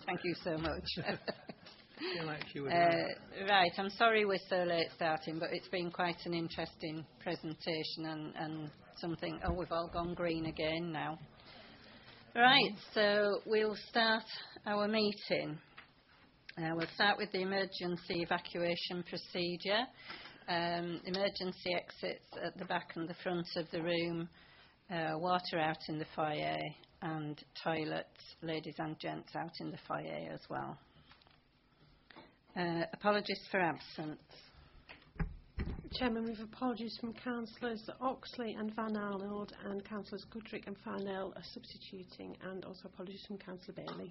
Thank you so much. Right, I'm sorry we're so late starting, but it's been quite an interesting presentation and something. Oh, we've all gone green again now. Right, so we'll start our meeting. We'll start with the emergency evacuation procedure. Emergency exits at the back and the front of the room, water out in the foyer, and toilets, ladies and gents, out in the foyer as well. Apologies for absence. Chairman, we have apologies from Councillors Oxley and Van Arnold, and Councillors Goodrick and Farnell are substituting, and also apologies from Councillor Bailey.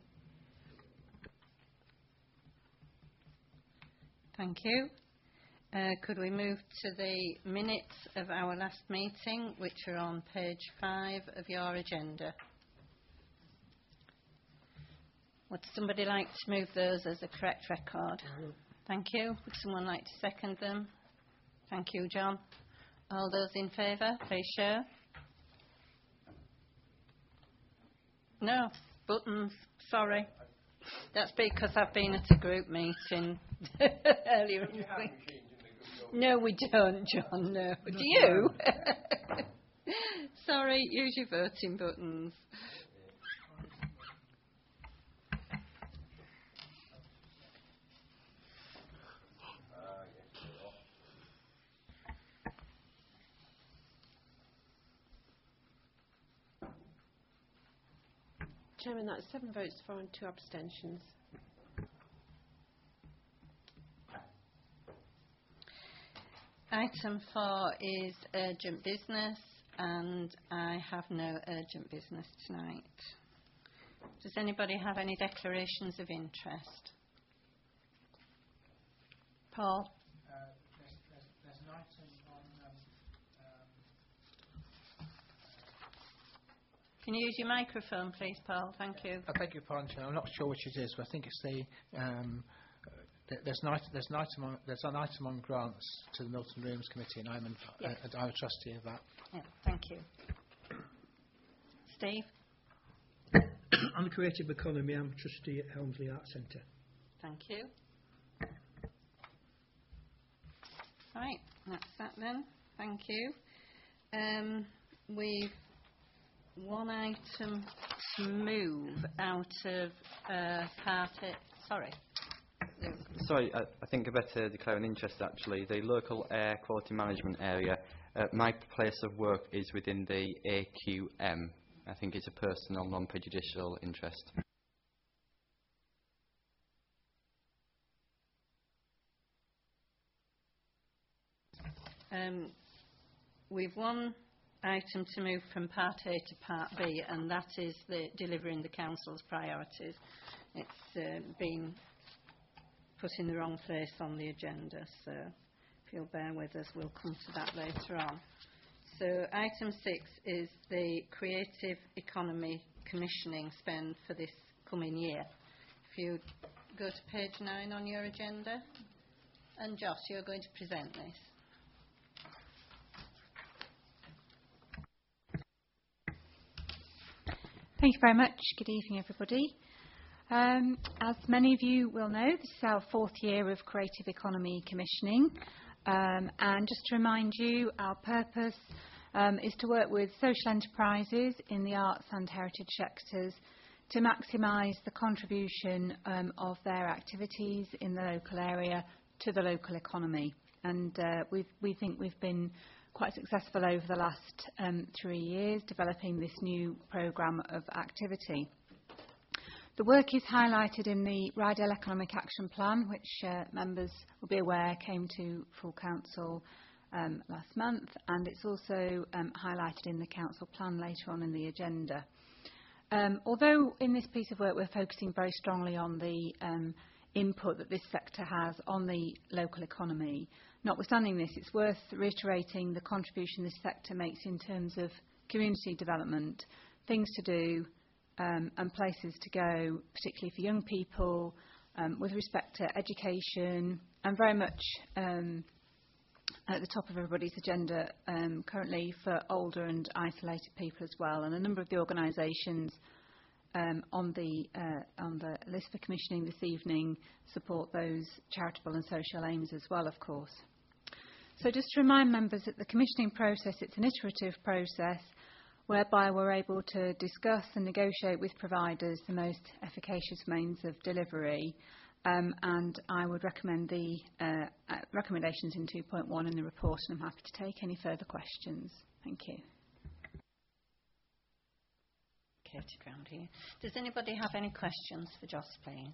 Thank you. Could we move to the minutes of our last meeting, which are on page 5 of your agenda? Would somebody like to move those as a correct record? Thank you. Would someone like to second them? Thank you, John. All those in favour, please show. No, buttons, sorry. That's because I've been at a group meeting earlier in the week. No, we don't, John, no. Do you? Sorry, use your voting buttons. Chairman, that's 7 votes for and 2 abstentions. Item 4 is urgent business, and I have no urgent business tonight. Does anybody have any declarations of interest? Paul? There's an item on... Can you use your microphone, please, Paul? Thank you. I beg your pardon, Chair. I'm not sure which it is, but I think it's the... There's an item on grants to the Milton Rooms Committee, and I'm a trustee of that. Yeah, thank you. Steve? I'm Creative Economy. I'm trustee at Helmsley Arts Centre. Thank you. Right, that's that then. Thank you. We've one item to move out of part... Sorry, I think I better declare an interest actually. The local air quality management area, my place of work is within the AQM. I think it's a personal, non-prejudicial interest. We've one item to move from Part A to Part B, and that is the delivering the Council's priorities. It's been put in the wrong place on the agenda, so if you'll bear with us, we'll come to that later on. So item 6 is the Creative Economy commissioning spend for this coming year. If you go to page 9 on your agenda, and Josh, you're going to present this. Thank you very much. Good evening, everybody. As many of you will know, this is our 4th year of Creative Economy commissioning. And just to remind you, our purpose is to work with social enterprises in the arts and heritage sectors to maximise the contribution of their activities in the local area to the local economy. And we think we've been quite successful over the last 3 years developing this new programme of activity. The work is highlighted in the Rydell Economic Action Plan, which members will be aware came to full council last month, and it's also highlighted in the council plan later on in the agenda. Although in this piece of work we're focusing very strongly on the input that this sector has on the local economy, notwithstanding this, it's worth reiterating the contribution this sector makes in terms of community development, things to do, and places to go, particularly for young people, with respect to education, and very much at the top of everybody's agenda currently for older and isolated people as well. And a number of the organisations on the list for commissioning this evening support those charitable and social aims as well, of course. So just to remind members that the commissioning process, it's an iterative process whereby we're able to discuss and negotiate with providers the most efficacious means of delivery. And I would recommend the recommendations in 2.1 in the report, and I'm happy to take any further questions. Thank you. Katie round here. Does anybody have any questions for Joss, please?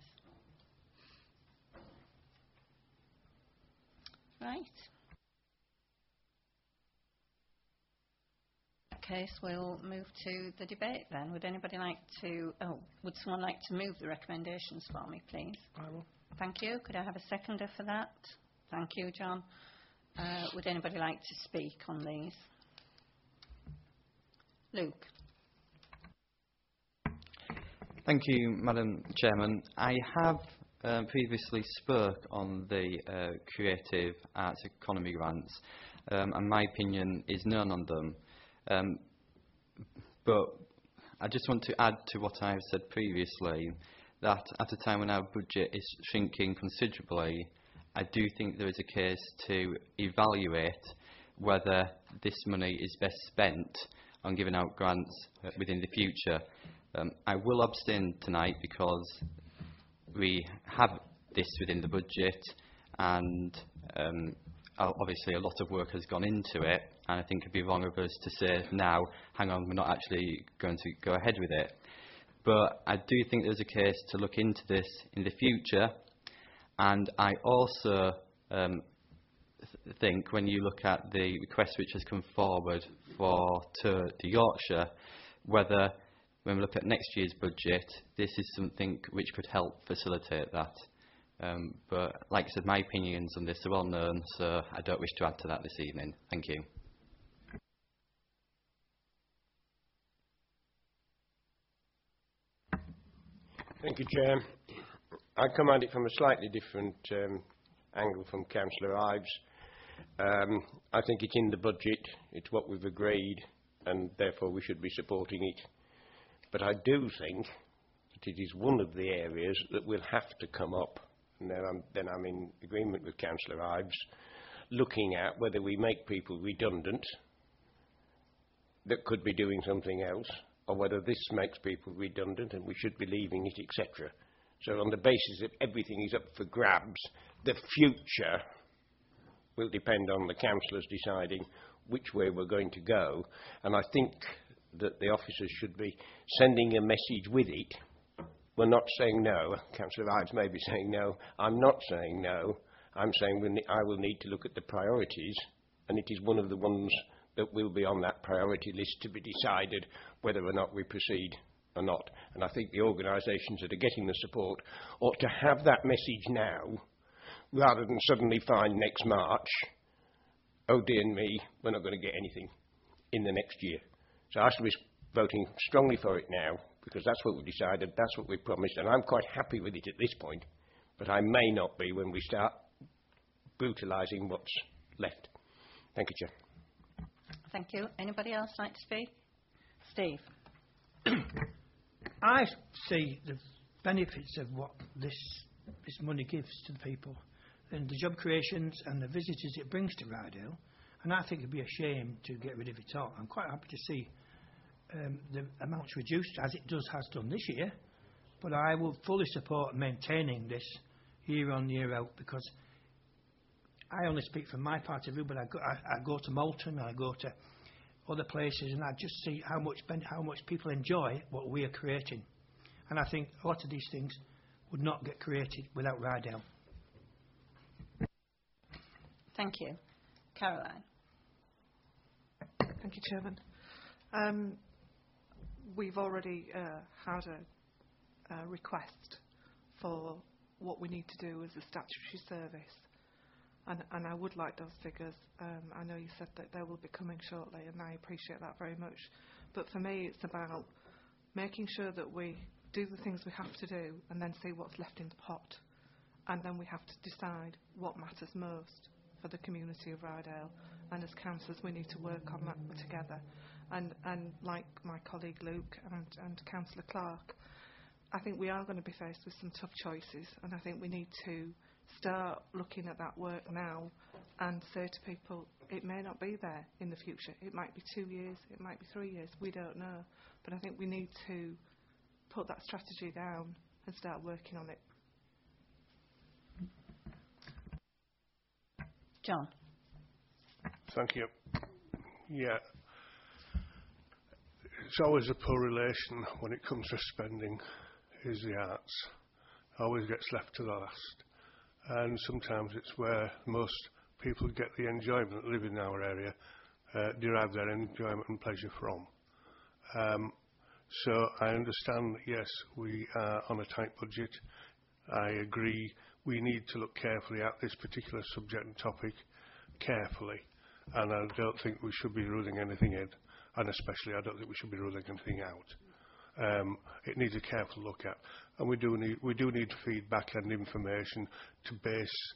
Right. Okay, so we'll move to the debate then. Would anybody like to... Oh, would someone like to move the recommendations for me, please? I will. Thank you. Could I have a seconder for that? Thank you, John. Would anybody like to speak on these? Luke. Thank you, Madam Chairman. I have previously spoke on the Creative Arts Economy grants, and my opinion is none on them. But I just want to add to what I've said previously, that at a time when our budget is shrinking considerably, I do think there is a case to evaluate whether this money is best spent on giving out grants within the future. I will abstain tonight because we have this within the budget, and obviously a lot of work has gone into it, and I think it would be wrong of us to say now, hang on, we're not actually going to go ahead with it. But I do think there's a case to look into this in the future, and I also think when you look at the request which has come forward for to Yorkshire, whether when we look at next year's budget, this is something which could help facilitate that. But like I said, my opinions on this are well known, so I don't wish to add to that this evening. Thank you. Thank you, Chair. I come at it from a slightly different angle from Councillor Ives. I think it's in the budget, it's what we've agreed, and therefore we should be supporting it. But I do think that it is one of the areas that will have to come up, and then I'm in agreement with Councillor Ives, looking at whether we make people redundant that could be doing something else, or whether this makes people redundant and we should be leaving it, etc. So on the basis that everything is up for grabs, the future will depend on the councillors deciding which way we're going to go. And I think that the officers should be sending a message with it. We're not saying no. Councillor Ives may be saying no. I'm not saying no. I'm saying I will need to look at the priorities, and it is one of the ones that will be on that priority list to be decided whether or not we proceed or not. And I think the organisations that are getting the support ought to have that message now, rather than suddenly find next March, oh dear me, we're not going to get anything in the next year. So I shall be voting strongly for it now, because that's what we decided, that's what we promised, and I'm quite happy with it at this point, but I may not be when we start brutalising what's left. Thank you, Chair. Thank you. Anybody else like to speak? Steve. I see the benefits of what this money gives to the people, and the job creations and the visitors it brings to Rydale, and I think it'd be a shame to get rid of it all. I'm quite happy to see the amounts reduced, as it has done this year, but I will fully support maintaining this year on, year out, because I only speak from my part of view, but I go to Moulton, I go to other places, and I just see how much people enjoy what we are creating. And I think a lot of these things would not get created without Rydale. Thank you. Caroline. Thank you, Chairman. We've already had a request for what we need to do as a statutory service. And I would like those figures. I know you said that they will be coming shortly, and I appreciate that very much. But for me, it's about making sure that we do the things we have to do and then see what's left in the pot. And then we have to decide what matters most for the community of Rydale. And as councillors, we need to work on that together. And like my colleague Luke and Councillor Clark, I think we are going to be faced with some tough choices, and I think we need to start looking at that work now and say to people, it may not be there in the future. It might be 2 years, it might be 3 years, we don't know. But I think we need to put that strategy down and start working on it. John. Thank you. Yeah. It's always a poor relation when it comes to spending, is the arts. Always gets left to the last. And sometimes it's where most people get the enjoyment, live in our area, derive their enjoyment and pleasure from. So I understand that, yes, we are on a tight budget. I agree we need to look carefully at this particular subject and topic carefully. And I don't think we should be ruling anything in. And especially I don't think we should be ruling anything out. It needs a careful look at. And we do need feedback and information to base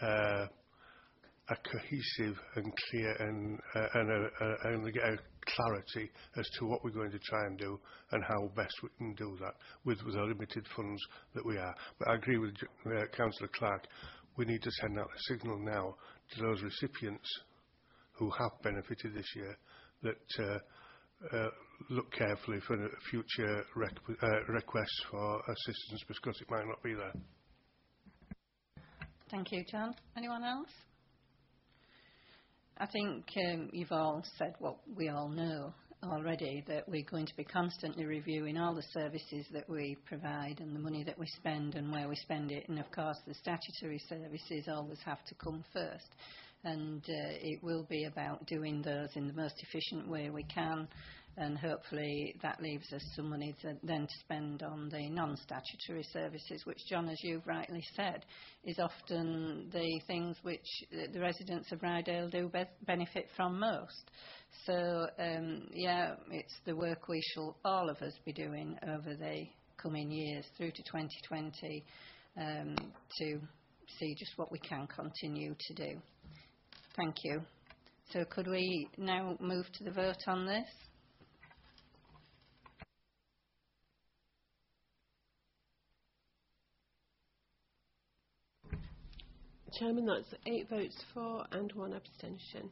a cohesive and clear and get a clarity as to what we're going to try and do and how best we can do that with the limited funds that we are. But I agree with Councillor Clark. We need to send out a signal now to those recipients who have benefited this year that look carefully for future requests for assistance, because it might not be there. Thank you, John. Anyone else? I think you've all said what we all know already, that we're going to be constantly reviewing all the services that we provide and the money that we spend and where we spend it. And, of course, the statutory services always have to come first. And it will be about doing those in the most efficient way we can, and hopefully that leaves us some money then to spend on the non-statutory services, which, John, as you've rightly said, is often the things which the residents of Rydale do benefit from most. So, yeah, it's the work we shall all of us be doing over the coming years through to 2020 to see just what we can continue to do. Thank you. So could we now move to the vote on this? Chairman, that's 8 votes for and 1 abstention.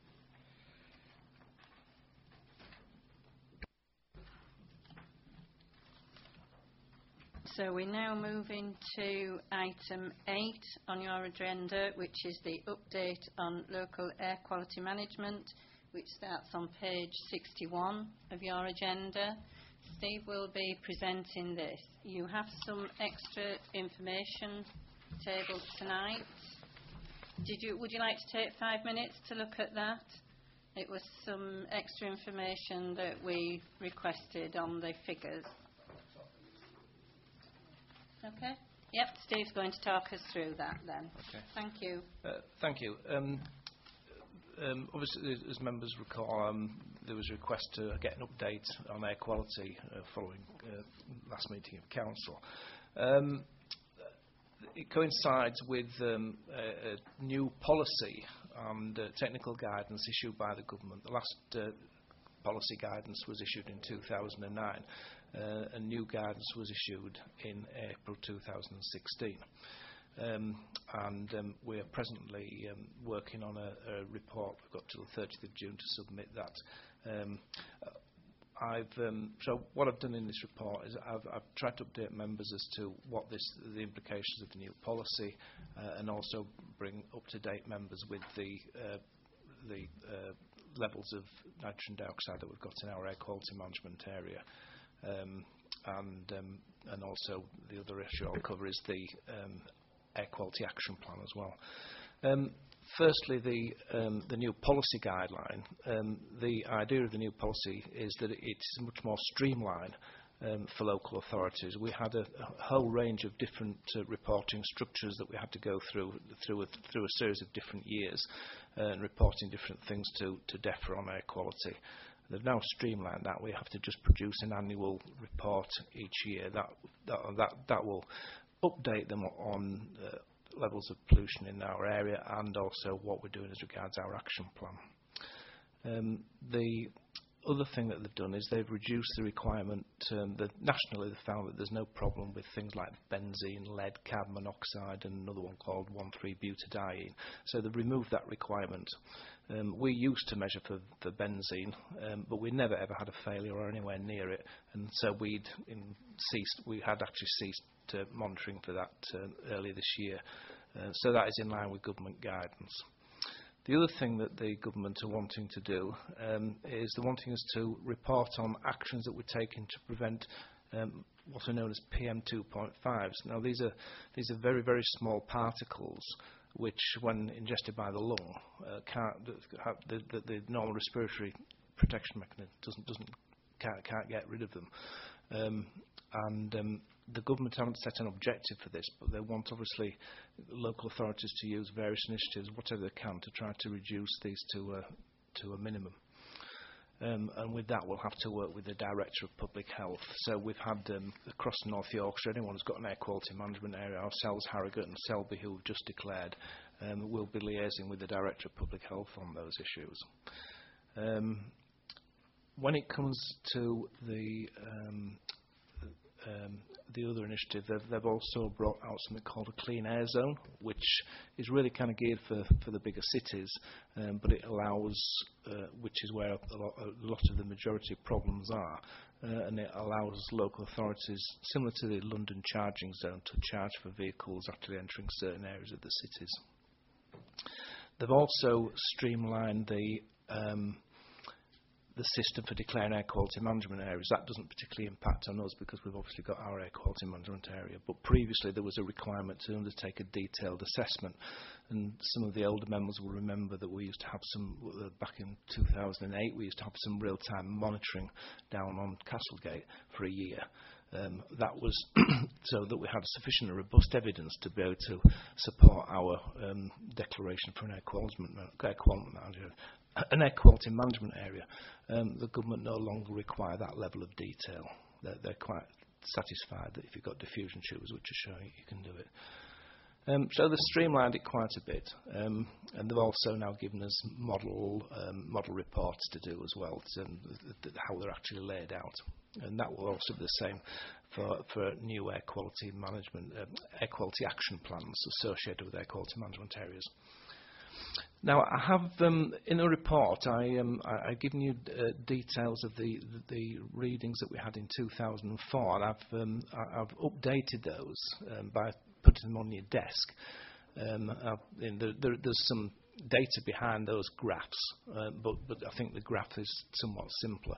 So we're now moving to item 8 on your agenda, which is the update on local air quality management, which starts on page 61 of your agenda. Steve will be presenting this. You have some extra information tabled tonight. Would you like to take 5 minutes to look at that? It was some extra information that we requested on the figures. Okay. Yep, Steve's going to talk us through that then. Okay. Thank you. Thank you. Obviously, as members recall, there was a request to get an update on air quality following last meeting of council. It coincides with a new policy and technical guidance issued by the government. The last policy guidance was issued in 2009. And new guidance was issued in April 2016. We're presently working on a report. We've got till the 30th of June to submit that. So what I've done in this report is I've tried to update members as to what the implications of the new policy, and also bring up-to-date members with the levels of nitrogen dioxide that we've got in our air quality management area. And also the other issue I'll cover is the air quality action plan as well. Firstly, the new policy guideline. The idea of the new policy is that it's much more streamlined for local authorities. We had a whole range of different reporting structures that we had to go through a series of different years, and reporting different things to DEFRA on air quality. They've now streamlined that. We have to just produce an annual report each year. That will update them on levels of pollution in our area, and also what we're doing as regards our action plan. The other thing that they've done is they've reduced the requirement. Nationally, they found that there's no problem with things like benzene, lead, carbon monoxide, and another one called 1,3-butadiene. So they've removed that requirement. We used to measure for benzene, but we never ever had a failure or anywhere near it, and so we had actually ceased monitoring for that earlier this year. So that is in line with government guidance. The other thing that the government are wanting to do is they're wanting us to report on actions that we're taking to prevent what are known as PM2.5s. Now these are very, very small particles which, when ingested by the lung, the normal respiratory protection mechanism can't get rid of them. The government haven't set an objective for this, but they want, obviously, local authorities to use various initiatives, whatever they can, to try to reduce these to a minimum. And with that, we'll have to work with the Director of Public Health. So we've had, across North Yorkshire, anyone who's got an air quality management area, ourselves, Harrogate and Selby, who have just declared, will be liaising with the Director of Public Health on those issues. When it comes to the other initiative, they've also brought out something called a clean air zone, which is really kind of geared for the bigger cities, but it allows, which is where a lot of the majority of problems are, and it allows local authorities, similar to the London charging zone, to charge for vehicles actually entering certain areas of the cities. They've also streamlined the system for declaring air quality management areas. That doesn't particularly impact on us because we've obviously got our air quality management area, but previously there was a requirement to undertake a detailed assessment, and some of the older members will remember that we used to have some, back in 2008, we used to have some real-time monitoring down on Castlegate for a year. That was so that we had sufficient and robust evidence to be able to support our declaration for an air quality management area. The government no longer require that level of detail. They're quite satisfied that if you've got diffusion tubes which are showing you can do it. So they've streamlined it quite a bit, and they've also now given us model reports to do as well, how they're actually laid out, and that will also be the same for new air quality management, air quality action plans associated with air quality management areas. Now, I have in the report, I've given you details of the readings that we had in 2004, and I've updated those by putting them on your desk. There's some data behind those graphs, but I think the graph is somewhat simpler.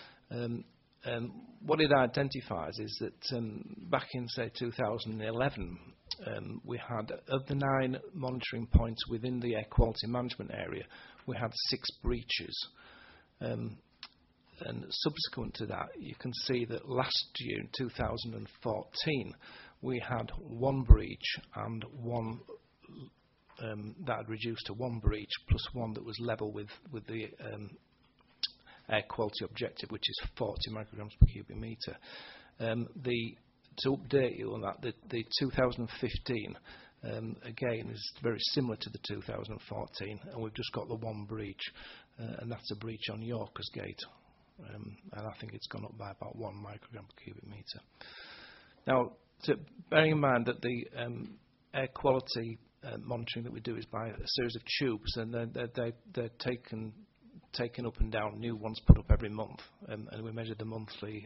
What it identifies is that back in, say, 2011, we had, of the 9 monitoring points within the air quality management area, we had 6 breaches. And subsequent to that, you can see that last year, in 2014, we had 1 breach and 1 that had reduced to 1 breach plus 1 that was level with the air quality objective, which is 40 micrograms per cubic metre. To update you on that, the 2015 again is very similar to the 2014, and we've just got the 1 breach, and that's a breach on Yorkers Gate, and I think it's gone up by about 1 microgram per cubic metre. Now, bearing in mind that the air quality monitoring that we do is by a series of tubes, and they're taken up and down, new ones put up every month, and we measure the monthly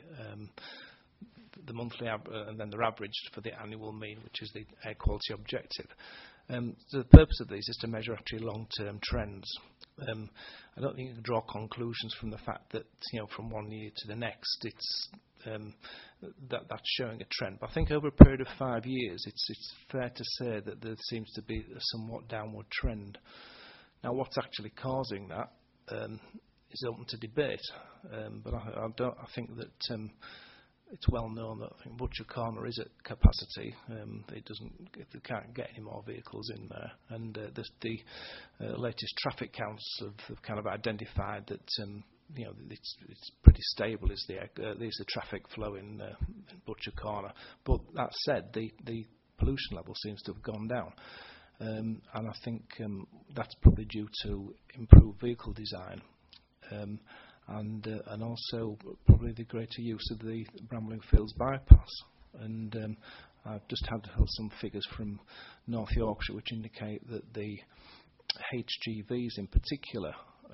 and then they're averaged for the annual mean, which is the air quality objective. So the purpose of these is to measure actually long-term trends. I don't think you can draw conclusions from the fact that, from one year to the next, it's that's showing a trend. But I think over a period of 5 years, it's fair to say that there seems to be a somewhat downward trend. Now, what's actually causing that is open to debate, but I think that it's well known that I think Butcher Corner is at capacity. They can't get any more vehicles in there, and the latest traffic counts have kind of identified that it's pretty stable. Is the traffic flow in Butcher Corner? But that said, the pollution level seems to have gone down, and I think that's probably due to improved vehicle design. and also probably the greater use of the Brambling Fields bypass. And I've just had some figures from North Yorkshire which indicate that the HGVs in particular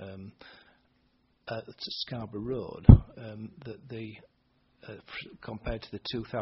at Scarborough Road, that the compared to the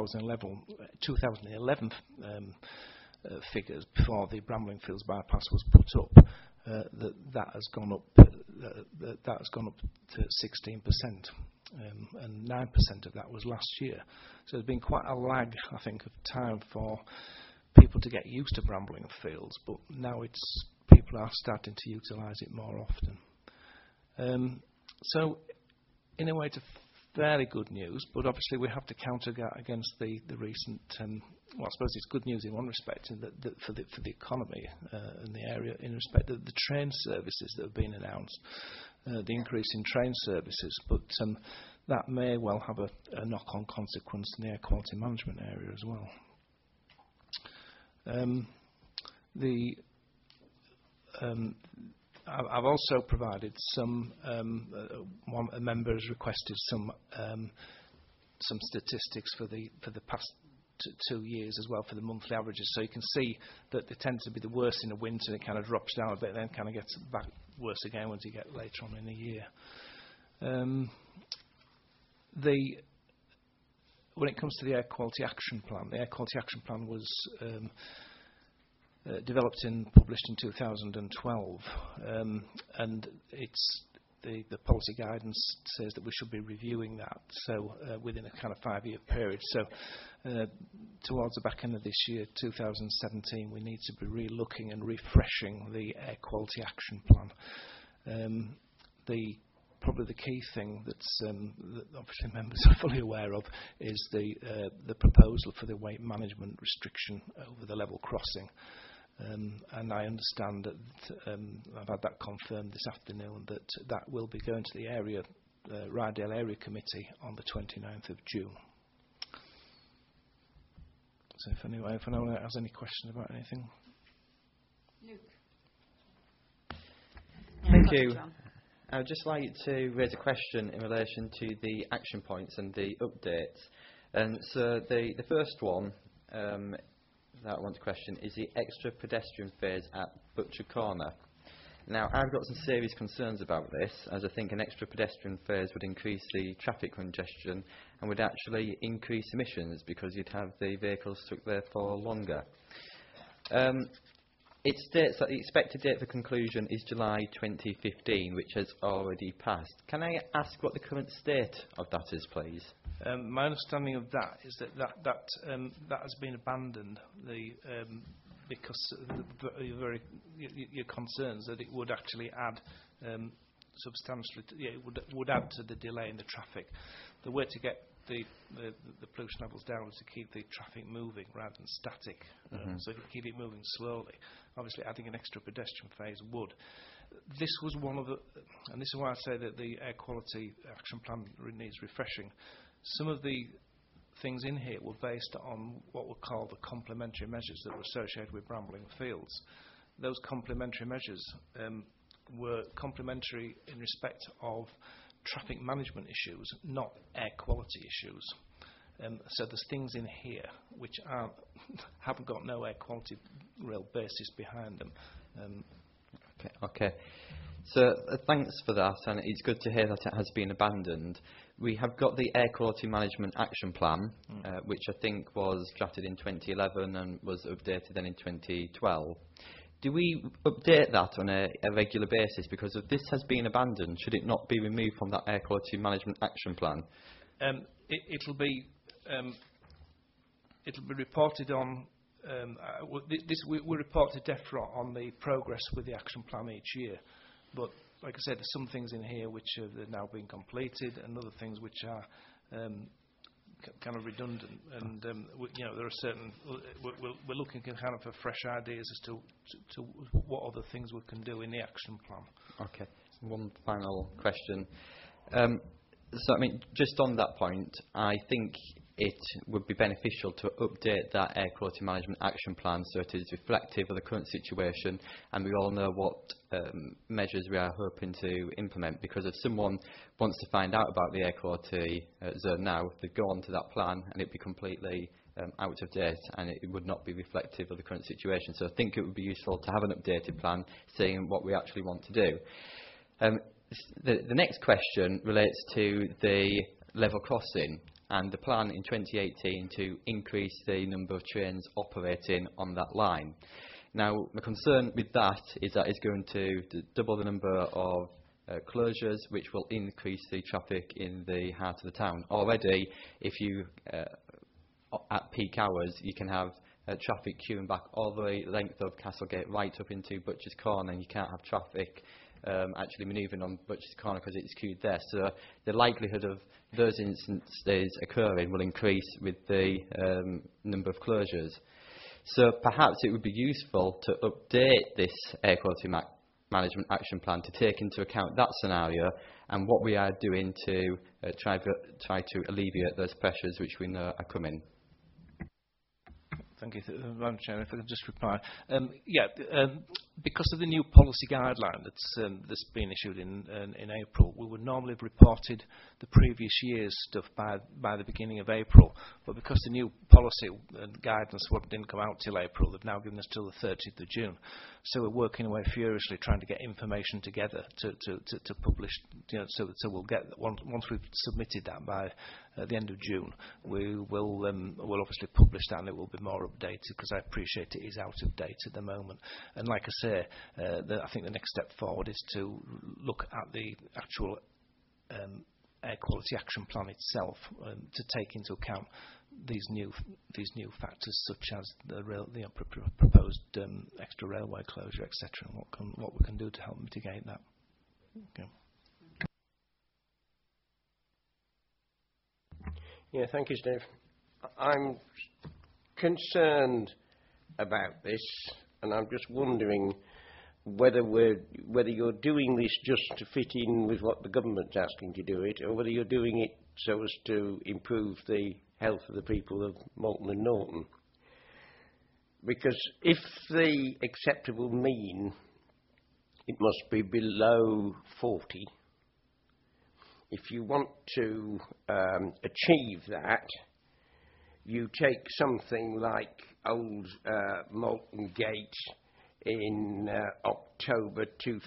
2011 figures before the Brambling Fields bypass was put up, that has gone up. That has gone up to 16%, and 9% of that was last year. So there's been quite a lag, I think, of time for people to get used to Brambling Fields, but now people are starting to utilise it more often. So, in a way, it's fairly good news, but obviously we have to counter that against the recent. Well, I suppose it's good news in one respect, in that for the economy in the area, in respect of the train services that have been announced, the increase in train services, but that may well have a knock-on consequence in the air quality management area as well. I've also provided some. A member has requested some statistics for the past 2 years as well, for the monthly averages. So you can see that they tend to be the worst in the winter. It kind of drops down a bit, then kind of gets back worse again once you get later on in the year. When it comes to the Air Quality Action Plan, the Air Quality Action Plan was developed and published in 2012, and it's the policy guidance says that we should be reviewing that, so within a kind of 5-year period. So towards the back end of this year, 2017, we need to be re-looking and refreshing the Air Quality Action Plan. Probably the key thing that obviously members are fully aware of is the proposal for the weight management restriction over the level crossing. And I understand that I've had that confirmed this afternoon, that will be going to the Rydale Area Committee on the 29th of June. So if anyone has any questions about anything. Luke. Thank you. I would just like to raise a question in relation to the action points and the updates. And so the first one that I want to question is the extra pedestrian phase at Butcher Corner. Now, I've got some serious concerns about this, as I think an extra pedestrian phase would increase the traffic congestion and would actually increase emissions because you'd have the vehicles stuck there for longer. It states that the expected date for conclusion is July 2015, which has already passed. Can I ask what the current state of that is, please? My understanding of that is that has been abandoned because of your concerns that it would actually add substantially. It would add to the delay in the traffic. The way to get the pollution levels down is to keep the traffic moving rather than static. So if you keep it moving slowly, obviously adding an extra pedestrian phase would. This was one of the, and this is why I say that the Air Quality Action Plan needs refreshing. Some of the things in here were based on what were called the complementary measures that were associated with Brambling Fields. Those complementary measures were complementary in respect of traffic management issues, not air quality issues. So there's things in here which haven't got no air quality real basis behind them. Okay. So thanks for that, and it's good to hear that it has been abandoned. We have got the Air Quality Management Action Plan, which I think was drafted in 2011 and was updated then in 2012. Do we update that on a regular basis? Because if this has been abandoned, should it not be removed from that Air Quality Management Action Plan? It'll be reported on. We report to DEFRA on the progress with the action plan each year. But like I said, there's some things in here which have now been completed, and other things which are kind of redundant. And there are certain. We're looking kind of for fresh ideas as to what other things we can do in the action plan. Okay. One final question. So I mean, just on that point, I think it would be beneficial to update that air quality management action plan so it is reflective of the current situation, and we all know what measures we are hoping to implement, because if someone wants to find out about the air quality zone now, they'd go onto that plan and it'd be completely out of date, and it would not be reflective of the current situation. So I think it would be useful to have an updated plan saying what we actually want to do. The next question relates to the level crossing and the plan in 2018 to increase the number of trains operating on that line. Now, my concern with that is that it's going to double the number of closures, which will increase the traffic in the heart of the town. Already, if you, at peak hours, you can have traffic queuing back all the length of Castlegate right up into Butcher's Corner, and you can't have traffic actually manoeuvring on Butcher's Corner because it's queued there. So the likelihood of those instances occurring will increase with the number of closures. So perhaps it would be useful to update this air quality management action plan to take into account that scenario and what we are doing to try to alleviate those pressures which we know are coming. Thank you, Madam Chairman. If I can just reply. Because of the new policy guideline that's been issued in April, we would normally have reported the previous year's stuff by the beginning of April. But because the new policy and guidance didn't come out till April, they've now given us till the 30th of June. So we're working away furiously trying to get information together to publish. So we'll get once we've submitted that by the end of June, we'll obviously publish that, and it will be more updated, because I appreciate it is out of date at the moment. And like I say, I think the next step forward is to look at the actual air quality action plan itself, to take into account these new factors, such as the proposed extra railway closure, etc., and what we can do to help mitigate that. Okay. Yeah, thank you, Steve. I'm concerned about this, and I'm just wondering whether you're doing this just to fit in with what the government's asking to do it, or whether you're doing it so as to improve the health of the people of Malton and Norton. Because if the acceptable mean, it must be below 40. If you want to achieve that, you take something like old Malton Gate in October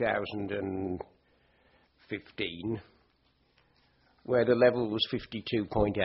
2015, where the level was 52.8.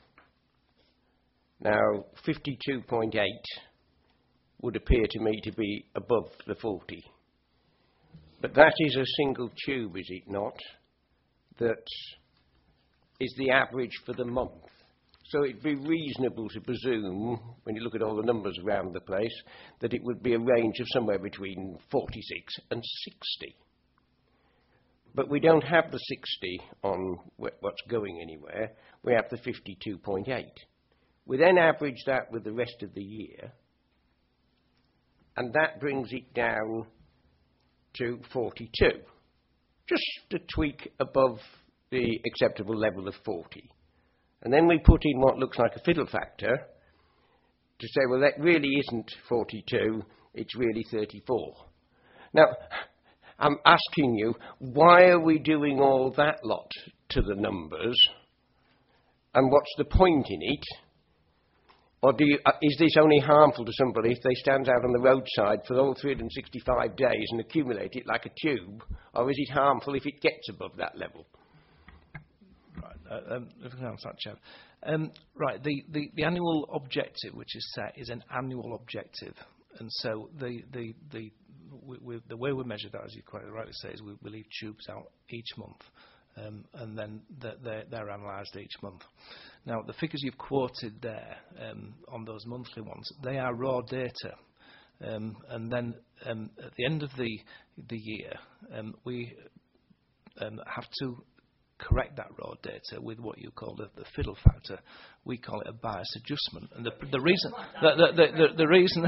Now, 52.8 would appear to me to be above the 40. But that is a single tube, is it not? That is the average for the month. So it'd be reasonable to presume, when you look at all the numbers around the place, that it would be a range of somewhere between 46 and 60. But we don't have the 60 on what's going anywhere. We have the 52.8. We then average that with the rest of the year, and that brings it down to 42. Just a tweak above the acceptable level of 40. And then we put in what looks like a fiddle factor to say, well, that really isn't 42, it's really 34. Now, I'm asking you, why are we doing all that lot to the numbers? And what's the point in it? Or is this only harmful to somebody if they stand out on the roadside for all 365 days and accumulate it like a tube? Or is it harmful if it gets above that level? Right, the annual objective which is set is an annual objective, and so the way we measure that, as you quite rightly say, is we leave tubes out each month, and then they're analysed each month. Now, the figures you've quoted there on those monthly ones, they are raw data, and then at the end of the year, we have to correct that raw data with what you call the fiddle factor. We call it a bias adjustment, and the reason the reason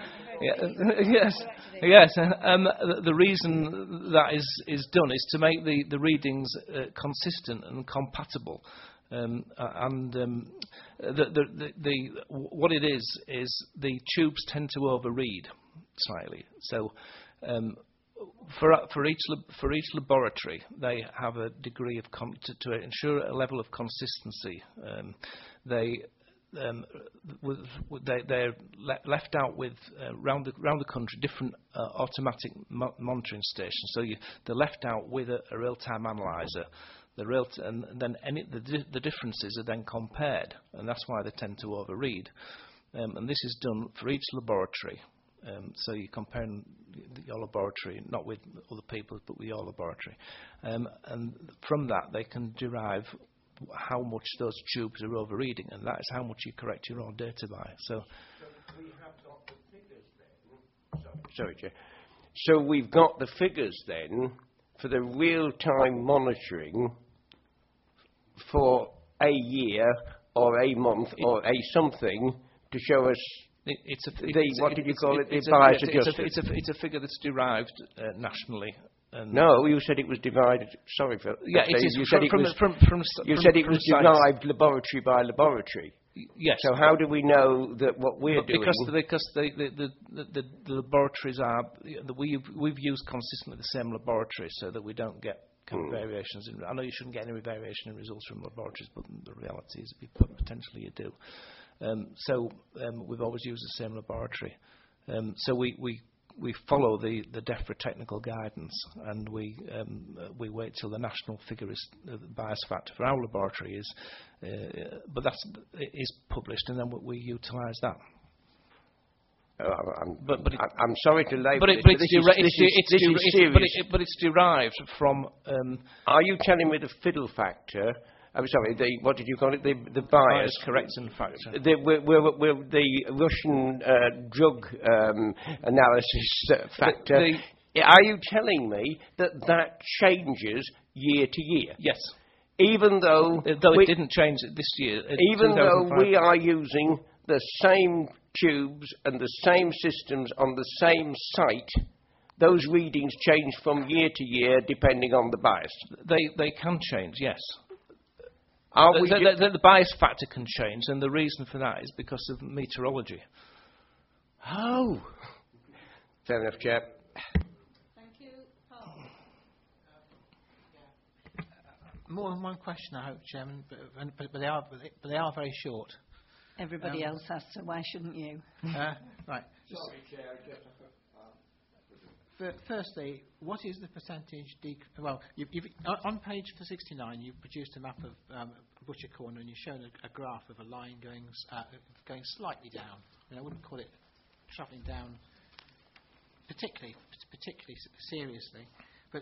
the reason that is done is to make the readings consistent and compatible What it is the tubes tend to overread slightly. So for each laboratory, they have a degree of to ensure a level of consistency. They're left out with round the country different automatic monitoring stations. So they're left out with a real-time analyzer. And then the differences are then compared, and that's why they tend to overread. And this is done for each laboratory. So you're comparing your laboratory, not with other people, but with your laboratory. And from that, they can derive how much those tubes are overreading, and that is how much you correct your own data by. So we have got the figures then. Sorry, Chair. So we've got the figures then for the real-time monitoring for a year or a month or a something to show us what did you call it? The bias adjustment. It's a figure that's derived nationally. No, you said it was divided. Sorry for it is. You said it was derived laboratory by laboratory. Yes. So how do we know that what we're doing? Because the laboratories are we've used consistently the same laboratory so that we don't get kind of variations. I know you shouldn't get any variation in results from laboratories, but the reality is potentially you do. So we've always used the same laboratory. So we follow the DEFRA technical guidance, and we wait till the national figure is the bias factor for our laboratory is, but that is published, and then we utilise that. I'm sorry to labour but it's derived from. Are you telling me the fiddle factor? I'm sorry. What did you call it? The bias correction factor. The Russian drug analysis factor. Are you telling me that changes year to year? Yes. Even though it didn't change this year. Even though we are using the same tubes and the same systems on the same site, those readings change from year to year depending on the bias. They can change, yes. The bias factor can change, and the reason for that is because of meteorology. Oh, fair enough, Chair. Thank you, Paul. More than one question, I hope, Chairman, but they are very short. Everybody else has to. Why shouldn't you? Right. Sorry, Chair. Firstly, what is the percentage well, on page 69, you've produced a map of Butcher Corner, and you've shown a graph of a line going slightly down. I wouldn't call it travelling down particularly seriously, but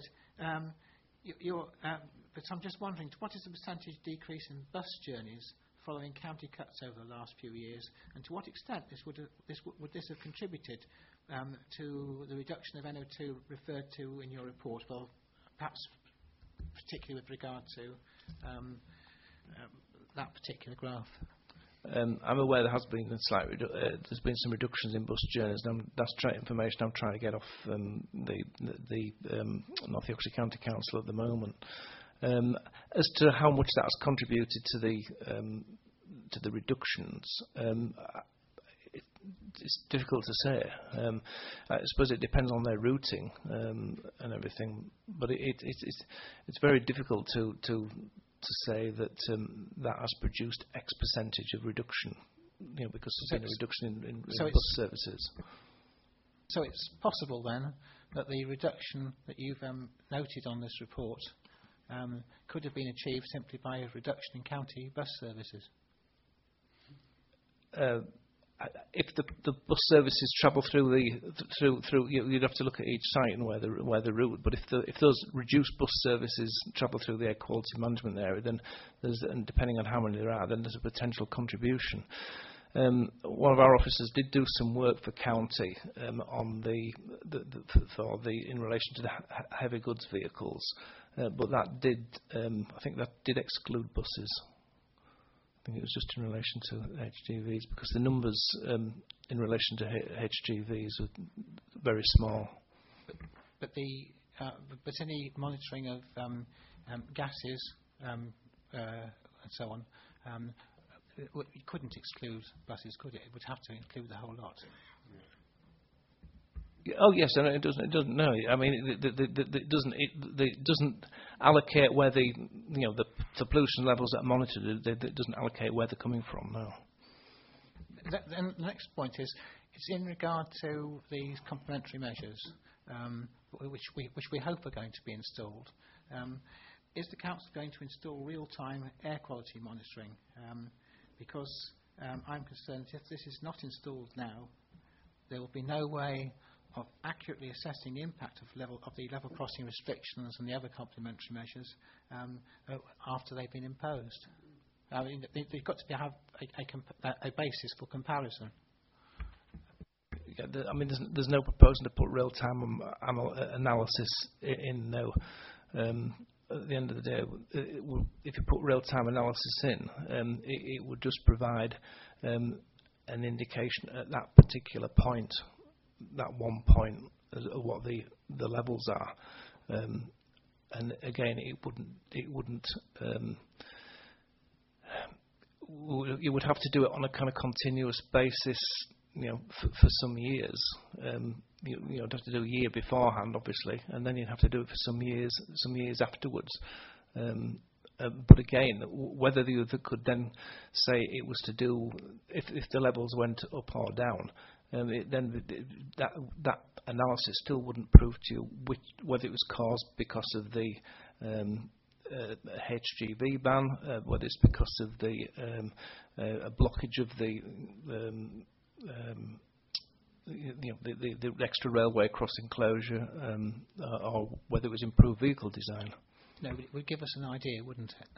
but I'm just wondering, what is the percentage decrease in bus journeys following county cuts over the last few years, and to what extent would this have contributed to the reduction of NO2 referred to in your report? Well, perhaps particularly with regard to that particular graph. I'm aware there has been there's been some reductions in bus journeys, and that's information I'm trying to get off the North Yorkshire County Council at the moment. As to how much that has contributed to the reductions, it's difficult to say. I suppose it depends on their routing and everything, but it's very difficult to say that that has produced X percentage of reduction, because there's been a reduction in bus services. So it's possible then that the reduction that you've noted on this report could have been achieved simply by a reduction in county bus services. If the bus services travel through you'd have to look at each site and where the route. But if those reduced bus services travel through the air quality management area, then and depending on how many there are, then there's a potential contribution. One of our officers did do some work for county on in relation to the heavy goods vehicles, but that did I think that did exclude buses. I think it was just in relation to HGVs, because the numbers in relation to HGVs were very small. But any monitoring of gases, so on. You couldn't exclude buses, could it? It would have to include the whole lot. Oh yes, and it doesn't. No, I mean, it doesn't allocate where the pollution levels that are monitored. It doesn't allocate where they're coming from. No. Then the next point is, it's in regard to these complementary measures, which we hope are going to be installed. Is the council going to install real-time air quality monitoring? Because I'm concerned if this is not installed now, there will be no way of accurately assessing the impact of the level crossing restrictions and the other complementary measures after they've been imposed. I mean, they've got to have a basis for comparison. Yeah, I mean, there's no proposal to put real-time analysis in. No. At the end of the day, if you put real-time analysis in, it would just provide an indication at that particular point, that one point, of what the levels are. And again, it wouldn't. You would have to do it on a kind of continuous basis, for some years. You'd have to do a year beforehand, obviously, and then you'd have to do it for some years afterwards. But again, whether the other could then say it was to do if the levels went up or down, then that analysis still wouldn't prove to you whether it was caused because of the HGV ban, whether it's because of the a blockage of the extra railway crossing closure, or whether it was improved vehicle design. No, but it would give us an idea, wouldn't it?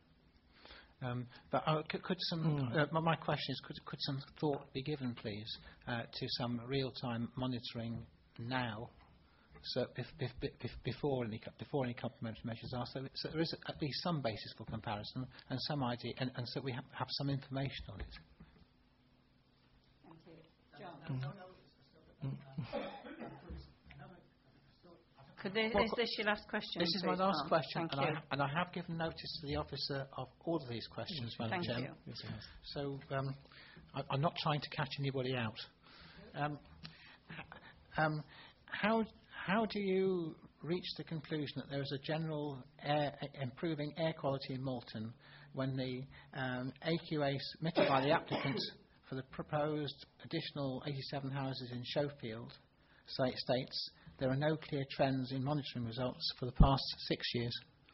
But my question is, could some thought be given, please, to some real-time monitoring now, so before any complementary measures are, so there is at least some basis for comparison and some idea, and so we have some information on it. Thank you. John? Is this your last question? This is my last question, Thank you. and I have given notice to the officer of all of these questions, Madam Chairman. You. So I'm not trying to catch anybody out. How do you reach the conclusion that there is a general improving air quality in Malton when the AQA submitted by the applicant for the proposed additional 87 houses in Schofield states there are no clear trends in monitoring results for the past 6 years?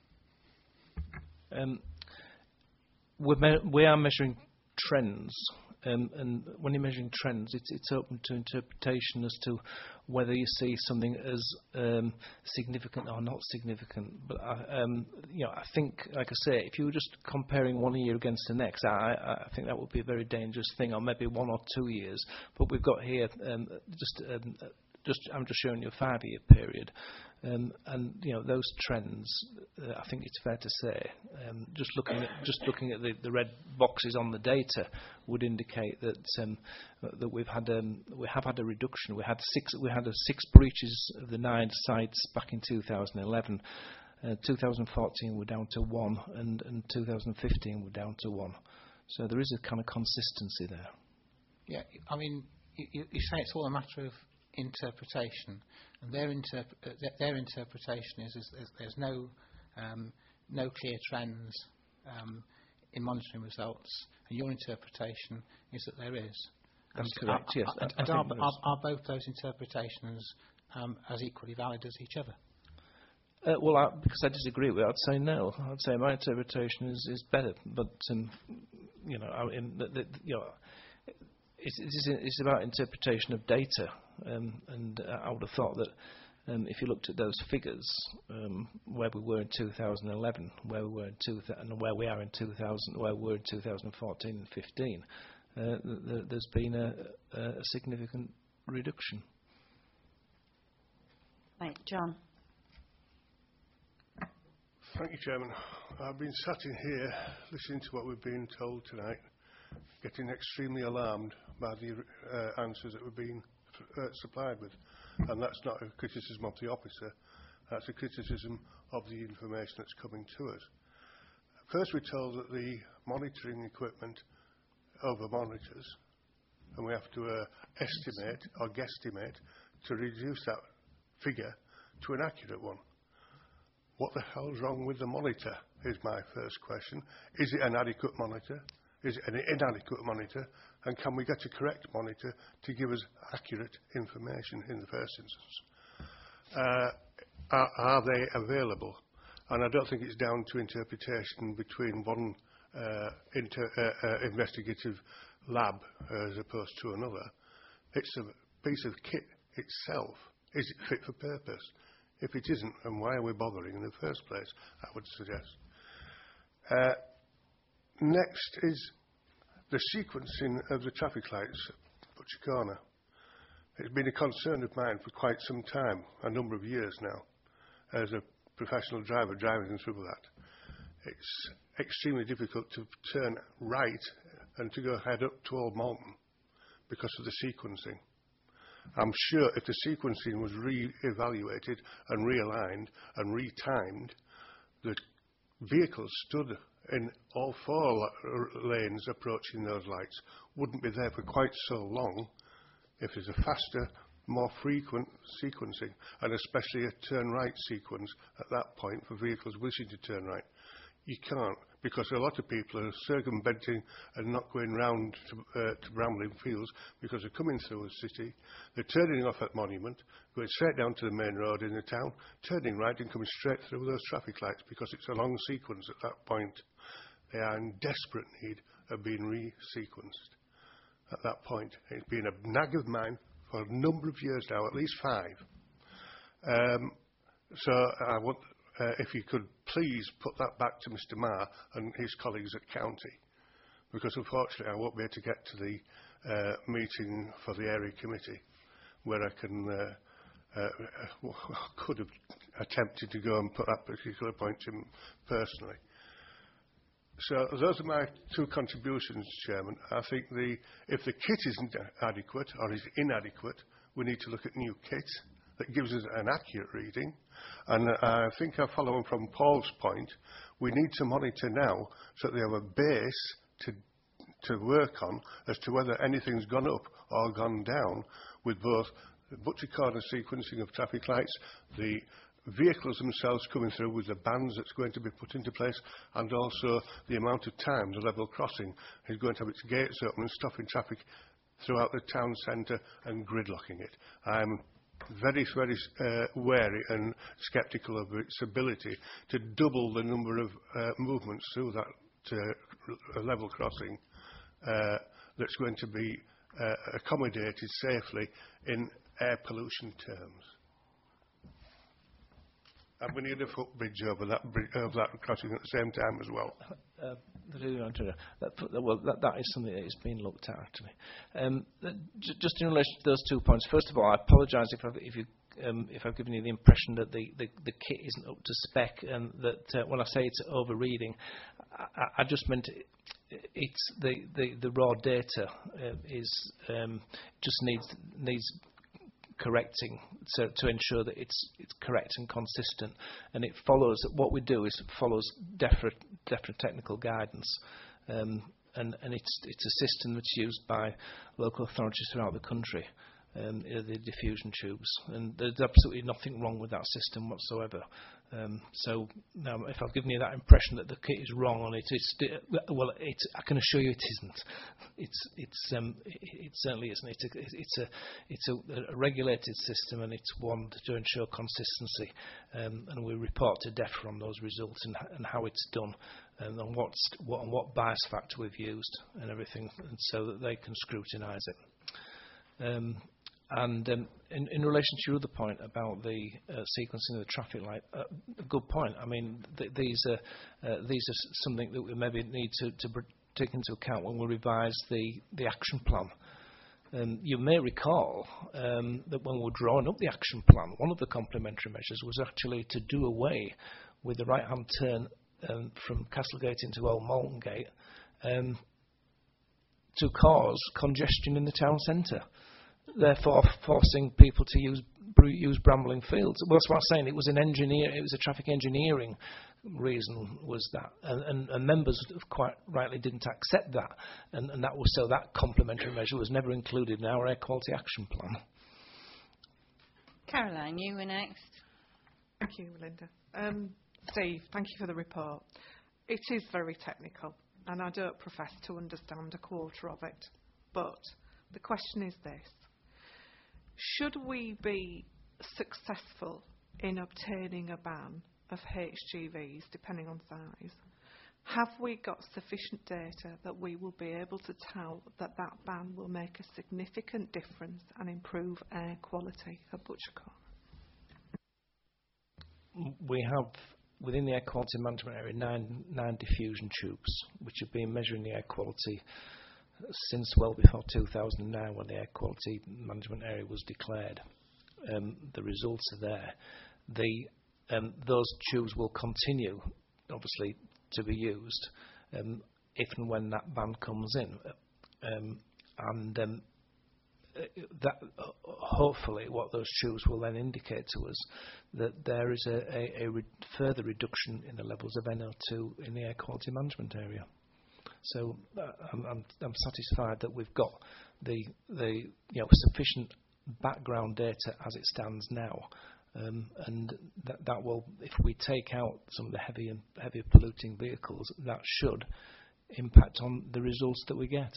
We are measuring trends, and when you're measuring trends, it's open to interpretation as to whether you see something as significant or not significant. But I think, like I say, if you were just comparing 1 year against the next, I think that would be a very dangerous thing, or maybe 1 or 2 years. But we've got here I'm just showing you a 5-year period, and those trends. I think it's fair to say, just looking at the red boxes on the data would indicate that that we have had a reduction. We had 6 breaches of the 9 sites back in 2011. 2014 we're down to 1, and 2015 we're down to 1. So there is a kind of consistency there. Yeah, I mean, you say it's all a matter of interpretation, and their interpretation is there's no clear trends in monitoring results, and your interpretation is that there is. That's correct. Yes. And are both those interpretations as equally valid as each other? Because I disagree with it, I'd say no. I'd say my interpretation is better, but it's about interpretation of data, and I would have thought that if you looked at those figures, where we were in 2011, where we were and where we are in 2000, where we were in 2014 and 15, there's been a significant reduction. Right, John. Thank you, Chairman. I've been sat in here listening to what we've been told tonight, getting extremely alarmed by the answers that we're being supplied with. And that's not a criticism of the officer, that's a criticism of the information that's coming to us. First we're told that the monitoring equipment over-monitors, and we have to estimate or guesstimate to reduce that figure to an accurate one. What the hell's wrong with the monitor is my first question. Is it an adequate monitor? Is it an inadequate monitor? And can we get a correct monitor to give us accurate information in the first instance? Are they available? And I don't think it's down to interpretation between one investigative lab as opposed to another. It's a piece of kit itself. Is it fit for purpose? If it isn't, then why are we bothering in the first place, I would suggest. Next is the sequencing of the traffic lights at Butcher Corner. It's been a concern of mine for quite some time, a number of years now, as a professional driver driving through that. It's extremely difficult to turn right and to go head up to Old Malton because of the sequencing. I'm sure if the sequencing was re-evaluated and realigned and retimed, the vehicles stood in all four lanes approaching those lights wouldn't be there for quite so long if there's a faster, more frequent sequencing, and especially a turn right sequence at that point for vehicles wishing to turn right. You can't, because a lot of people are circumventing and not going round to Bramley Fields because they're coming through the city, they're turning off at Monument, going straight down to the main road in the town, turning right and coming straight through those traffic lights because it's a long sequence at that point. They are in desperate need of being re-sequenced at that point. It's been a nag of mine for a number of years now, at least 5. So I want, if you could please put that back to Mr Marr and his colleagues at County, because unfortunately I won't be able to get to the meeting for the area committee where I can could have attempted to go and put that particular point to him personally. So those are my 2 contributions, Chairman. I think if the kit isn't adequate or is inadequate, we need to look at new kit that gives us an accurate reading. And I think I follow on from Paul's point. We need to monitor now so that we have a base to work on as to whether anything's gone up or gone down with both the Butcher Corner sequencing of traffic lights, the vehicles themselves coming through with the bands that's going to be put into place, and also the amount of time the level crossing is going to have its gates open and stopping traffic throughout the town centre and gridlocking it. I'm very, very wary and sceptical of its ability to double the number of movements through that level crossing that's going to be accommodated safely in air pollution terms. And we need a footbridge over that crossing at the same time as well. That is something that is being looked at, actually. Just in relation to those 2 points, first of all, I apologise if I've given you the impression that the kit isn't up to spec, and that when I say it's over-reading, I just meant it's the raw data is just needs correcting to ensure that it's correct and consistent, and it follows what we do is follows definite technical guidance, and it's a system that's used by local authorities throughout the country, the diffusion tubes, and there's absolutely nothing wrong with that system whatsoever. So now, if I've given you that impression that the kit is wrong on it, I can assure you it isn't. It certainly isn't. It's a regulated system, and it's one to ensure consistency. And we report to DEFRA on those results and how it's done, and on what bias factor we've used and everything, and so that they can scrutinise it. And in relation to your other point about the sequencing of the traffic light, a good point. I mean, these are something that we maybe need to take into account when we revise the action plan. You may recall that when we were drawing up the action plan, one of the complementary measures was actually to do away with the right-hand turn from Castlegate into Old Malton Gate to cause congestion in the town centre, therefore forcing people to use Bramling Fields. Well, that's what I'm saying. It was a traffic engineering reason was that, and members quite rightly didn't accept that, and that was so that complementary measure was never included in our air quality action plan. Caroline, you were next. Thank you, Linda. Steve, thank you for the report. It is very technical, and I don't profess to understand a quarter of it. But the question is this. Should we be successful in obtaining a ban of HGVs, depending on size, have we got sufficient data that we will be able to tell that that ban will make a significant difference and improve air quality at Butchercorn? We have, within the air quality management area, nine diffusion tubes, which have been measuring the air quality since well before 2009, when the air quality management area was declared. The results are there. Those tubes will continue, obviously, to be used if and when that ban comes in. That hopefully what those tubes will then indicate to us that there is a further reduction in the levels of NO2 in the air quality management area. So I'm satisfied that we've got the sufficient background data as it stands now, and that will, if we take out some of the heavy polluting vehicles, that should impact on the results that we get.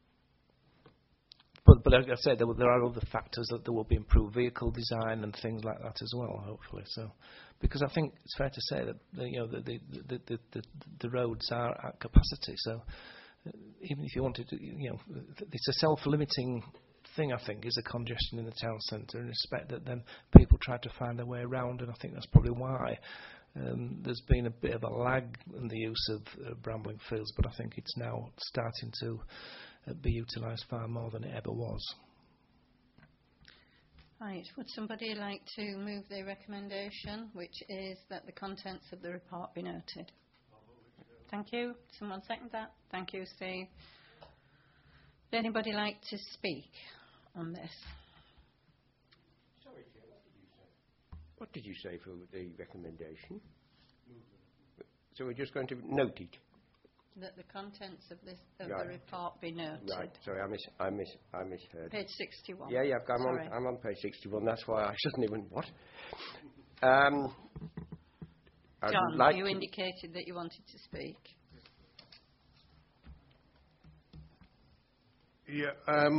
But like I said, there are other factors, that there will be improved vehicle design and things like that as well, hopefully. So, because I think it's fair to say that the roads are at capacity. So, even if you wanted to, it's a self-limiting thing. I think is a congestion in the town centre, and respect that then people try to find their way around, and I think that's probably why there's been a bit of a lag in the use of Brambling Fields. But I think it's now starting to be utilised far more than it ever was. Right. Would somebody like to move the recommendation, which is that the contents of the report be noted? Thank you. Someone second that? Thank you, Steve. Would anybody like to speak on this? Sorry, Chair, what did you say for the recommendation? So we're just going to note it? That the contents of this Right. the report be noted. Right. Sorry, I misheard. Page 61. Yeah, I'm on page 61. That's why I shouldn't even what. John, you indicated that you wanted to speak. Yeah.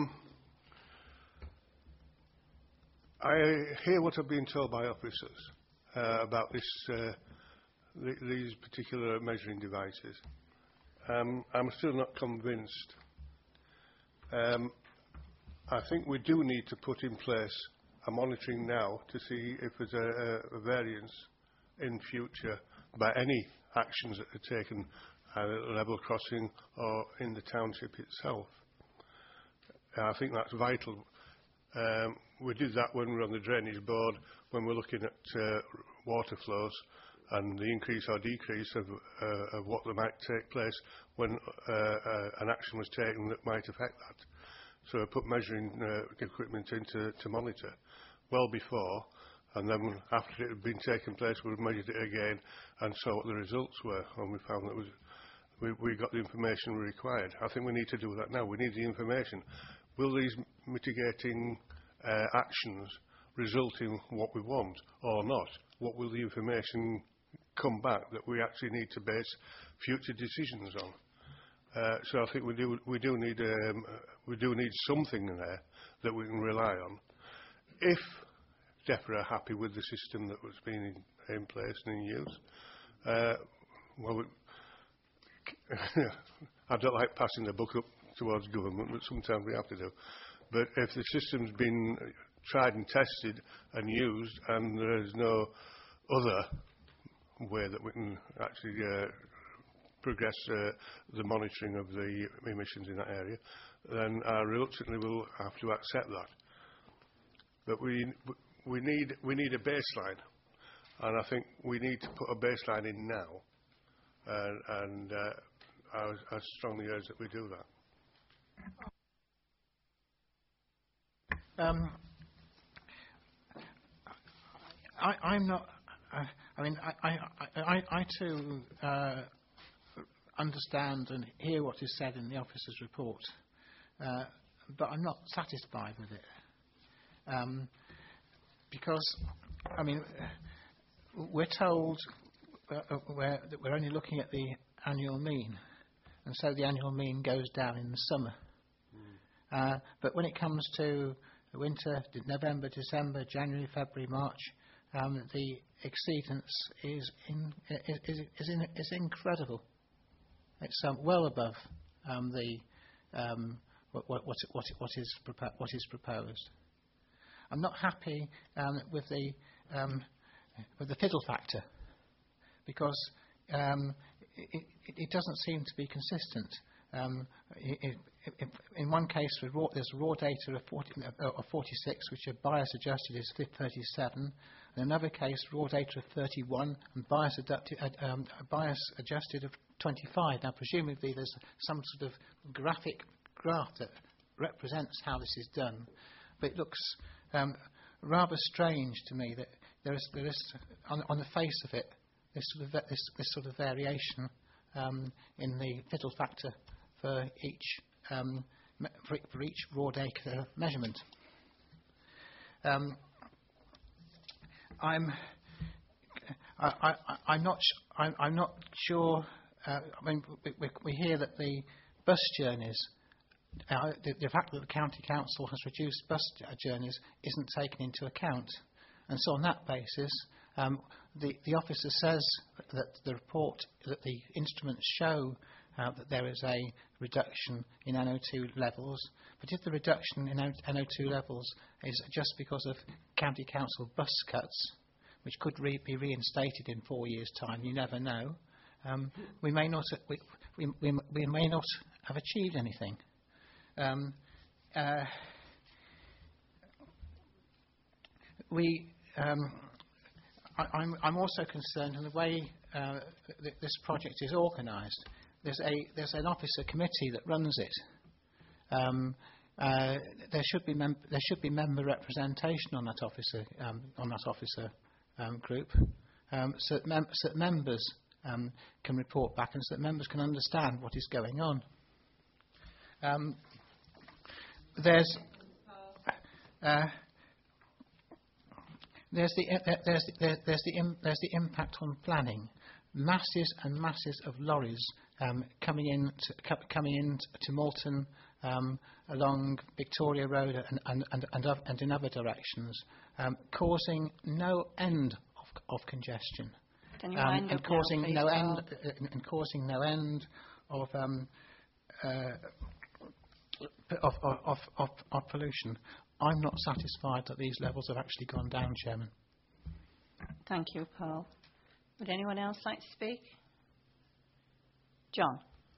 I hear what I've been told by officers about these particular measuring devices. I'm still not convinced. I think we do need to put in place a monitoring now to see if there's a variance in future by any actions that are taken either at level crossing or in the township itself. I think that's vital. We did that when we were on the drainage board, when we're looking at water flows and the increase or decrease of what might take place when an action was taken that might affect that. So I put measuring equipment in to monitor well before, and then after it had been taken place, we measured it again and saw what the results were, and we found that we got the information we required. I think we need to do that now. We need the information. Will these mitigating actions result in what we want or not? What will the information come back that we actually need to base future decisions on? So I think we do need something in there that we can rely on. If DEFRA are happy with the system that was being in place and in use, well, I don't like passing the buck up towards government, but sometimes we have to do. But if the system's been tried and tested and used, and there is no other way that we can actually progress the monitoring of the emissions in that area, then I reluctantly will have to accept that. But we need a baseline, and I think we need to put a baseline in now, and I strongly urge that we do that. I mean, I too understand and hear what is said in the officer's report, but I'm not satisfied with it. Because, I mean, we're told that we're only looking at the annual mean, and so the annual mean goes down in the summer. But when it comes to the winter, November, December, January, February, March, the exceedance is incredible. It's well above what is proposed. I'm not happy with the fiddle factor, because it doesn't seem to be consistent. In one case, there's raw data of 46, which are bias adjusted is 37. In another case, raw data of 31 and bias adjusted of 25. Now, presumably, there's some sort of graph that represents how this is done, but it looks rather strange to me that there is on the face of it this sort of variation in the fiddle factor for each raw data measurement. I'm not sure. I mean, we hear that the bus journeys, the fact that the county council has reduced bus journeys, isn't taken into account, and so on that basis, the officer says that the report, that the instruments show that there is a reduction in NO2 levels, but if the reduction in NO2 levels is just because of county council bus cuts, which could be reinstated in 4 years' time, you never know, we may not have achieved anything. I'm also concerned in the way this project is organised. There's an officer committee that runs it. There should be member representation on that officer group, so that members can report back, and so that members can understand what is going on. There's the impact on planning. Masses and masses of lorries coming into Malton along Victoria Road and in other directions, causing no end of congestion, and causing no end of pollution. I'm not satisfied that these levels have actually gone down, Chairman. Thank you, Paul. Would anyone else like to speak? John.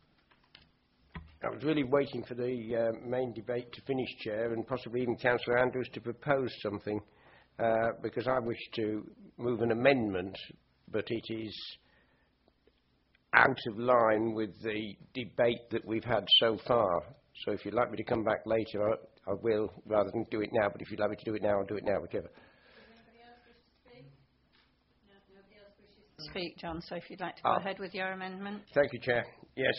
I was really waiting for the main debate to finish, Chair, and possibly even Councillor Andrews to propose something, because I wish to move an amendment, but it is out of line with the debate that we've had so far. So if you'd like me to come back later, I will, rather than do it now, but if you'd like me to do it now, I'll do it now, whichever. Speak, John, so if you'd like to go ahead with your amendment. Thank you, Chair. Yes.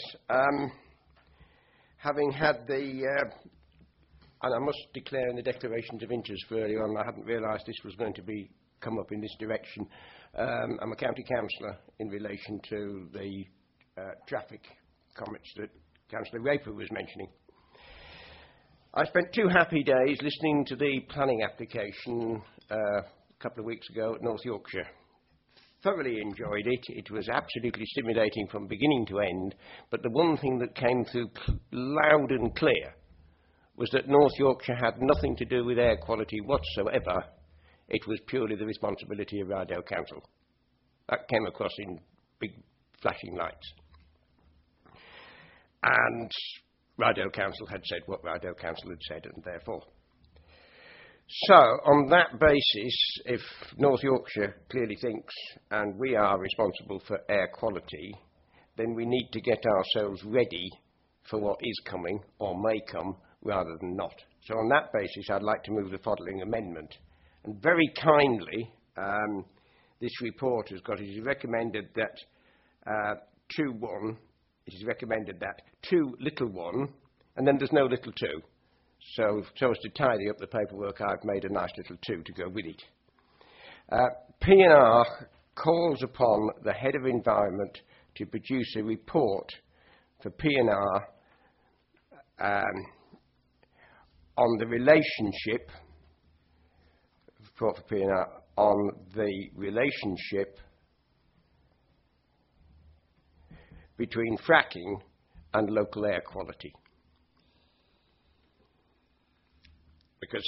Having had the... and I must declare in the declarations of interest for earlier on, I hadn't realised this was going to come up in this direction. I'm a county councillor in relation to the traffic comments that Councillor Raper was mentioning. I spent 2 happy days listening to the planning application a couple of weeks ago at North Yorkshire. Thoroughly enjoyed it. It was absolutely stimulating from beginning to end, but the one thing that came through loud and clear was that North Yorkshire had nothing to do with air quality whatsoever. It was purely the responsibility of Rydale Council. That came across in big flashing lights. And Rydale Council had said what Rydale Council had said, and therefore. So, on that basis, if North Yorkshire clearly thinks, and we are responsible for air quality, then we need to get ourselves ready for what is coming, or may come, rather than not. So on that basis, I'd like to move the following amendment. And very kindly, this report has got, it is recommended that 2.1, it is recommended that 2.1, and then there's no little 2. So as to tidy up the paperwork, I've made a nice little 2 to go with it. P&R calls upon the Head of Environment to produce a report for P&R on the relationship, report for P&R on the relationship between fracking and local air quality. Because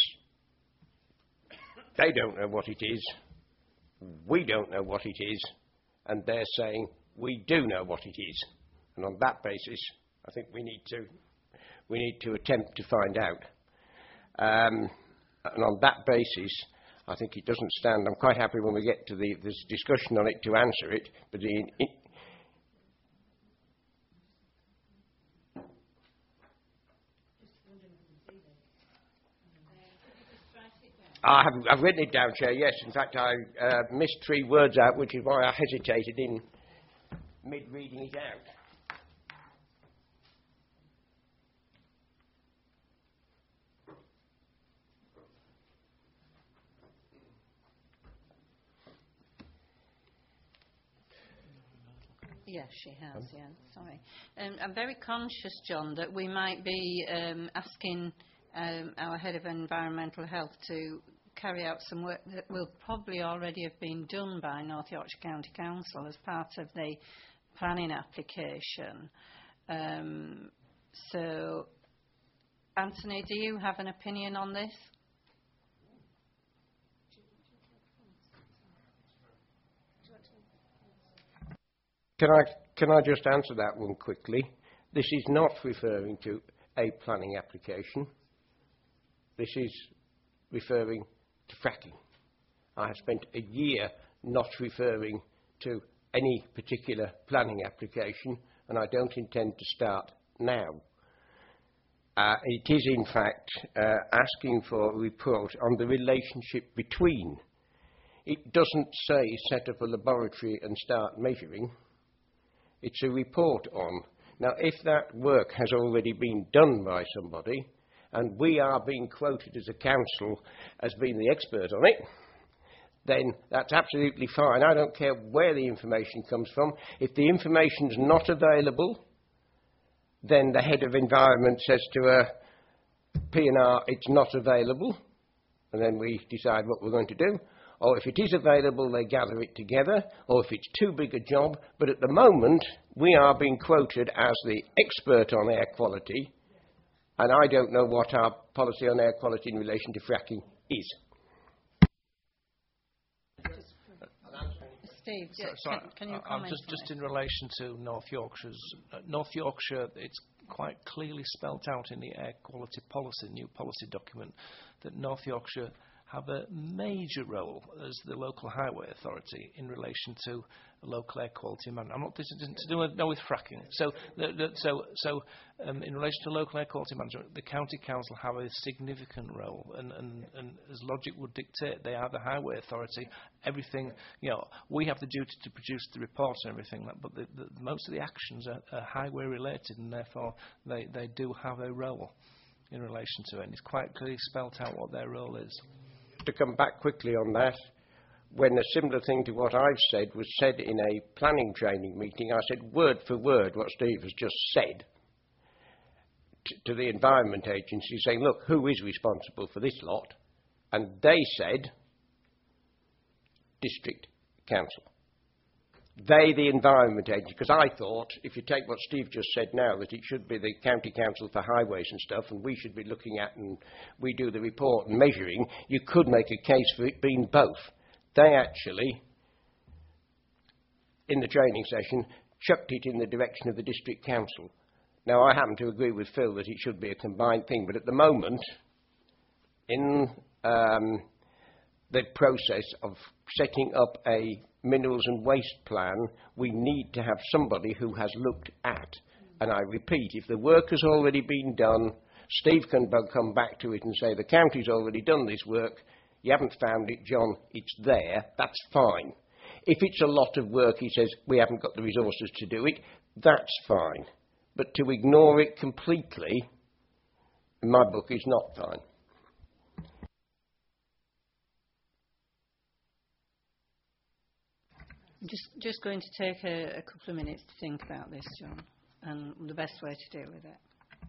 they don't know what it is, we don't know what it is, and they're saying we do know what it is. And on that basis, I think we need to attempt to find out. And on that basis, I think it doesn't stand. I'm quite happy when we get to this discussion on it to answer it, but I've written it down, Chair, yes. In fact, I missed 3 words out, which is why I hesitated in mid-reading it out. Yes, she has, yeah, sorry. I'm very conscious, John, that we might be asking our Head of Environmental Health to carry out some work that will probably already have been done by North Yorkshire County Council as part of the planning application. So, Anthony, do you have an opinion on this? Can I just answer that one quickly? This is not referring to a planning application. This is referring to fracking. I have spent a year not referring to any particular planning application, and I don't intend to start now. It is, in fact, asking for a report on the relationship between. It doesn't say set up a laboratory and start measuring. It's a report on. Now, if that work has already been done by somebody, and we are being quoted as a council as being the expert on it, then that's absolutely fine. I don't care where the information comes from. If the information's not available, then the Head of Environment says to P&R, it's not available, and then we decide what we're going to do. Or if it is available, they gather it together, or if it's too big a job. But at the moment, we are being quoted as the expert on air quality, and I don't know what our policy on air quality in relation to fracking is. Steve, can you comment just in relation to North Yorkshire's... North Yorkshire, it's quite clearly spelt out in the air quality policy, new policy document, that North Yorkshire have a major role as the local highway authority in relation to local air quality management. I'm not this is to do with fracking. So, in relation to local air quality management, the county council have a significant role, and as logic would dictate, they are the highway authority. Everything, we have the duty to produce the reports and everything, but most of the actions are highway related, and therefore they do have a role in relation to it. And it's quite clearly spelt out what their role is. To come back quickly on that, when a similar thing to what I've said was said in a planning training meeting, I said word for word what Steve has just said to the Environment Agency, saying, look, who is responsible for this lot? And they said, District Council. They, the Environment Agency, because I thought, if you take what Steve just said now, that it should be the County Council for Highways and stuff, and we should be looking at, and we do the report and measuring, you could make a case for it being both. They actually, in the training session, chucked it in the direction of the District Council. Now, I happen to agree with Phil that it should be a combined thing, but at the moment, in the process of setting up a minerals and waste plan, we need to have somebody who has looked at. And I repeat, if the work has already been done, Steve can come back to it and say, the county's already done this work, you haven't found it, John, it's there, that's fine. If it's a lot of work, he says, we haven't got the resources to do it, that's fine. But to ignore it completely, in my book, is not fine. I'm just going to take a couple of minutes to think about this, John, and the best way to deal with it.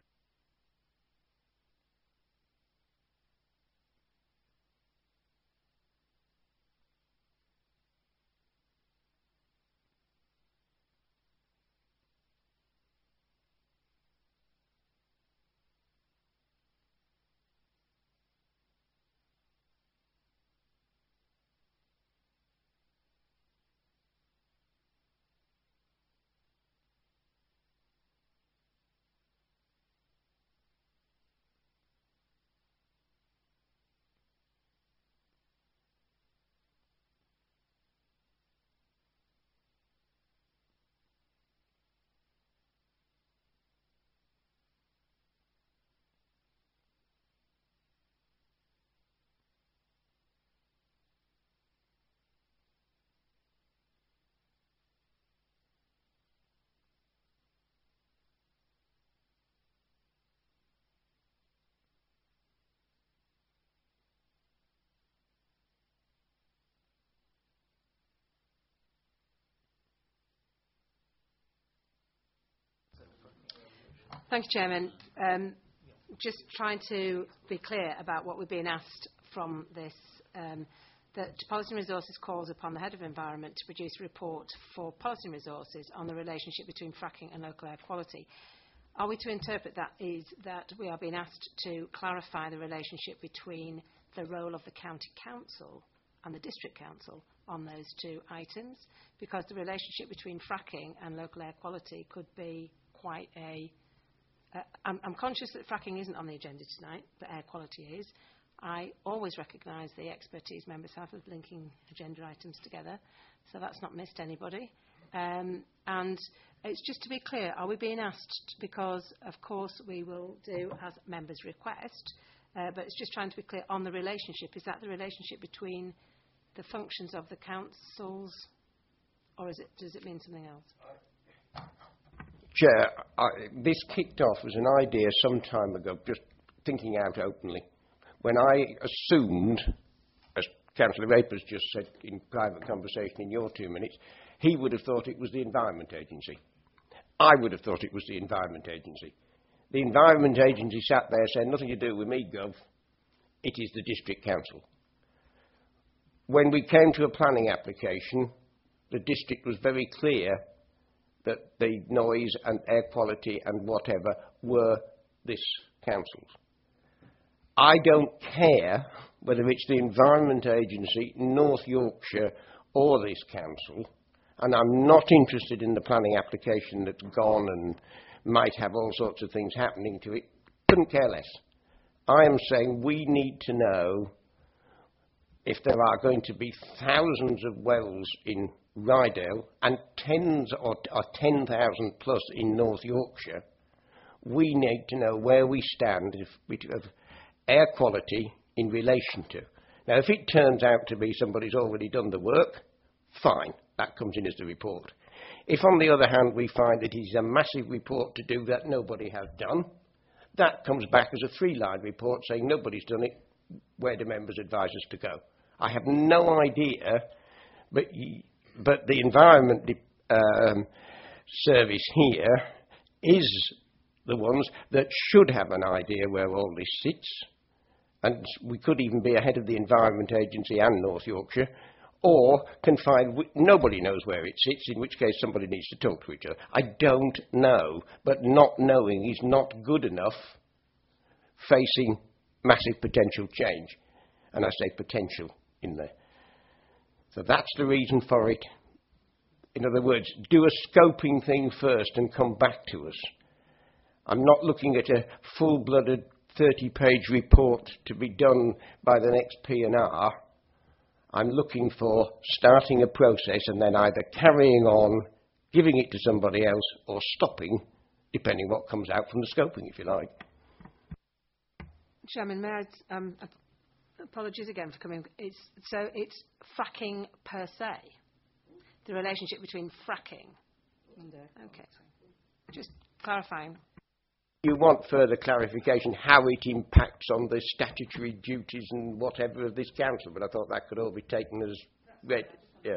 Thank you, Chairman. Just trying to be clear about what we're being asked from this, that Policy and Resources calls upon the Head of Environment to produce a report for Policy and Resources on the relationship between fracking and local air quality. Are we to interpret that is that we are being asked to clarify the relationship between the role of the County Council and the District Council on those two items? Because the relationship between fracking and local air quality could be quite a... I'm conscious that fracking isn't on the agenda tonight, but air quality is. I always recognise the expertise members have of linking agenda items together, so that's not missed anybody. And it's just to be clear, are we being asked, because of course we will do as members request, but it's just trying to be clear on the relationship. Is that the relationship between the functions of the councils, or does it mean something else? Chair, this kicked off as an idea some time ago, just thinking out openly, when I assumed, as Councillor Rapers just said in private conversation in your 2 minutes, he would have thought it was the Environment Agency. I would have thought it was the Environment Agency. The Environment Agency sat there saying, nothing to do with me, Gov. It is the District Council. When we came to a planning application, the district was very clear that the noise and air quality and whatever were this council's. I don't care whether it's the Environment Agency, North Yorkshire or this council, and I'm not interested in the planning application that's gone and might have all sorts of things happening to it. Couldn't care less. I am saying we need to know if there are going to be thousands of wells in Rydale and tens or 10,000 plus in North Yorkshire, we need to know where we stand of air quality in relation to. Now, if it turns out to be somebody's already done the work, fine, that comes in as the report. If, on the other hand, we find that it's a massive report to do that nobody has done, that comes back as a 3-line report saying nobody's done it, where do members advise us to go? I have no idea, but the Environment Service here is the ones that should have an idea where all this sits, and we could even be ahead of the Environment Agency and North Yorkshire, or can find nobody knows where it sits, in which case somebody needs to talk to each other. I don't know, but not knowing is not good enough facing massive potential change. And I say potential in there. So that's the reason for it. In other words, do a scoping thing first and come back to us. I'm not looking at a full-blooded 30-page report to be done by the next P&R. I'm looking for starting a process and then either carrying on, giving it to somebody else, or stopping, depending what comes out from the scoping, if you like. Chairman, may I, apologies again for coming. It's fracking per se. the relationship between fracking. Okay. Just clarifying. You want further clarification how it impacts on the statutory duties and whatever of this council, but I thought that could all be taken as read. Yeah.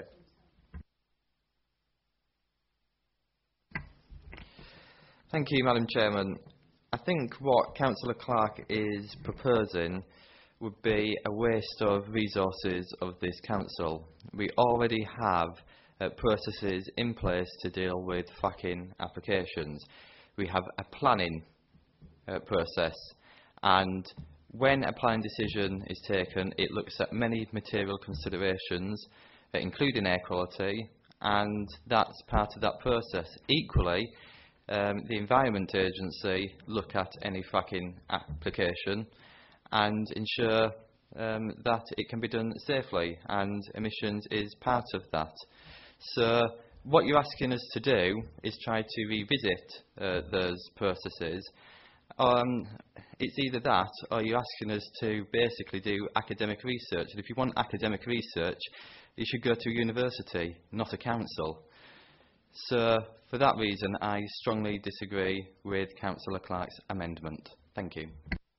Thank you, Madam Chairman. I think what Councillor Clark is proposing would be a waste of resources of this council. We already have processes in place to deal with fracking applications. We have a planning process, and when a planning decision is taken, it looks at many material considerations, including air quality, and that's part of that process. Equally, the Environment Agency look at any fracking application and ensure that it can be done safely, and emissions is part of that. So what you're asking us to do is try to revisit those processes. It's either that or you're asking us to basically do academic research. And if you want academic research, you should go to a university, not a council. So for that reason, I strongly disagree with Councillor Clark's amendment. Thank you.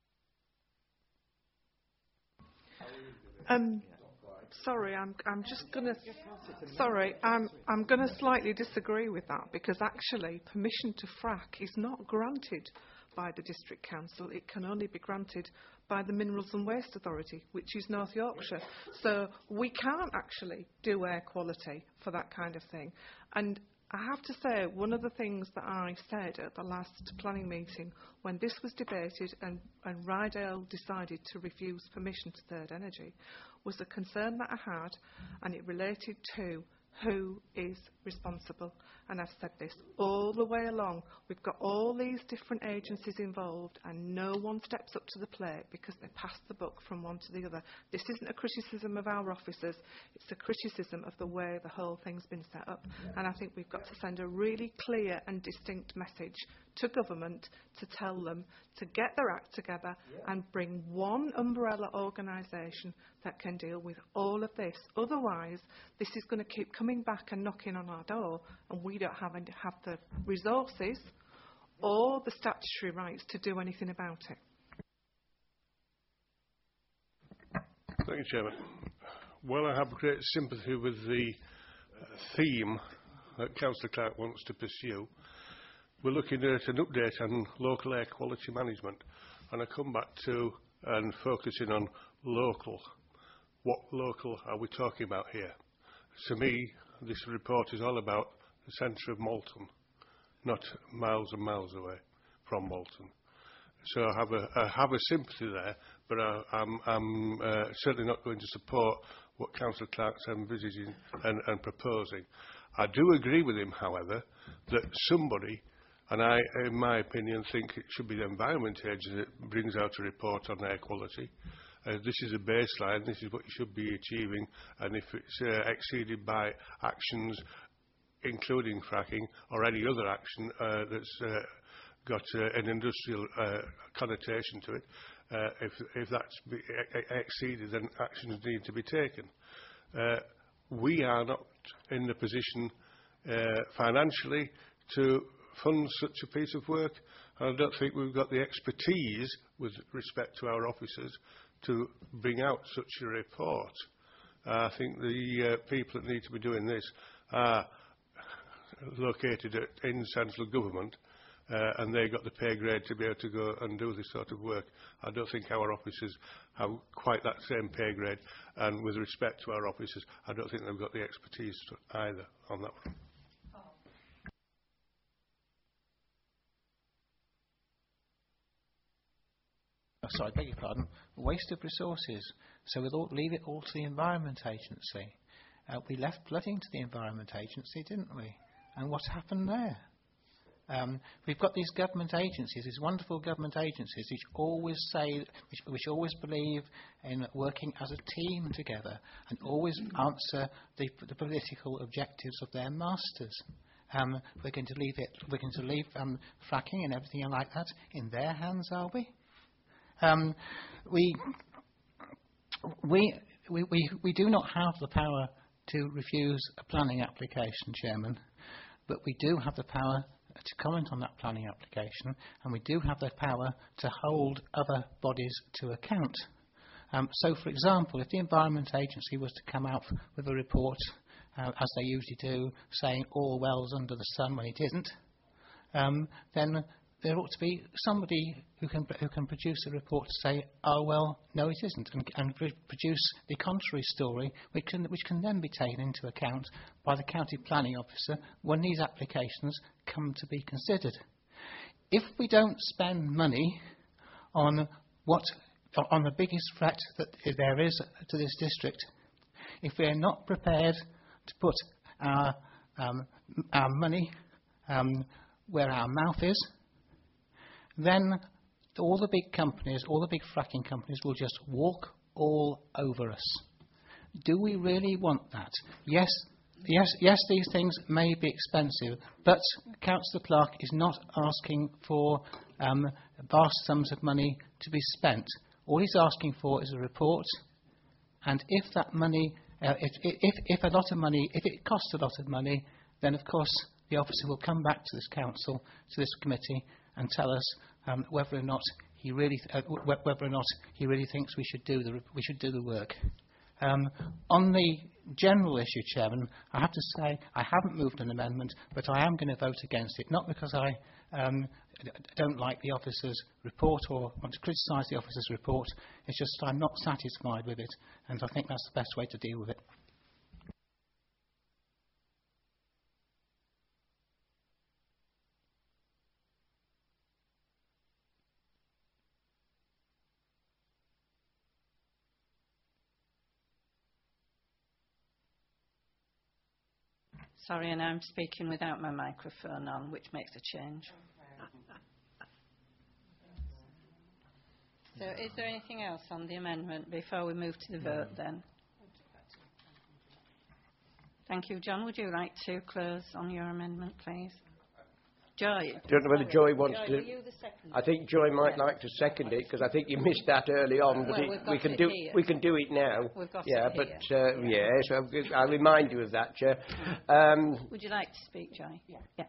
Sorry, I'm just going to. Sorry, I'm going to slightly disagree with that, because actually permission to frack is not granted by the District Council. It can only be granted by the Minerals and Waste Authority, which is North Yorkshire. So we can't actually do air quality for that kind of thing. And I have to say, one of the things that I said at the last planning meeting, when this was debated and Rydale decided to refuse permission to Third Energy, was a concern that I had, and it related to who is responsible. And I've said this all the way along. We've got all these different agencies involved and no one steps up to the plate because they pass the buck from one to the other. This isn't a criticism of our officers, it's a criticism of the way the whole thing's been set up. And I think we've got to send a really clear and distinct message to government to tell them to get their act together and bring one umbrella organisation that can deal with all of this. Otherwise, this is going to keep coming back and knocking on our door, and we don't have the resources or the statutory rights to do anything about it. Thank you, Chairman. Well, I have great sympathy with the theme that Councillor Clark wants to pursue. We're looking at an update on local air quality management, and I come back to and focusing on local. What local are we talking about here? To me, this report is all about the centre of Malton, not miles and miles away from Malton. So I have a sympathy there, but I'm certainly not going to support what Councillor Clark's envisaging and proposing. I do agree with him, however, that somebody, and I, in my opinion, think it should be the Environment Agency that brings out a report on air quality. This is a baseline, this is what you should be achieving, and if it's exceeded by actions, including fracking, or any other action that's got an industrial connotation to it, if that's exceeded, then actions need to be taken. We are not in the position financially to fund such a piece of work, and I don't think we've got the expertise with respect to our officers to bring out such a report. I think the people that need to be doing this are located in central government, and they got the pay grade to be able to go and do this sort of work. I don't think our officers have quite that same pay grade, and with respect to our officers, I don't think they've got the expertise either on that one. Sorry, beg your pardon. Waste of resources. So we'll leave it all to the Environment Agency. We left flooding to the Environment Agency, didn't we? And what happened there? We've got these government agencies, these wonderful government agencies, which always say, which always believe in working as a team together, and always answer the political objectives of their masters. We're going to leave fracking and everything like that in their hands, are we? We do not have the power to refuse a planning application, Chairman, but we do have the power to comment on that planning application, and we do have the power to hold other bodies to account. So, for example, if the Environment Agency was to come out with a report, as they usually do, saying all wells under the sun when it isn't, then there ought to be somebody who can produce a report to say, oh well, no it isn't, and produce the contrary story, which can then be taken into account by the county planning officer when these applications come to be considered. If we don't spend money on the biggest threat that there is to this district, if we are not prepared to put our money where our mouth is, then all the big companies, all the big fracking companies will just walk all over us. Do we really want that? Yes, these things may be expensive, but Councillor Clark is not asking for vast sums of money to be spent. All he's asking for is a report, and if that money, if it costs a lot of money, then of course the officer will come back to this council, to this committee, and tell us whether or not he really thinks we should do the work. On the general issue, Chairman, I have to say I haven't moved an amendment, but I am going to vote against it, not because I don't like the officer's report or want to criticise the officer's report. It's just I'm not satisfied with it, and I think that's the best way to deal with it. Sorry, and I'm speaking without my microphone on, which makes a change. So is there anything else on the amendment before we move to the vote then? Thank you. John, would you like to close on your amendment, please? Joy. Don't know whether Joy wants Joy, to. were you the seconder? I think Joy might like to second it because I think you missed that early on. But Well, we can do it now. We've got yeah, it but here. so I'll remind you of that, Chair. Would you like to speak, Joy? Yeah.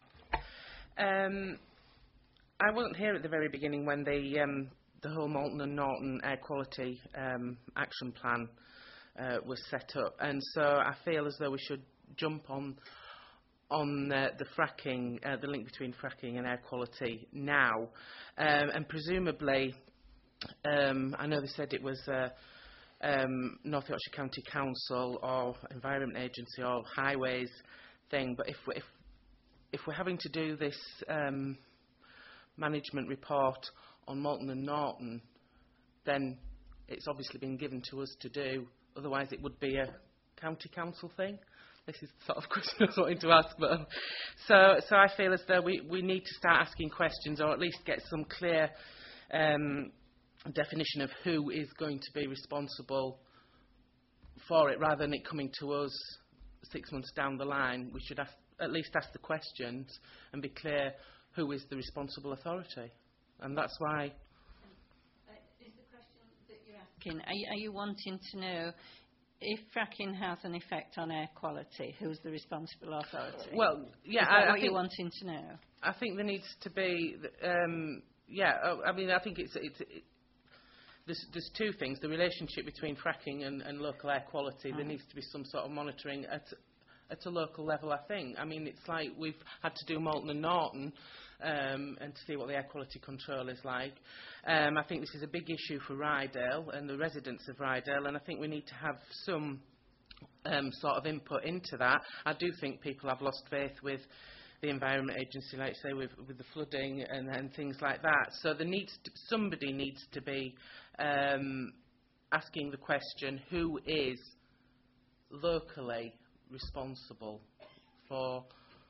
I wasn't here at the very beginning when the whole Moulton and Norton air quality action plan was set up, and so I feel as though we should jump on the fracking, the link between fracking and air quality now, and presumably, I know they said it was North Yorkshire County Council or Environment Agency or Highways thing, but if we're having to do this management report on Moulton and Norton, then it's obviously been given to us to do. Otherwise, it would be a county council thing. This is the sort of question I was wanting to ask, but so I feel as though we need to start asking questions, or at least get some clear definition of who is going to be responsible for it, rather than it coming to us 6 months down the line. We should at least ask the questions and be clear who is the responsible authority, and that's why. Is the question that you're asking? Are you wanting to know? If fracking has an effect on air quality, who's the responsible authority? Well, yeah, Is that I what think, you're wanting to know? I think there needs to be, I mean, I think there's two things: the relationship between fracking and local air quality. There needs to be some sort of monitoring at a local level. I think. I mean, it's like we've had to do Moulton and Norton. And to see what the air quality control is like. I think this is a big issue for Rydale and the residents of Rydale, and I think we need to have some sort of input into that. I do think people have lost faith with the Environment Agency, like say with the flooding and things like that. So somebody needs to be asking the question: who is locally responsible for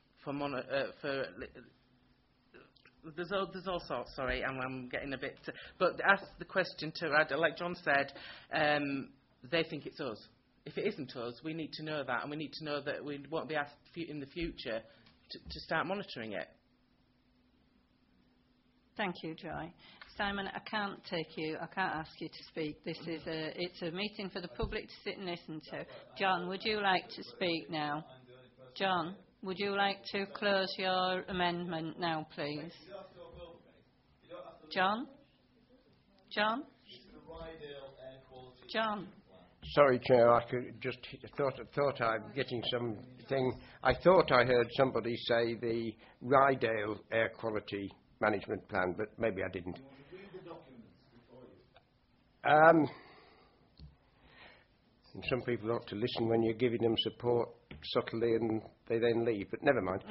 There's all sorts. Sorry, I'm getting a bit. But ask the question to, like John said, they think it's us. If it isn't us, we need to know that, and we need to know that we won't be asked in the future to start monitoring it. Thank you, Joy. Simon, I can't ask you to speak. It's a meeting for the public to sit and listen to. John, would you like to speak now? John, would you like to close your amendment now, please? John? John? John? Sorry, Chair, I thought I'm getting something. I thought I heard somebody say the Rydale Air Quality Management Plan, but maybe I didn't. And some people ought to listen when you're giving them support subtly and they then leave, but never mind.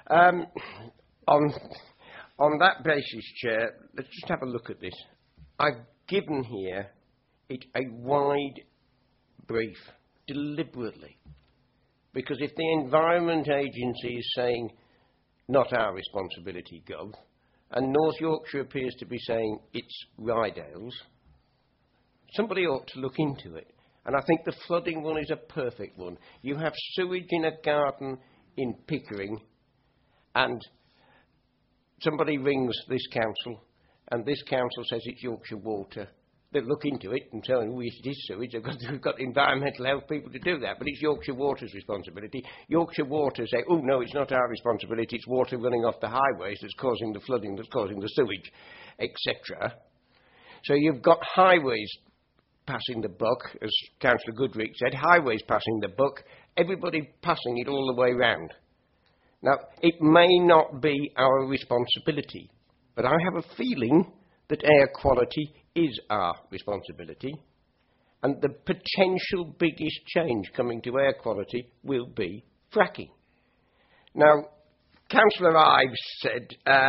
On that basis, Chair, let's just have a look at this. I've given here it a wide brief, deliberately, because if the Environment Agency is saying, not our responsibility, Gov, and North Yorkshire appears to be saying it's Rydale's, somebody ought to look into it. And I think the flooding one is a perfect one. You have sewage in a garden in Pickering, and somebody rings this council, and this council says it's Yorkshire Water. They look into it and tell them, yes, it is sewage. We've got environmental health people to do that, but it's Yorkshire Water's responsibility. Yorkshire Water say, oh, no, it's not our responsibility. It's water running off the highways that's causing the flooding, that's causing the sewage, etc. So you've got highways passing the buck, as Councillor Goodrick said, highways passing the buck, everybody passing it all the way round. Now, it may not be our responsibility, but I have a feeling that air quality is our responsibility, and the potential biggest change coming to air quality will be fracking. Now, Councillor Ives said,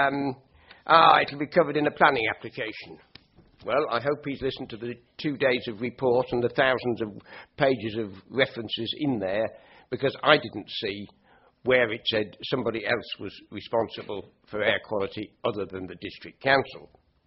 it'll be covered in a planning application. Well, I hope he's listened to the 2 days of report and the thousands of pages of references in there, because I didn't see where it said somebody else was responsible for air quality other than the District Council.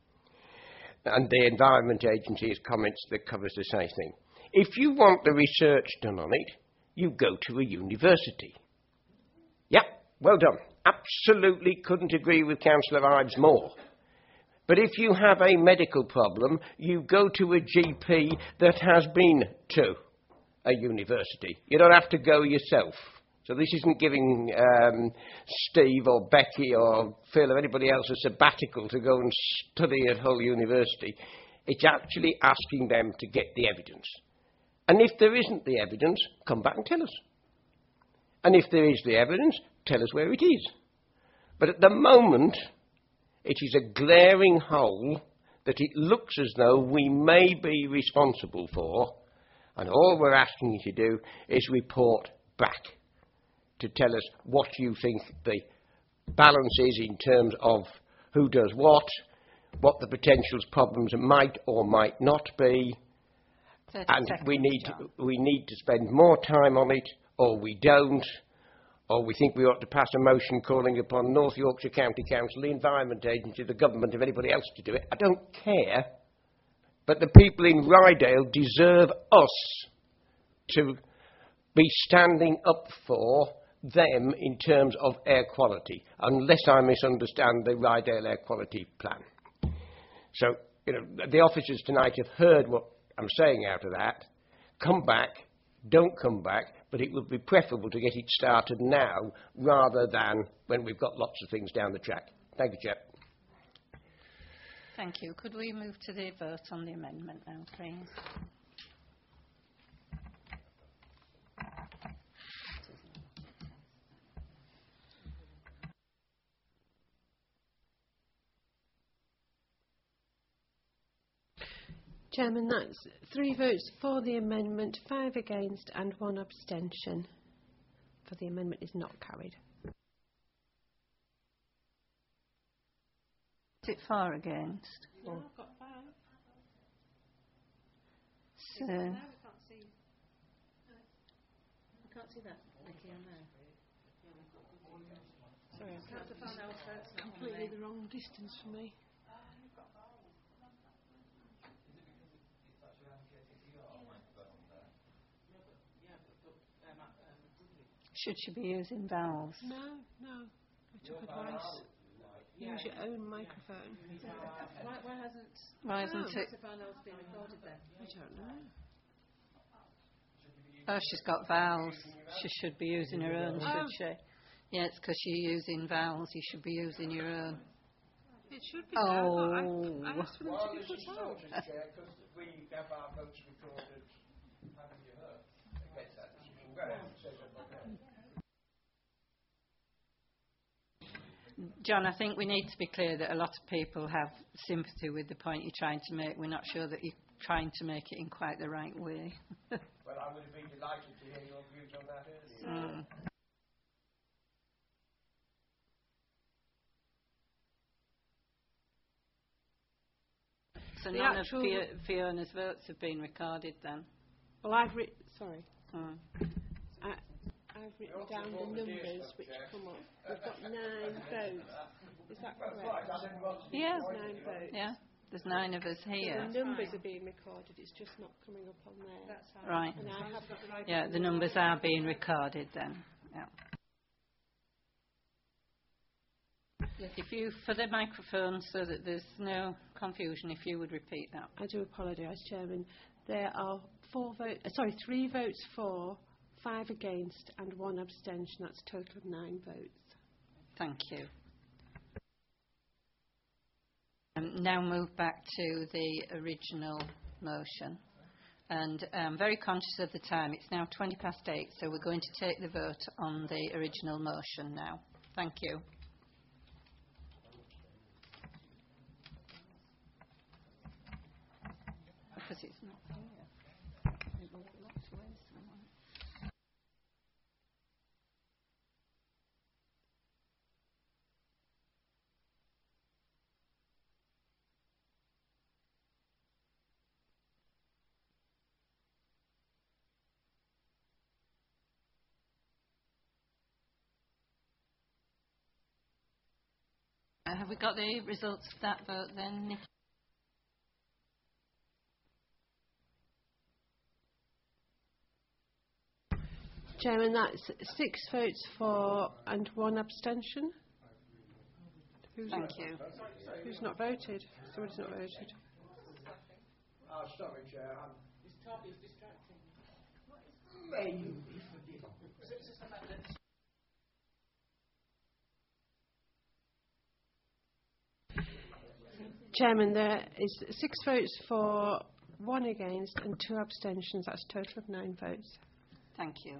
And the Environment Agency has comments that covers the same thing. If you want the research done on it, you go to a university. Yep, well done. Absolutely couldn't agree with Councillor Ives more. But if you have a medical problem, you go to a GP that has been to a university. You don't have to go yourself. So this isn't giving Steve or Becky or Phil or anybody else a sabbatical to go and study at Hull University. It's actually asking them to get the evidence. And if there isn't the evidence, come back and tell us. And if there is the evidence, tell us where it is. But at the moment, it is a glaring hole that it looks as though we may be responsible for, and all we're asking you to do is report back to tell us what you think the balance is in terms of who does what the potential problems might or might not be, and we need to spend more time on it, or we don't, or we think we ought to pass a motion calling upon North Yorkshire County Council, the Environment Agency, the government, if anybody else to do it. I don't care, but the people in Rydale deserve us to be standing up for them in terms of air quality, unless I misunderstand the Rydale Air Quality Plan. So, the officers tonight have heard what I'm saying out of that. Come back, don't come back, but it would be preferable to get it started now rather than when we've got lots of things down the track. Thank you, Chair. Thank you. Could we move to the vote on the amendment now, please? Chairman, that's 3 votes for the amendment, 5 against and 1 abstention. For the amendment is not carried. Is it for or against? No, I've got 5. So, I can't see that. Sorry, completely the wrong distance for me. should she be using vowels? No, we took advice. use your own microphone. Why hasn't it? I don't know. Oh, she's got vowels. She should be using her own, should she? Yeah, it's because you're using vowels. You should be using your own. It should be there, but I asked for them to be put out. Because we have our votes recorded, haven't you heard? Against that decision. Go ahead, say something. John, I think we need to be clear that a lot of people have sympathy with the point you're trying to make. We're not sure that you're trying to make it in quite the right way. Well, I would have been delighted to hear your views on that earlier. So none of Fiona's votes have been recorded then? Well, I've written... Sorry. Mm. I've written down the numbers which come up. We've got 9 votes. Is that correct? Yeah. There's 9 votes. Yeah. There's 9 of us here. So the numbers are being recorded. It's just not coming up on there. That's right. And I have yeah, the numbers are being recorded then. Yeah. If you, for the microphone, so that there's no confusion, if you would repeat that. I do apologise, Chairman. There are 3 votes for, 5 against, and 1 abstention. That's a total of 9 votes. Thank you. Now move back to the original motion. And I'm very conscious of the time. It's now 8:20, so we're going to take the vote on the original motion now. Thank you. Because it's not here. It will be locked away somewhere. Have we got the results of that vote then, Nick? Chairman, that's 6 votes for and 1 abstention. Thank you. Who's not voted? Somebody's not voted. Oh, sorry, Chair. This talk is distracting. Chairman, there is 6 votes for, 1 against, and 2 abstentions. That's a total of 9 votes. Thank you.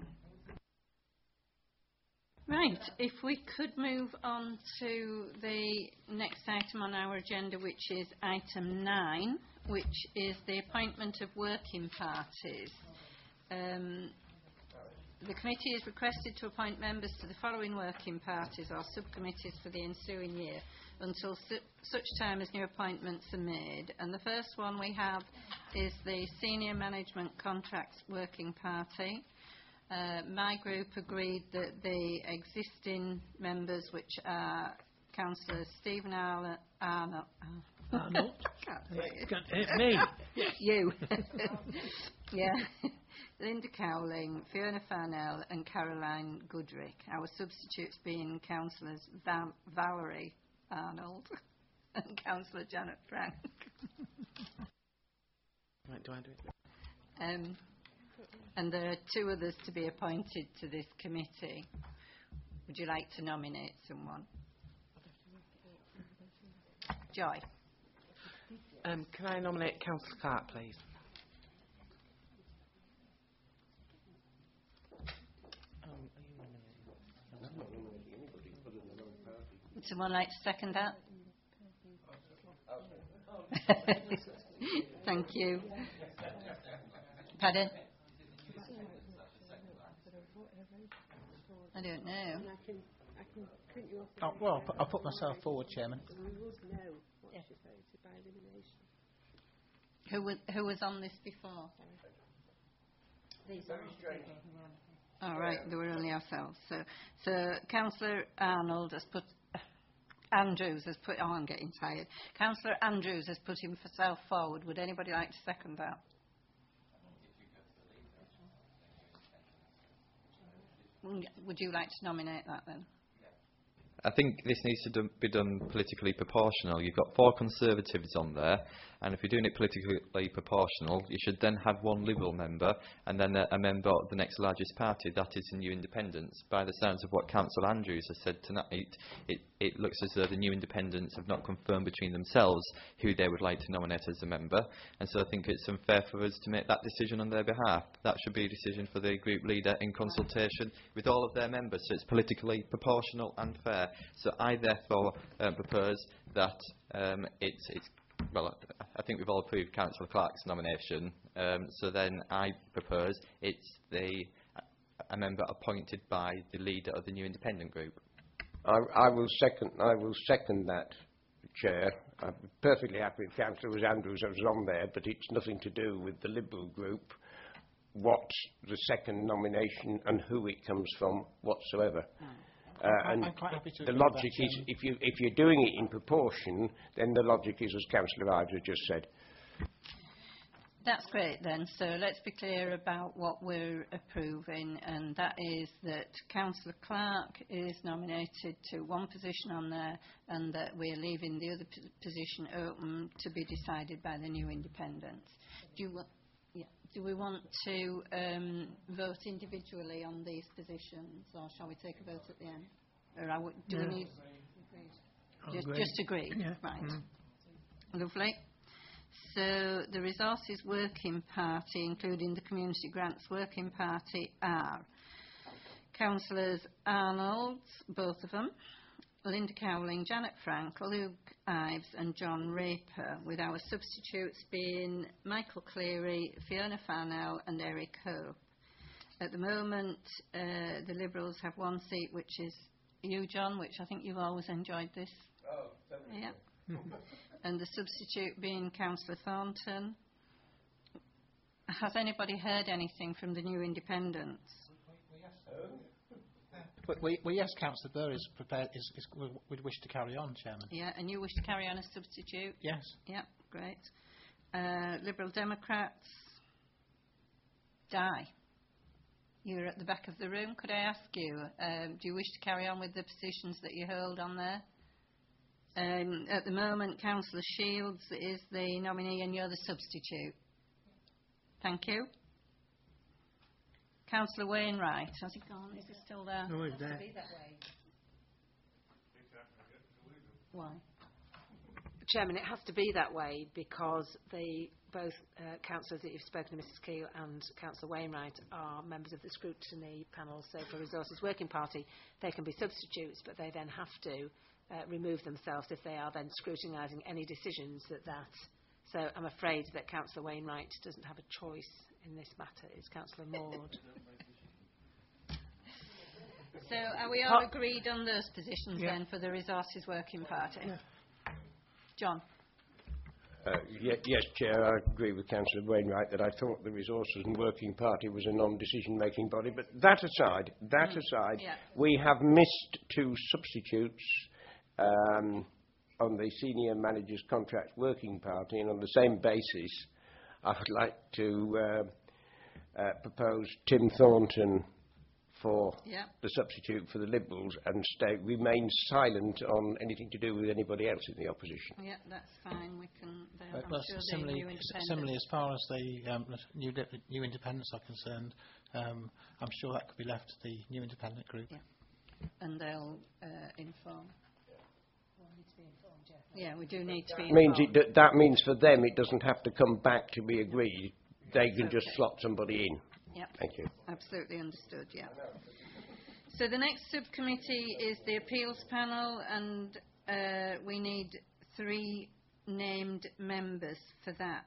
Right, if we could move on to the next item on our agenda, which is item 9, which is the appointment of working parties. The committee is requested to appoint members to the following working parties or subcommittees for the ensuing year until such time as new appointments are made. And the first one we have is the Senior Management Contracts Working Party. My group agreed that the existing members, which are Councillors Stephen Arnold. Me. You. Yeah. Linda Cowling, Fiona Farnell and Caroline Goodrick. Our substitutes being Councillors Valerie Arnold and Councillor Janet Frank. Right, do I do it? And there are 2 others to be appointed to this committee. Would you like to nominate someone? Joy. Can I nominate Councillor Clark, please? Would someone like to second that? Thank you. Pardon? I don't know. Oh, well, I'll put myself forward, Chairman. Who was on this before? All right, there were only ourselves. So Councillor Arnold has put... Andrews has put... Oh, I'm getting tired. Councillor Andrews has put himself forward. Would anybody like to second that? Would you like to nominate that then? I think this needs to be done politically proportional. You've got 4 Conservatives on there, and if you're doing it politically proportional, you should then have 1 Liberal member and then a member of the next largest party, that is the New Independents. By the sounds of what Councillor Andrews has said tonight, it looks as though the New Independents have not confirmed between themselves who they would like to nominate as a member, and so I think it's unfair for us to make that decision on their behalf. That should be a decision for the group leader in consultation with all of their members, so it's politically proportional and fair. So I therefore propose that well, I think we've all approved Councillor Clark's nomination, so then I propose it's a member appointed by the leader of the New Independent group. I will second that, Chair. I'm perfectly happy with Councillor Andrews that was on there, but it's nothing to do with the Liberal group, what the second nomination and who it comes from whatsoever. And I'm quite happy to the agree with logic that, is, if you're doing it in proportion, then the logic is, as Councillor Ives has just said. That's great then. So let's be clear about what we're approving, and that is that Councillor Clark is nominated to 1 position on there, and that we're leaving the other position open to be decided by the New Independents. Do we want to vote individually on these positions, or shall we take a vote at the end? Or do we need... Just agree? Yeah. Right. Lovely. So the Resources Working Party, including the Community Grants Working Party, are Councillors Arnold, both of them, Linda Cowling, Janet Frank, Luke Ives and John Raper, with our substitutes being Michael Cleary, Fiona Farnell and Eric Hope. At the moment, the Liberals have 1 seat, which is you, John, which I think you've always enjoyed this. Oh, definitely. Yeah. And the substitute being Councillor Thornton. Has anybody heard anything from the New Independents? Well, yes, Councillor Burr is prepared, would wish to carry on, Chairman. Yeah, and you wish to carry on as substitute? Yes. Yeah, great. Liberal Democrats, Di. You're at the back of the room. Could I ask you, do you wish to carry on with the positions that you hold on there? At the moment, Councillor Shields is the nominee and you're the substitute. Thank you. Councillor Wainwright, has he gone? Is he still there? No, he's there. To be that way. Why? Chairman, it has to be that way because both councillors that you've spoken to, Mrs Keel and Councillor Wainwright, are members of the scrutiny panel. So for Resources Working Party, they can be substitutes, but they then have to remove themselves if they are then scrutinising any decisions that. So I'm afraid that Councillor Wainwright doesn't have a choice in this matter. It's Councillor Maud. So are we all agreed on those positions then for the Resources Working Party? Yeah. John? Yes, Chair, I agree with Councillor Wainwright that I thought the Resources and Working Party was a non-decision-making body. But that aside, we have missed 2 substitutes on the Senior Managers Contracts Working Party, and on the same basis, I would like to propose Tim Thornton for the substitute for the Liberals and remain silent on anything to do with anybody else in the opposition. Yeah, that's fine. We can. Similarly, as far as the new Independents are concerned, I'm sure that could be left to the New Independent group. Yeah, and they'll inform. Yeah, we do need to be informed. That means for them it doesn't have to come back to be agreed. They can just slot somebody in. Yep. Thank you. Absolutely understood, yeah. So the next subcommittee is the Appeals Panel, and we need 3 named members for that,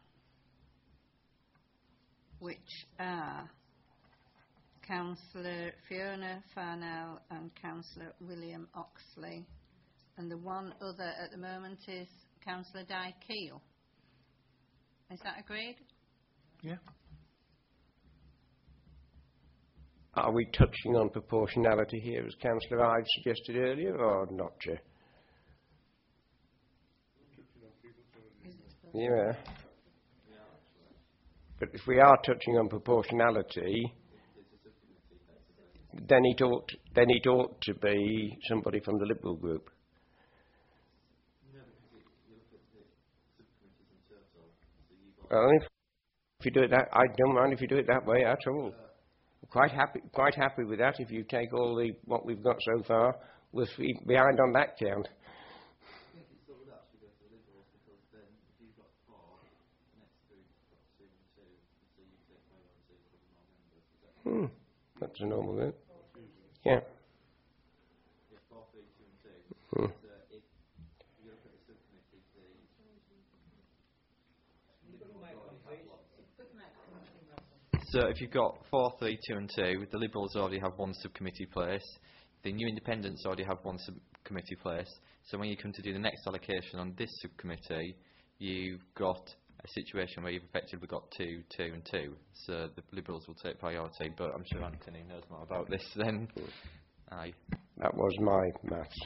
which are Councillor Fiona Farnell and Councillor William Oxley. And the one other at the moment is Councillor Di Keel. Is that agreed? Yeah. Are we touching on proportionality here, as Councillor Ives suggested earlier, or not, Chair? Yeah. But if we are touching on proportionality, then it ought to be somebody from the Liberal group. Well, if you do it that, I don't mind if you do it that way at all. Quite happy with that. If you take all what we've got so far, we're behind on that count. That's a normal route. Yeah. So if you've got 4, 3, 2 and 2, the Liberals already have one subcommittee place, the New Independents already have one subcommittee place, so when you come to do the next allocation on this subcommittee, you've got a situation where you've effectively got 2, 2 and 2, so the Liberals will take priority, but I'm sure Anthony knows more about this than I. That was my maths.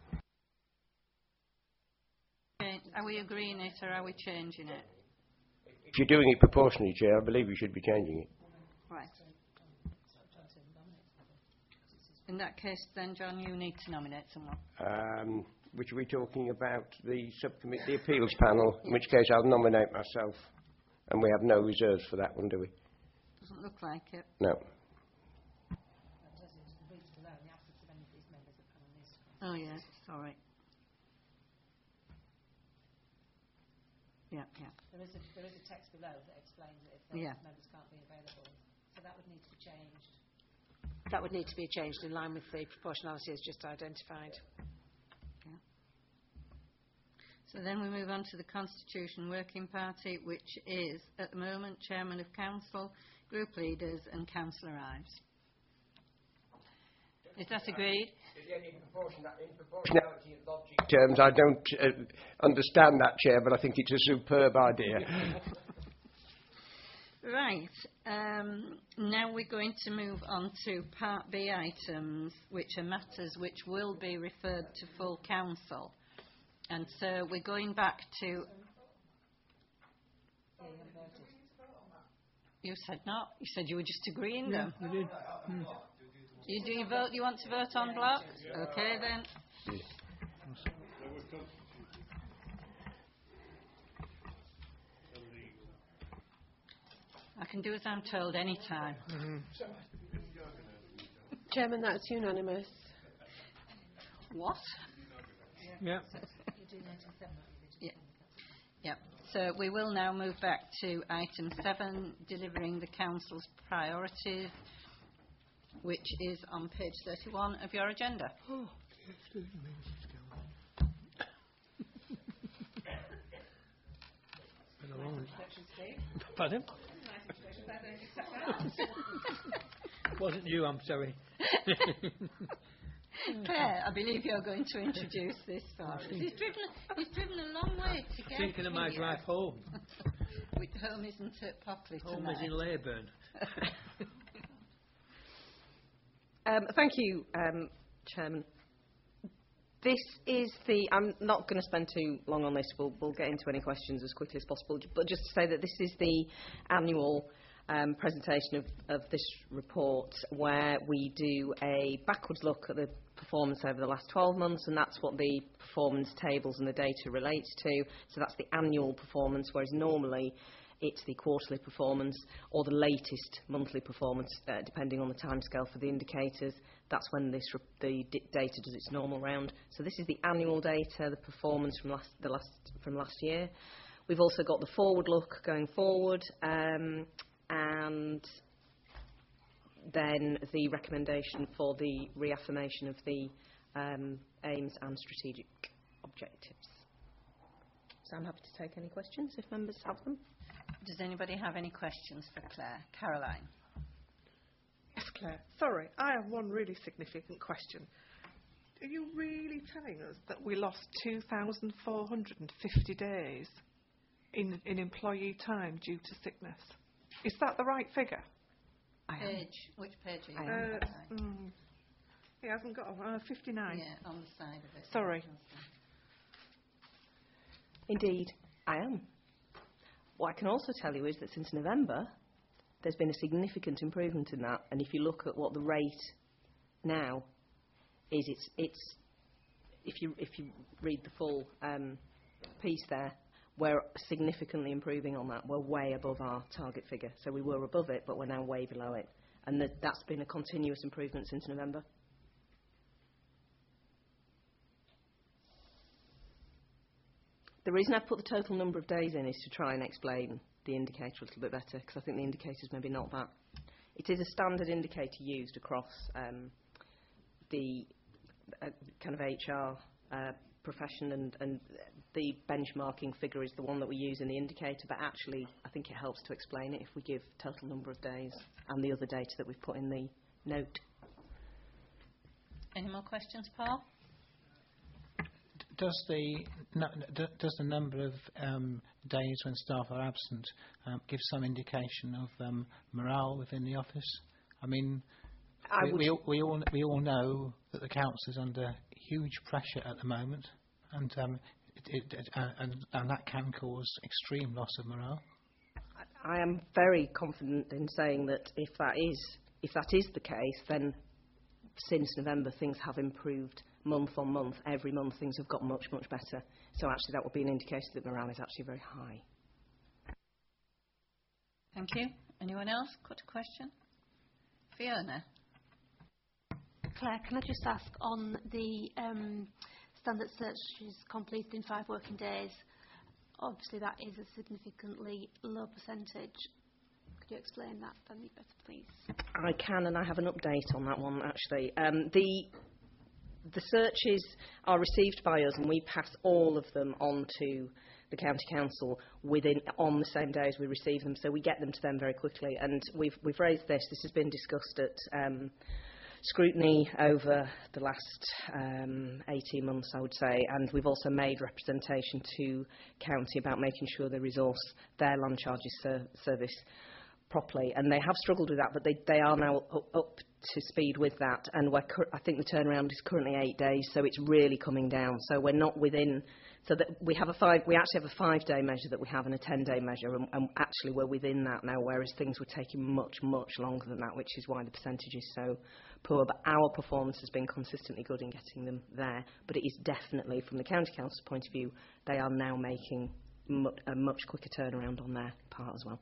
Are we agreeing it or are we changing it? If you're doing it proportionally, Chair, I believe you should be changing it. Right. In that case, then, John, you need to nominate someone. Which are we talking about? The subcommittee, the appeals panel, in which case I'll nominate myself. And we have no reserves for that one, do we? Doesn't look like it. No. Oh, yeah, sorry. Yeah. There is a text below that explains it if those members can't be available. So that would need to be changed. That would need to be changed in line with the proportionality as just identified. Yeah. So then we move on to the Constitution Working Party, which is, at the moment, Chairman of Council, Group Leaders and Councillor Ives. Is that agreed? In proportionality and logic terms, I don't understand that, Chair, but I think it's a superb idea. Right. Now we're going to move on to Part B items, which are matters which will be referred to full council. And so we're going back to... You said not. You said you were just agreeing them. We did. Do you vote? You want to vote on block? Okay then. I can do as I'm told any time. Chairman, that's unanimous. What? Yeah. Yeah. So we will now move back to item 7, delivering the council's priorities, which is on page 31 of your agenda. Oh. Pardon? Wasn't you, I'm sorry. Claire, I believe you're going to introduce this for us. He's driven a long way to get Thinking of my here. drive home. Home isn't at Popley Home tonight. is in Leyburn. Thank you, Chairman. This is the... I'm not going to spend too long on this. We'll get into any questions as quickly as possible. But just to say that this is the annual presentation of this report where we do a backwards look at the performance over the last 12 months, and that's what the performance tables and the data relates to. So that's the annual performance, whereas normally it's the quarterly performance or the latest monthly performance, depending on the timescale for the indicators. That's when the data does its normal round. So this is the annual data, the performance from last year. We've also got the forward look going forward, and then the recommendation for the reaffirmation of the aims and strategic objectives. So I'm happy to take any questions if members have them. Does anybody have any questions for Claire? Caroline? Yes, Claire. Sorry, I have one really significant question. Are you really telling us that we lost 2,450 days in employee time due to sickness? Is that the right figure? Page. Which page are you on? It hasn't got 59. Yeah, on the side of it. Sorry. Indeed, I am. What I can also tell you is that since November, there's been a significant improvement in that. And if you look at what the rate now is it's if you read the full piece there, we're significantly improving on that. We're way above our target figure. So we were above it, but we're now way below it. And that's been a continuous improvement since November. The reason I put the total number of days in is to try and explain the indicator a little bit better, because I think the indicator's maybe not that. It is a standard indicator used across the kind of HR profession, and the benchmarking figure is the one that we use in the indicator, but actually I think it helps to explain it if we give total number of days and the other data that we've put in the note. Any more questions, Paul? Does the number of days when staff are absent give some indication of morale within the office? I mean, we all know that the council is under huge pressure at the moment, and that can cause extreme loss of morale. I am very confident in saying that if that is the case, then since November things have improved month on month. Every month things have got much, much better. So actually that would be an indication that morale is actually very high. Thank you. Anyone else got a question? Fiona? Claire, can I just ask on the standard searches completed in 5 working days, obviously that is a significantly low percentage. Could you explain that a bit better, please? I can, and I have an update on that one, actually. The searches are received by us, and we pass all of them on to the County Council on the same day as we receive them, so we get them to them very quickly. And we've raised this. This has been discussed at scrutiny over the last 18 months, I would say, and we've also made representation to County about making sure they resource their land charges service properly, and they have struggled with that, but they are now up to speed with that, and I think the turnaround is currently 8 days, so it's really coming down. So we're not within, so that we actually have a 5-day measure that we have and a 10-day measure, and actually we're within that now, whereas things were taking much, much longer than that, which is why the percentage is so poor. But our performance has been consistently good in getting them there, but it is definitely, from the County Council's point of view, they are now making a much quicker turnaround on their part as well.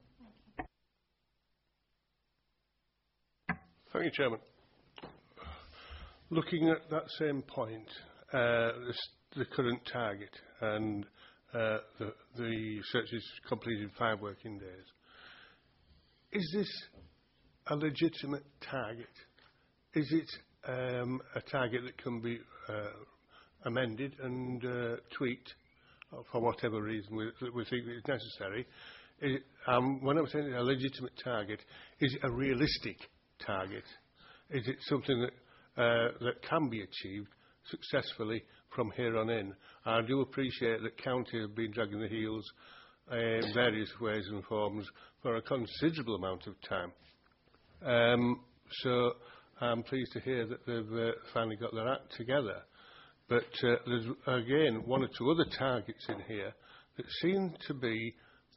Thank you, Chairman. Looking at that same point, the current target and the searches completed in 5 working days, is this a legitimate target? Is it a target that can be amended and tweaked for whatever reason we think is necessary? When I'm saying a legitimate target, is it a realistic target? Is it something that can be achieved successfully from here on in? I do appreciate that County have been dragging the heels in various ways and forms for a considerable amount of time. So I'm pleased to hear that they've finally got their act together. But there's, again, 1 or 2 other targets in here that seem to be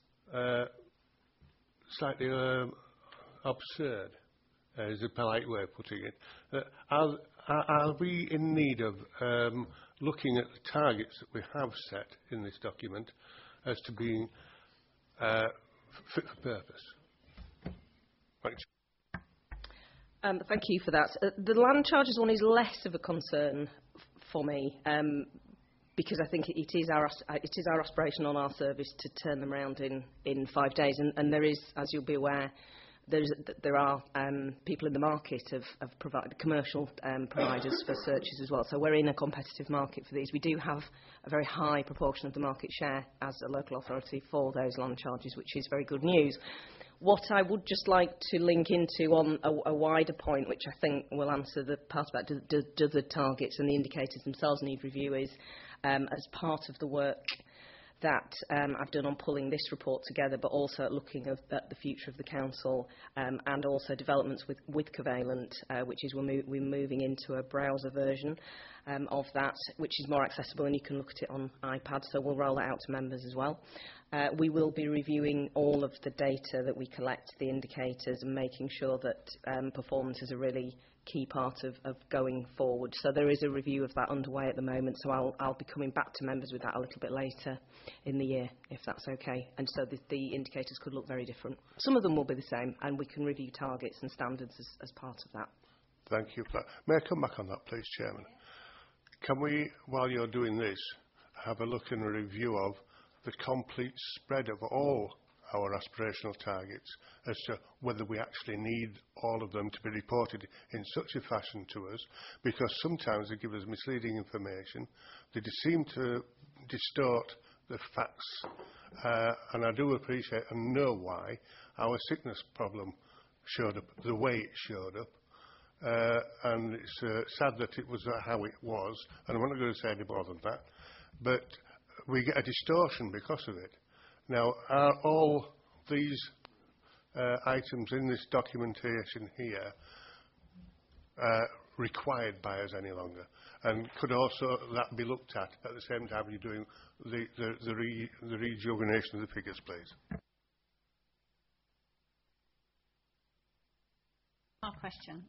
slightly absurd, is a polite way of putting it. Are we in need of looking at the targets that we have set in this document as to being fit for purpose? Thanks. Thank you for that. The land charges one is less of a concern for me, because I think it is our aspiration on our service to turn them around in 5 days, and there is, as you'll be aware, there are people in the market of commercial providers for searches as well. So we're in a competitive market for these. We do have a very high proportion of the market share as a local authority for those land charges, which is very good news. What I would just like to link into on a wider point, which I think will answer the part about do the targets and the indicators themselves need review, is as part of the work that I've done on pulling this report together, but also looking at the future of the council, and also developments with Covalent, which is we're moving into a browser version of that, which is more accessible, and you can look at it on iPad, so we'll roll that out to members as well. We will be reviewing all of the data that we collect, the indicators, and making sure that performance is a really key part of going forward. So there is a review of that underway at the moment, so I'll be coming back to members with that a little bit later in the year, if that's okay. And so the indicators could look very different. Some of them will be the same, and we can review targets and standards as part of that. Thank you for that. May I come back on that, please, Chairman? Can we, while you're doing this, have a look and a review of the complete spread of all our aspirational targets as to whether we actually need all of them to be reported in such a fashion to us, because sometimes they give us misleading information. They seem to distort the facts, and I do appreciate and know why our sickness problem showed up the way it showed up. And it's sad that it was how it was, and I'm not going to say any more than that, but we get a distortion because of it. Now, are all these items in this documentation here required by us any longer? And could also that be looked at the same time you're doing the rejuvenation of the figures, please? More questions?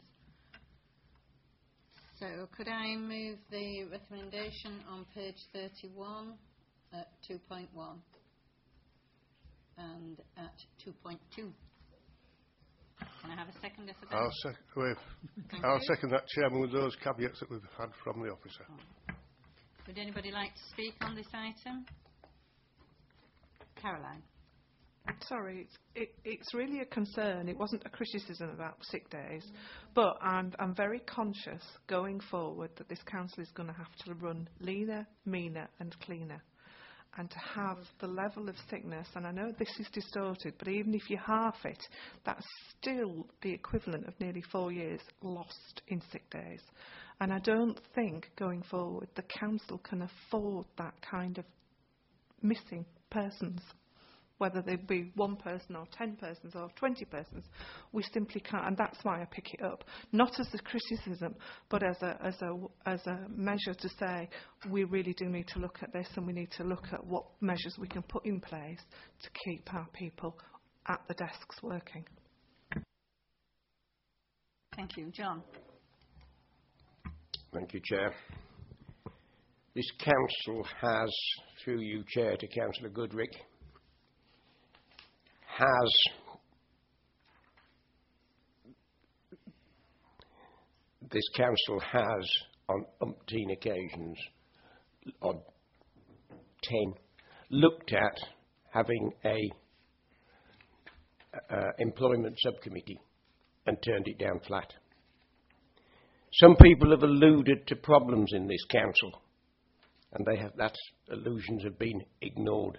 So could I move the recommendation on page 31 at 2.1 and at 2.2? Can I have a second for that? I'll second that, Chairman, with those caveats that we've had from the officer. Would anybody like to speak on this item? Caroline. Sorry, it's really a concern. It wasn't a criticism about sick days, but I'm very conscious going forward that this council is going to have to run leaner, meaner and cleaner. And to have the level of sickness, and I know this is distorted, but even if you half it, that's still the equivalent of nearly 4 years lost in sick days. And I don't think going forward the council can afford that kind of missing persons. Whether they be one person or 10 persons or 20 persons, we simply can't, and that's why I pick it up, not as a criticism, but as a measure to say we really do need to look at this, and we need to look at what measures we can put in place to keep our people at the desks working. Thank you, John. Thank you, Chair. This council has, through you, Chair, to Councillor Goodrick, this council has, on umpteen occasions, on 10, looked at having a employment subcommittee and turned it down flat. Some people have alluded to problems in this council, and that allusions have been ignored.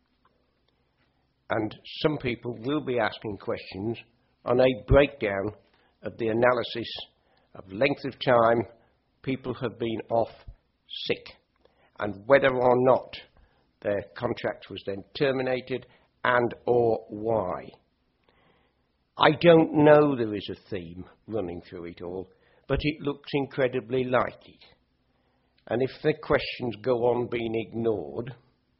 And some people will be asking questions on a breakdown of the analysis of length of time people have been off sick and whether or not their contract was then terminated and or why. I don't know there is a theme running through it all, but it looks incredibly like it. And if the questions go on being ignored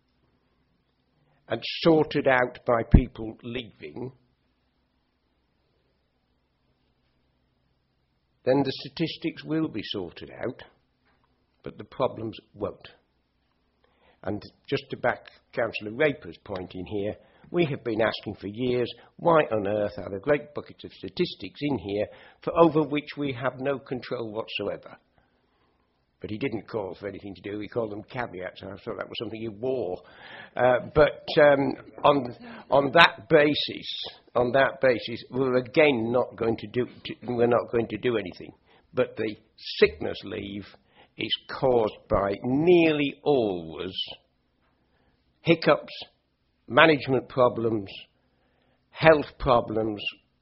and sorted out by people leaving, then the statistics will be sorted out, but the problems won't. And just to back Councillor Raper's point in here, we have been asking for years, why on earth are there great buckets of statistics in here over which we have no control whatsoever? But he didn't call for anything to do. He called them caveats. I thought that was something he wore. But on that basis, we're again not going to do anything. But the sickness leave is caused by nearly always hiccups, management problems, health problems,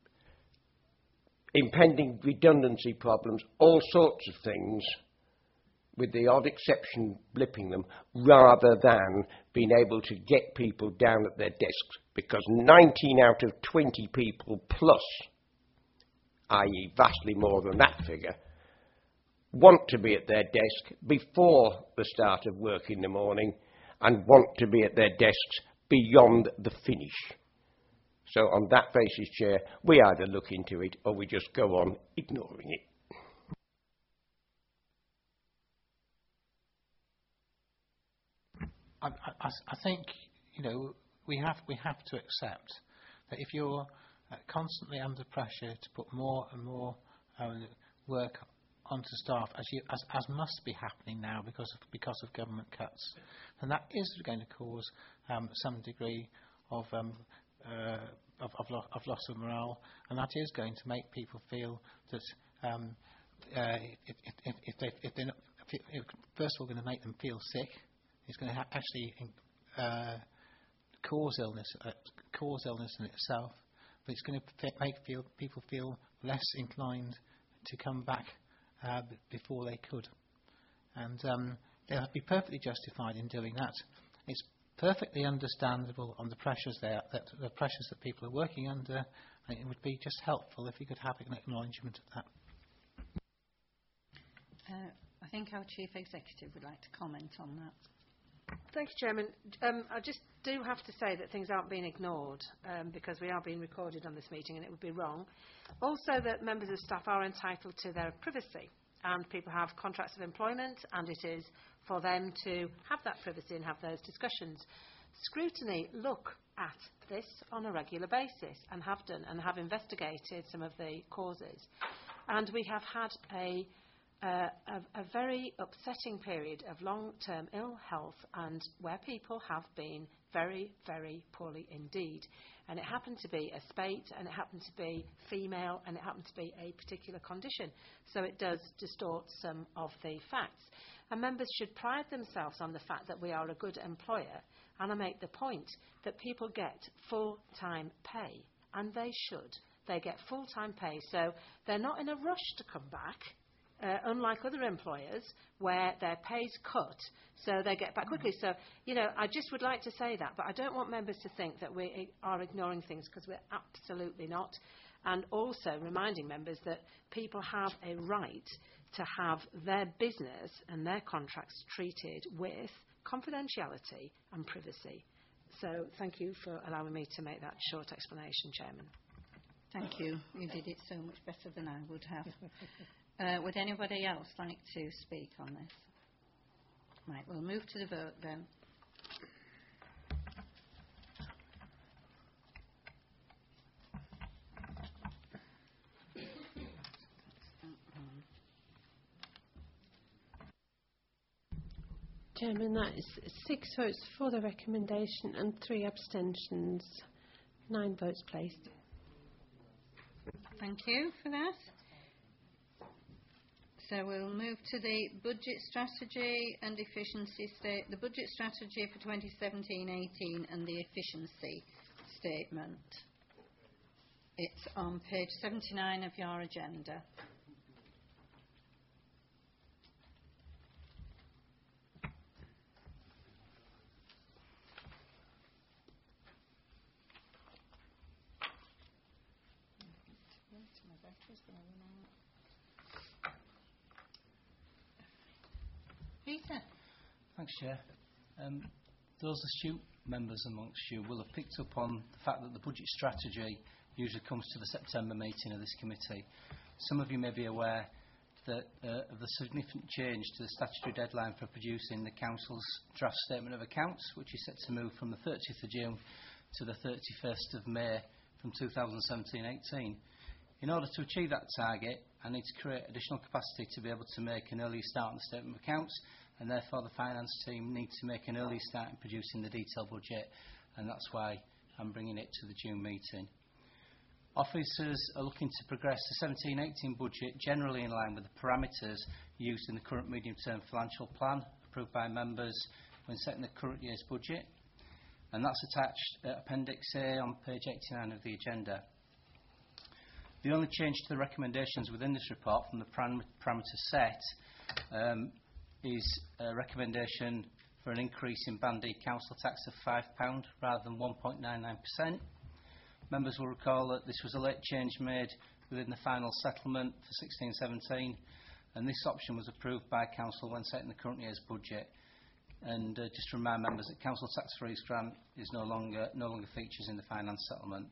impending redundancy problems, all sorts of things, with the odd exception blipping them, rather than being able to get people down at their desks, because 19 out of 20 people plus, i.e. vastly more than that figure, want to be at their desk before the start of work in the morning and want to be at their desks beyond the finish. So on that basis, Chair, we either look into it or we just go on ignoring it. I think, you know, we have to accept that if you're constantly under pressure to put more and more work onto staff, as must be happening now because of government cuts, then that is going to cause some degree of loss of morale, and that is going to make people feel that if they're not, first of all, going to make them feel sick. It's going to actually cause illness in itself, but it's going to make people feel less inclined to come back before they could, and they'll be perfectly justified in doing that. It's perfectly understandable on the pressures that people are working under, and it would be just helpful if we could have an acknowledgement of that. I think our Chief Executive would like to comment on that. Thank you, Chairman. I just do have to say that things aren't being ignored because we are being recorded on this meeting and it would be wrong. Also that members of staff are entitled to their privacy and people have contracts of employment and it is for them to have that privacy and have those discussions. Scrutiny look at this on a regular basis and have done and have investigated some of the causes. And we have had a very upsetting period of long-term ill health and where people have been very, very poorly indeed. And it happened to be a spate and it happened to be female and it happened to be a particular condition. So it does distort some of the facts. And members should pride themselves on the fact that we are a good employer. And I make the point that people get full-time pay. And they should. They get full-time pay. So they're not in a rush to come back. Unlike other employers where their pay's cut, so they get back quickly. So, you know, I just would like to say that, but I don't want members to think that we are ignoring things because we're absolutely not. And also reminding members that people have a right to have their business and their contracts treated with confidentiality and privacy. So thank you for allowing me to make that short explanation, Chairman. Thank you. You did it so much better than I would have. Would anybody else like to speak on this? Right, we'll move to the vote then. Chairman, that is 6 votes for the recommendation and 3 abstentions. 9 votes placed. Thank you for that. So we'll move to the budget strategy and efficiency the budget strategy for 2017-18 and the efficiency statement. It's on page 79 of your agenda. Peter. Thanks, Chair. Those astute members amongst you will have picked up on the fact that the budget strategy usually comes to the September meeting of this committee. Some of you may be aware that of the significant change to the statutory deadline for producing the Council's draft statement of accounts, which is set to move from the 30th of June to the 31st of May from 2017-18. In order to achieve that target, I need to create additional capacity to be able to make an early start on the statement of accounts, and therefore the finance team needs to make an early start in producing the detailed budget, and that's why I'm bringing it to the June meeting. Officers are looking to progress the 17-18 budget generally in line with the parameters used in the current medium-term financial plan approved by members when setting the current year's budget, and that's attached at Appendix A on page 89 of the agenda. The only change to the recommendations within this report from the parameter set is a recommendation for an increase in Band E council tax of £5 rather than 1.99%. Members will recall that this was a late change made within the final settlement for 16-17, and this option was approved by Council when setting the current year's budget. And just to remind members that council tax freeze grant is no longer features in the finance settlement.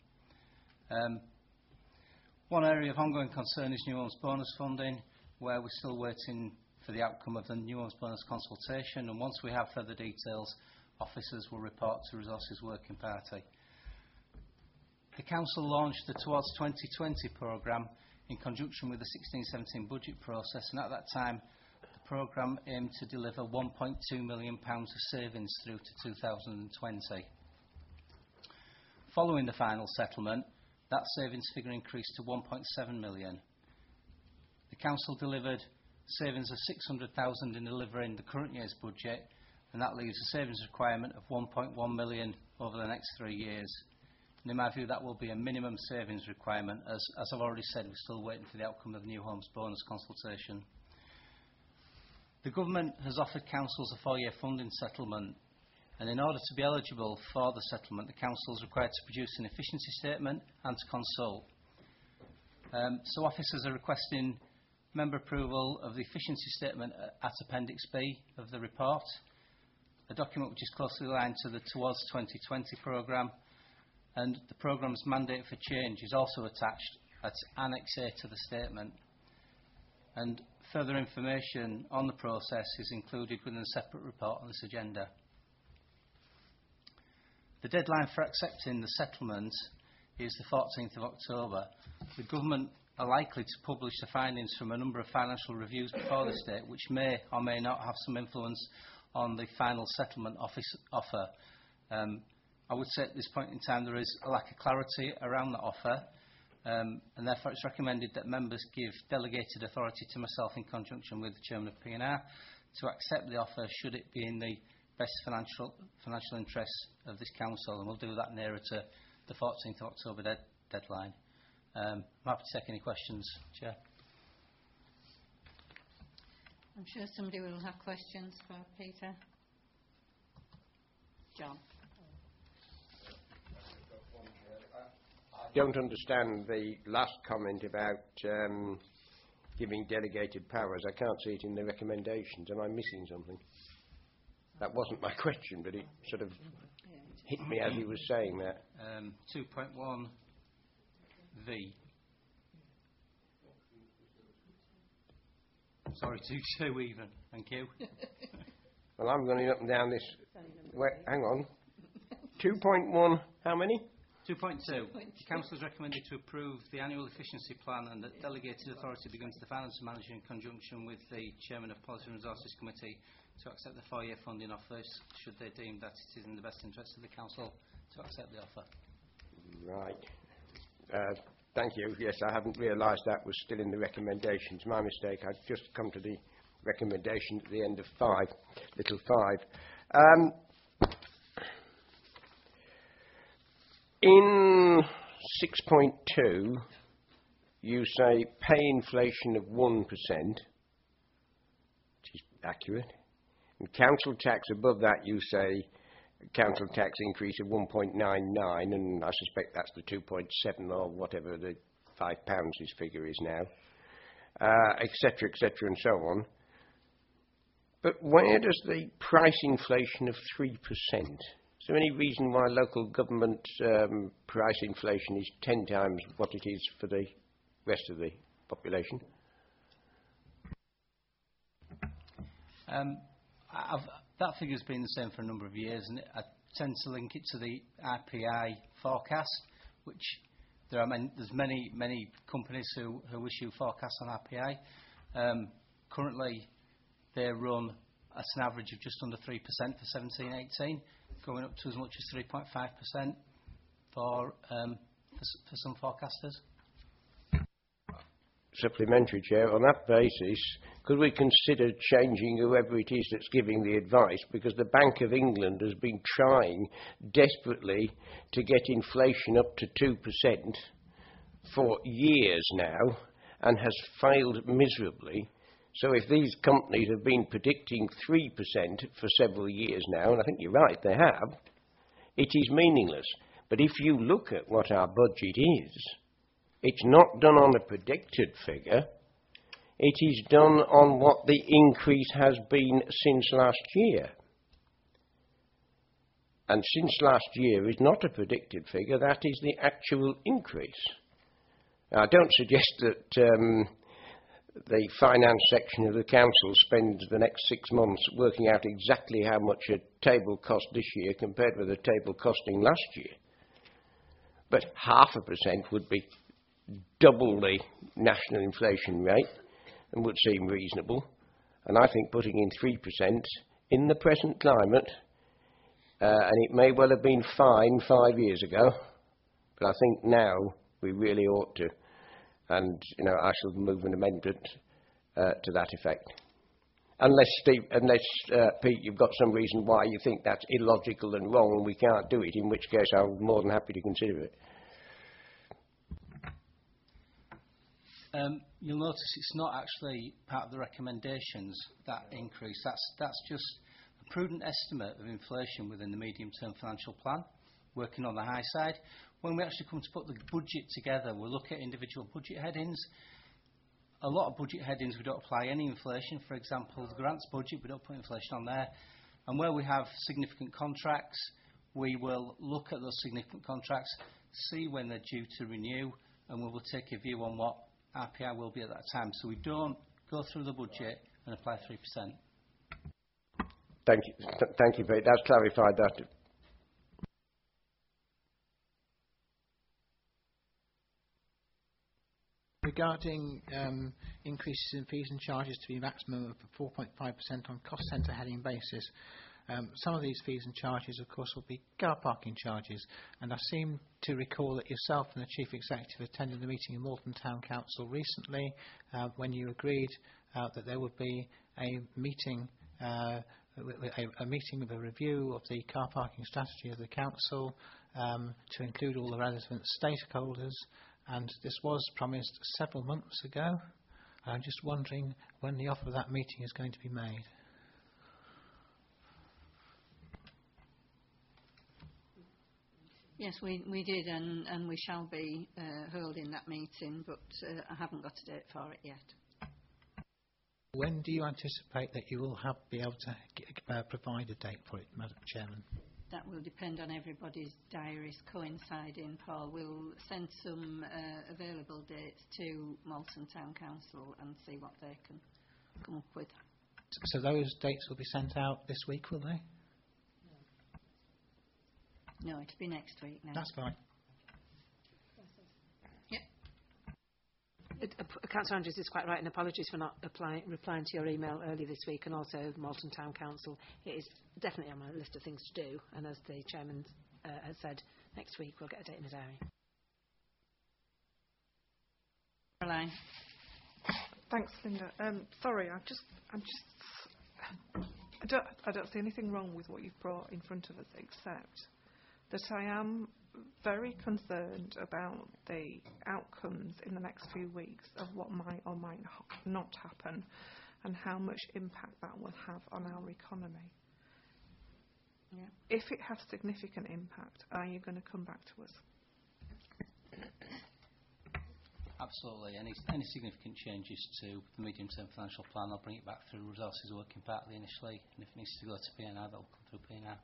One area of ongoing concern is New Homes Bonus funding, where we're still waiting for the outcome of the New Homes Bonus consultation, and once we have further details, officers will report to Resources Working Party. The Council launched the Towards 2020 programme in conjunction with the 16-17 budget process, and at that time the programme aimed to deliver £1.2 million of savings through to 2020. Following the final settlement, that savings figure increased to £1.7 million. The Council delivered savings of £600,000 in delivering the current year's budget, and that leaves a savings requirement of £1.1 million over the next 3 years. And in my view, that will be a minimum savings requirement. As I've already said, we're still waiting for the outcome of the New Homes Bonus consultation. The Government has offered councils a 4-year funding settlement, and in order to be eligible for the settlement, the council is required to produce an efficiency statement and to consult. So officers are requesting member approval of the efficiency statement at Appendix B of the report, a document which is closely aligned to the Towards 2020 programme, and the programme's mandate for change is also attached at Annex A to the statement. And further information on the process is included within a separate report on this agenda. The deadline for accepting the settlement is the 14th of October. The Government are likely to publish the findings from a number of financial reviews before this date, which may or may not have some influence on the final settlement offer. I would say at this point in time there is a lack of clarity around the offer, and therefore it's recommended that members give delegated authority to myself in conjunction with the Chairman of P&R to accept the offer should it be in the best financial interests of this Council, and we'll do that nearer to the 14th of October deadline. I'm happy to take any questions, Chair. I'm sure somebody will have questions for Peter. John. I don't understand the last comment about giving delegated powers. I can't see it in the recommendations. Am I missing something? That wasn't my question, but it sort of hit me as he was saying that. 2.1 V. Sorry, 2.2 even. Thank you. Well, I'm going up and down this. Hang on. 2.1, how many? 2.2. The Council has recommended to approve the annual efficiency plan and that delegated authority be given to the Finance Manager in conjunction with the Chairman of Policy and Resources Committee to accept the 4-year funding offers should they deem that it is in the best interest of the Council to accept the offer. Right. Thank you. Yes, I hadn't realised that was still in the recommendations. My mistake. I'd just come to the recommendation at the end of 5, little 5. In 6.2, you say pay inflation of 1%, which is accurate. And council tax above that, you say council tax increase of 1.99, and I suspect that's the 2.7 or whatever the £5 his figure is now, etc., and so on. But where does the price inflation of 3%? Is there any reason why local government price inflation is 10 times what it is for the rest of the population? That figure's been the same for a number of years, and I tend to link it to the RPI forecast, which there's many companies who issue forecasts on RPI. Currently, they run at an average of just under 3% for 17-18, going up to as much as 3.5% for some forecasters. Supplementary, Chair. On that basis, could we consider changing whoever it is that's giving the advice? Because the Bank of England has been trying desperately to get inflation up to 2% for years now and has failed miserably. So if these companies have been predicting 3% for several years now, and I think you're right, they have, it is meaningless. But if you look at what our budget is, it's not done on a predicted figure. It is done on what the increase has been since last year. And since last year is not a predicted figure, that is the actual increase. Now, I don't suggest that the finance section of the council spends the next 6 months working out exactly how much a table cost this year compared with a table costing last year. But 0.5% would be double the national inflation rate and would seem reasonable. And I think putting in 3% in the present climate, and it may well have been fine 5 years ago, but I think now we really ought to. And, you know, I shall move an amendment to that effect. Unless, Pete, you've got some reason why you think that's illogical and wrong and we can't do it, in which case I'm more than happy to consider it. You'll notice it's not actually part of the recommendations, that increase. That's just a prudent estimate of inflation within the medium-term financial plan, working on the high side. When we actually come to put the budget together, we'll look at individual budget headings. A lot of budget headings we don't apply any inflation. For example, the grants budget, we don't put inflation on there. And where we have significant contracts, we will look at those significant contracts, see when they're due to renew, and we will take a view on what RPI will be at that time. So we don't go through the budget and apply 3%. Thank you, Pete. That's clarified that. Regarding increases in fees and charges to be a maximum of 4.5% on cost centre heading basis, some of these fees and charges, of course, will be car parking charges. And I seem to recall that yourself and the Chief Executive attended the meeting in Malton Town Council recently when you agreed that there would be a meeting with a review of the car parking strategy of the council to include all the relevant stakeholders. And this was promised several months ago. I'm just wondering when the offer of that meeting is going to be made. Yes, we did, and we shall be holding that meeting, but I haven't got a date for it yet. When do you anticipate that you will be able to provide a date for it, Madam Chairman? That will depend on everybody's diaries coinciding, Paul. We'll send some available dates to Malton Town Council and see what they can come up with. So those dates will be sent out this week, will they? No, it'll be next week now. That's fine. Councillor Andrews is quite right, and apologies for not replying to your email earlier this week, and also Malton Town Council. It is definitely on my list of things to do, and as the Chairman has said, next week we'll get a date in the diary. Caroline. Thanks, Linda. Sorry, I don't see anything wrong with what you've brought in front of us, except that I am very concerned about the outcomes in the next few weeks of what might or might not happen and how much impact that will have on our economy. Yeah. If it has significant impact, are you going to come back to us? Absolutely. Any significant changes to the medium-term financial plan, I'll bring it back through resources working partly initially, and if it needs to go to PNR, that'll come through PNR.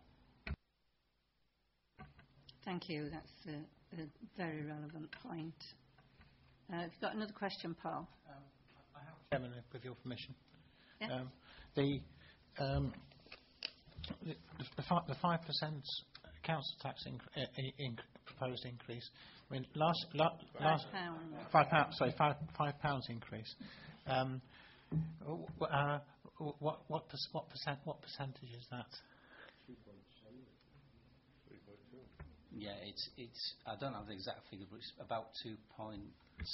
Thank you. That's a very relevant point. Have you got another question, Paul? I have, Chairman, with your permission. Yeah. The 5% council tax proposed increase. I mean, last £5 increase. What percentage is that? Yeah, it's. I don't have the exact figure, but it's about 2.7,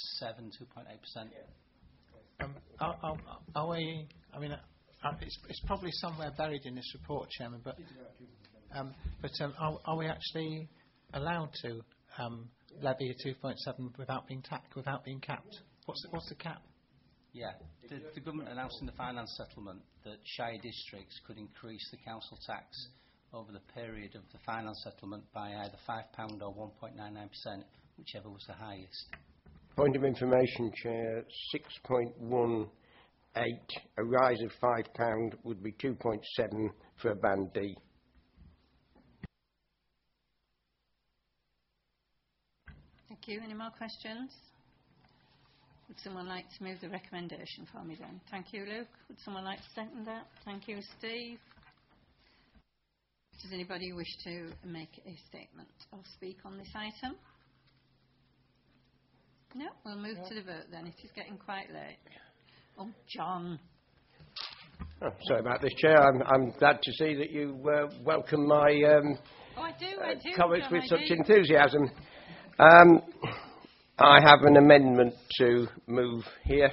2.8%. Are we? I mean, it's probably somewhere buried in this report, Chairman. But are we actually allowed to levy a 2.7 without being capped? What's the cap? Yeah, the government announced in the finance settlement that Shire districts could increase the council tax over the period of the finance settlement by either £5 or 1.99%, whichever was the highest. Point of information, Chair, 6.18, a rise of £5 would be 2.7 for a band D. Thank you. Any more questions? Would someone like to move the recommendation for me then? Thank you, Luke. Would someone like to second that? Thank you, Steve. Does anybody wish to make a statement or speak on this item? No? We'll move to the vote then. It is getting quite late. Oh, John. Oh, sorry about this, Chair. I'm glad to see that you welcome my I do, comments John, with I such do. enthusiasm. I have an amendment to move here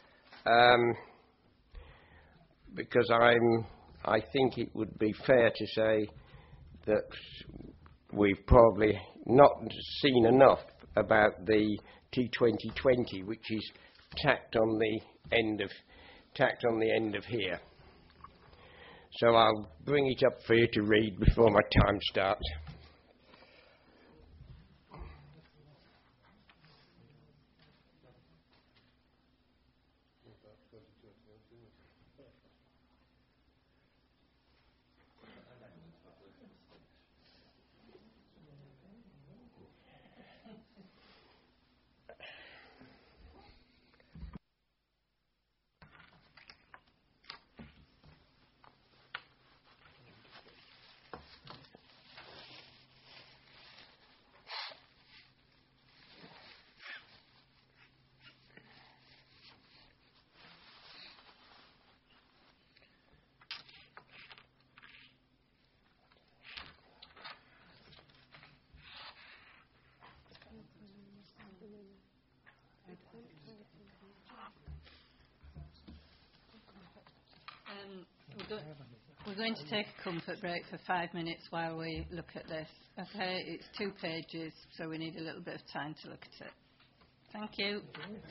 because I think it would be fair to say that we've probably not seen enough about the T2020, which is tacked on the end of here. So I'll bring it up for you to read before my time starts. We're going to take a comfort break for 5 minutes while we look at this. Okay, it's 2 pages, so we need a little bit of time to look at it. Thank you.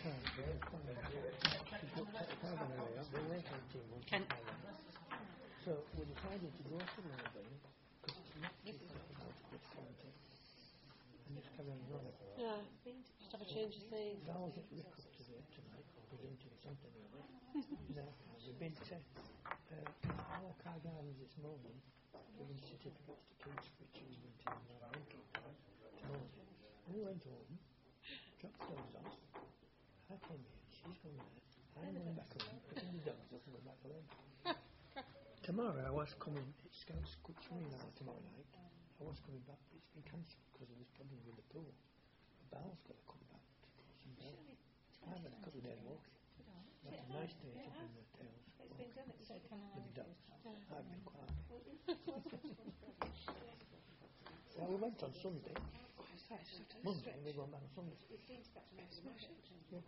So we decided to go somewhere because it's not too far to this county. And it's coming running. Yeah, just have a change of scene. I'll get Rick up to there tonight or presenting something or other. We've been to our car gardens this morning, giving certificates to kids for achievement in environmental tomorrow. We went home, dropped those off. I came here, she's gone there. I'm going back home, putting the dogs up and going back home. Tomorrow I was coming, it's Scouts swimming hour tomorrow night. I was coming back, but it's been cancelled because of this problem with the pool. Bal's got to come back to close some down. I've had a couple of days walking. That's a nice day to bring the tails. It's been done, it's so kind of with the dogs. I've been quiet. Well, we went on Sunday. Monday, and we went back on Sunday. Yeah.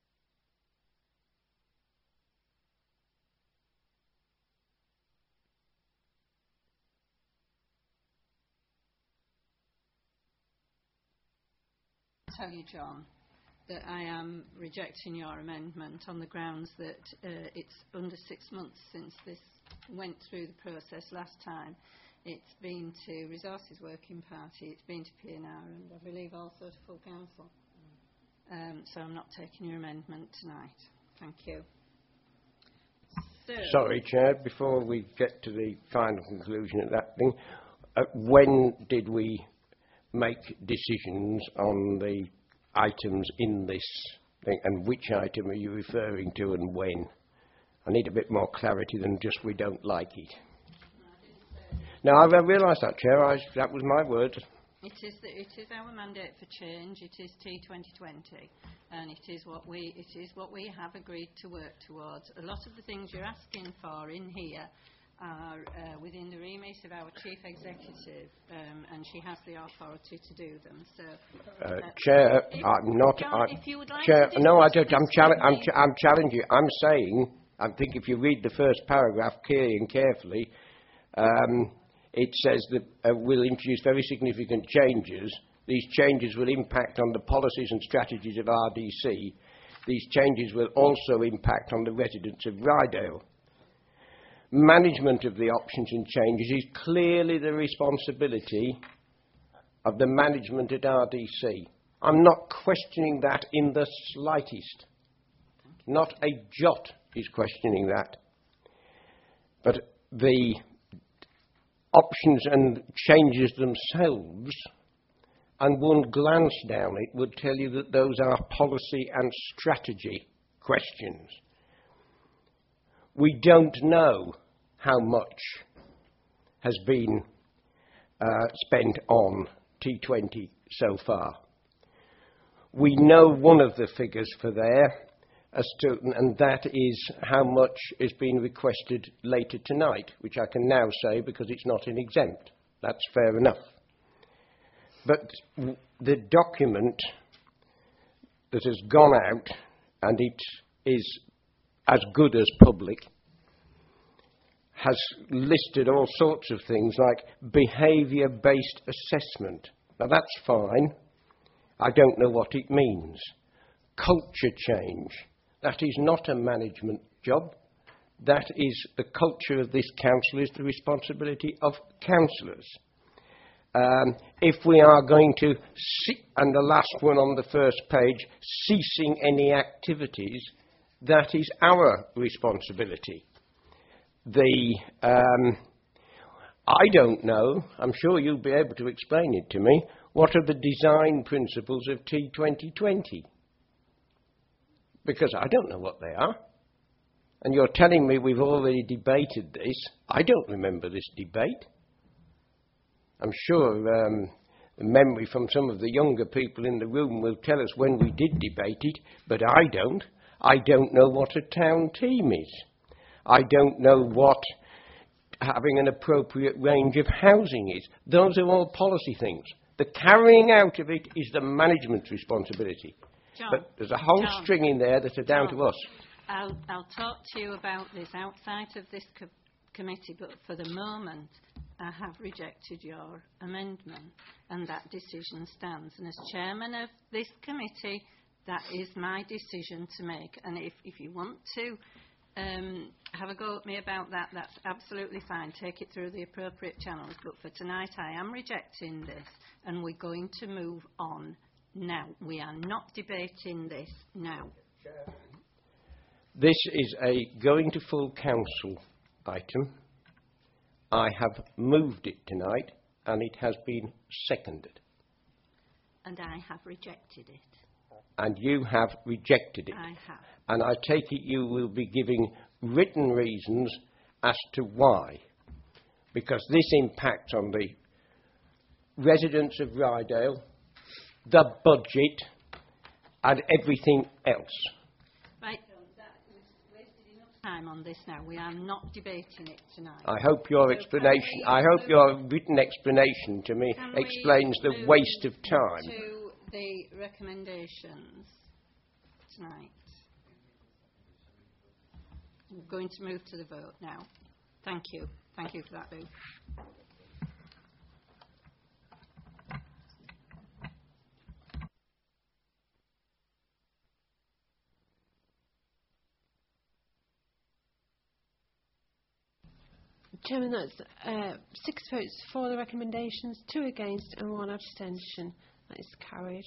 Tell you, John, that I am rejecting your amendment on the grounds that it's under 6 months since this went through the process last time. It's been to Resources Working Party, it's been to PNR, and I believe also to full council. So I'm not taking your amendment tonight. Thank you. So, Sorry, Chair, before we get to the final conclusion of that thing, when did we make decisions on the items in this thing, and which item are you referring to and when? I need a bit more clarity than just we don't like it. No, I realise that, Chair. That was my word. it is our mandate for change. It is T2020, and it is what we have agreed to work towards. A lot of the things you're asking for in here are within the remit of our Chief Executive, and she has the authority to do them. So, Chair, I'm not. John, if you would like Chair, to no, I discuss don't. this with me- I'm challenging you. I'm saying, I think if you read the first paragraph clearly and carefully, it says that we'll introduce very significant changes. These changes will impact on the policies and strategies of RDC. These changes will also impact on the residents of Rydale. Management of the options and changes is clearly the responsibility of the management at RDC. I'm not questioning that in the slightest. Not a jot is questioning that. But the options and changes themselves and one glance down it would tell you that those are policy and strategy questions. We don't know how much has been spent on T20 so far. We know one of the figures for there, and that is how much is being requested later tonight, which I can now say because it's not an exempt. That's fair enough. But the document that has gone out, and it is as good as public, has listed all sorts of things like behaviour-based assessment. Now that's fine. I don't know what it means. Culture change. That is not a management job. That is the culture of this council is the responsibility of councillors. If we are going to see, and the last one on the first page, ceasing any activities, that is our responsibility. I don't know, I'm sure you'll be able to explain it to me, what are the design principles of T2020? Because I don't know what they are. And you're telling me we've already debated this. I don't remember this debate. I'm sure the memory from some of the younger people in the room will tell us when we did debate it, but I don't. I don't know what a town team is. I don't know what having an appropriate range of housing is. Those are all policy things. The carrying out of it is the management's responsibility. John, but there's a whole John, string in there that are down John, to us. I'll talk to you about this outside of this committee, but for the moment I have rejected your amendment and that decision stands. And as chairman of this committee, that is my decision to make. And if you want to have a go at me about that, that's absolutely fine. Take it through the appropriate channels. But for tonight, I am rejecting this, and we're going to move on now. We are not debating this now. This is a going to full council item. I have moved it tonight, and it has been seconded. And I have rejected it. And you have rejected it. I have. And I take it you will be giving written reasons as to why. Because this impacts on the residents of Rydale, the budget, and everything else. Right, we've wasted enough time on this now. We are not debating it tonight. I hope your written explanation to me explains the waste of time. To the recommendations tonight. We're going to move to the vote now. Thank you. Thank you for that, Lou. Chairman, that's 6 votes for the recommendations, 2 against and 1 abstention. That is carried.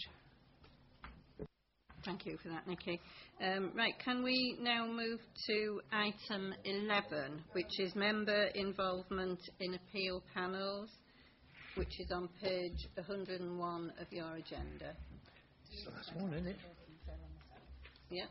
Thank you for that, Nikki. Right, can we now move to item 11, which is member involvement in appeal panels, which is on page 101 of your agenda. It's the last one, isn't it? Yeah.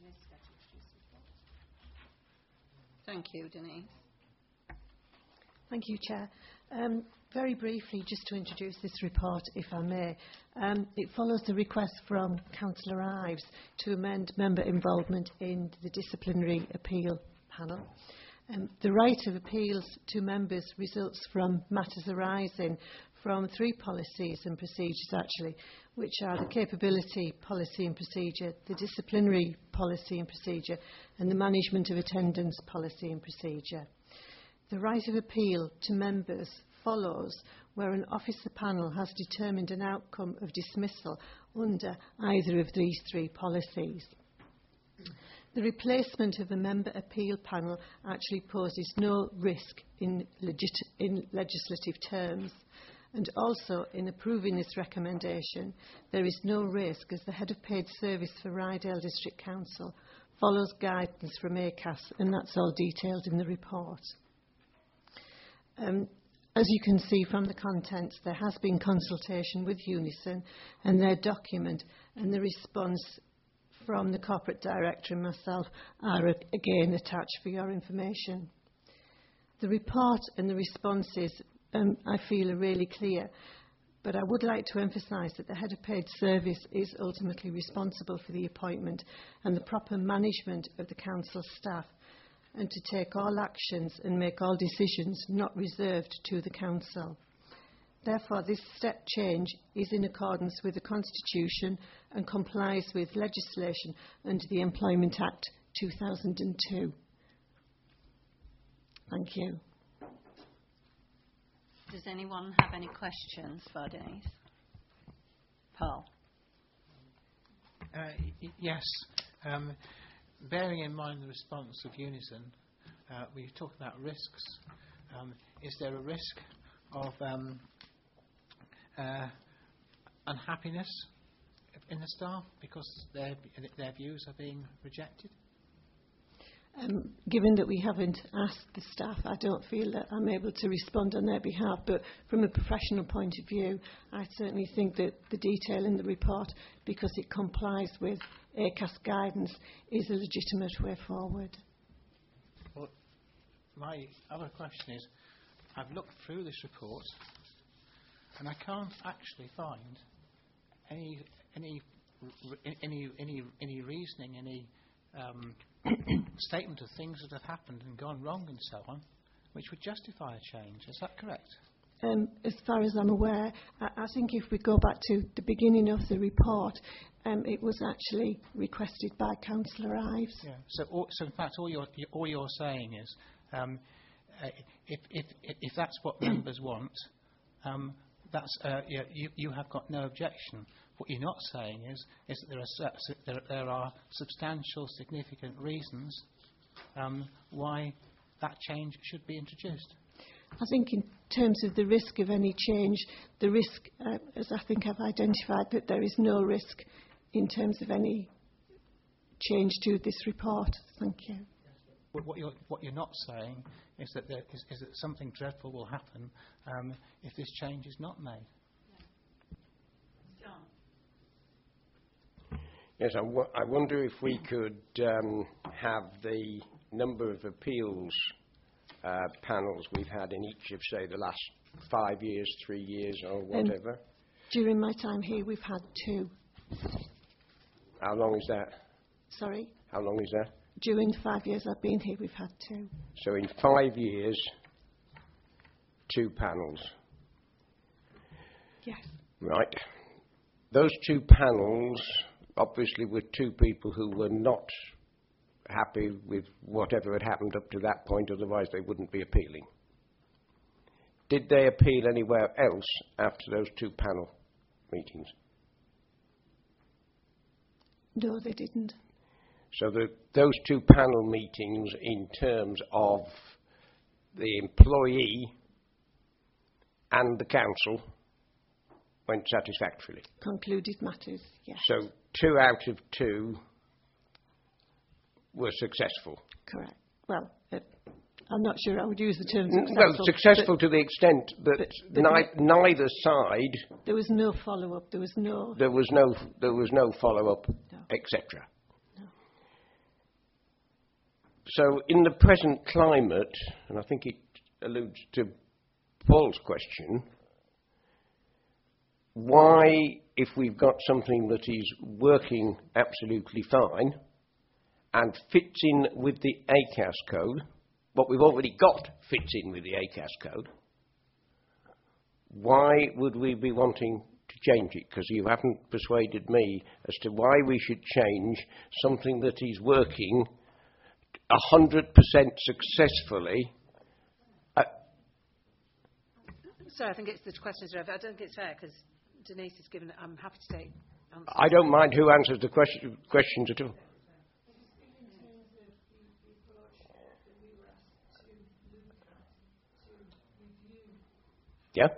Thank you, Denise. Thank you, Chair. Very briefly, just to introduce this report, if I may. It follows the request from Councillor Ives to amend member involvement in the disciplinary appeal panel. The right of appeals to members results from matters arising from 3 policies and procedures, actually, which are the capability policy and procedure, the disciplinary policy and procedure, and the management of attendance policy and procedure. The right of appeal to members follows where an officer panel has determined an outcome of dismissal under either of these 3 policies. The replacement of a member appeal panel actually poses no risk in legislative terms, and also in approving this recommendation there is no risk as the head of paid service for Rydale District Council follows guidance from ACAS, and that's all detailed in the report. As you can see from the contents, there has been consultation with Unison and their document, and the response from the Corporate Director and myself are again attached for your information. The report and the responses I feel are really clear, but I would like to emphasise that the Head of Paid Service is ultimately responsible for the appointment and the proper management of the Council staff, and to take all actions and make all decisions not reserved to the Council. Therefore, this step change is in accordance with the Constitution and complies with legislation under the Employment Act 2002. Thank you. Does anyone have any questions for Denise? Paul? Yes. Bearing in mind the response of Unison, we talk about risks. Is there a risk of unhappiness in the staff because their views are being rejected? Given that we haven't asked the staff, I don't feel that I'm able to respond on their behalf, but from a professional point of view, I certainly think that the detail in the report, because it complies with ACAS guidance, is a legitimate way forward. Well, my other question is, I've looked through this report and I can't actually find any reasoning, any statement of things that have happened and gone wrong and so on, which would justify a change. Is that correct? As far as I'm aware, I think if we go back to the beginning of the report, it was actually requested by Councillor Ives. Yeah. So in fact, all you're saying is, if that's what members want, you have got no objection. What you're not saying is that there are substantial, significant reasons why that change should be introduced. I think in terms of the risk of any change, the risk, as I think I've identified, that there is no risk in terms of any change to this report. Thank you. What you're not saying is that that something dreadful will happen if this change is not made. John? Yes, I wonder if we could have the number of appeals panels we've had in each of, say, the last 5 years, 3 years, or whatever. During my time here, we've had 2. How long is that? Sorry? How long is that? During the 5 years I've been here, we've had 2. So in 5 years, 2 panels. Yes. Right. Those 2 panels, obviously, were 2 people who were not happy with whatever had happened up to that point, otherwise they wouldn't be appealing. Did they appeal anywhere else after those 2 panel meetings? No, they didn't. So those 2 panel meetings, in terms of the employee and the council, went satisfactorily. Concluded matters, yes. So 2 out of 2 were successful. Correct. Well, I'm not sure I would use the term successful. Well, successful to the extent that neither side. There was no follow-up. There was no follow-up, no. etc. No. So, in the present climate, and I think it alludes to Paul's question, why, if we've got something that is working absolutely fine and fits in with the ACAS code, what we've already got fits in with the ACAS code, why would we be wanting to change it? Because you haven't persuaded me as to why we should change something that is working 100% successfully. Sorry, I think it's the questions are over. I don't think it's fair because Denise has given it. I'm happy to take answers. I don't mind who answers the questions at all. Yeah.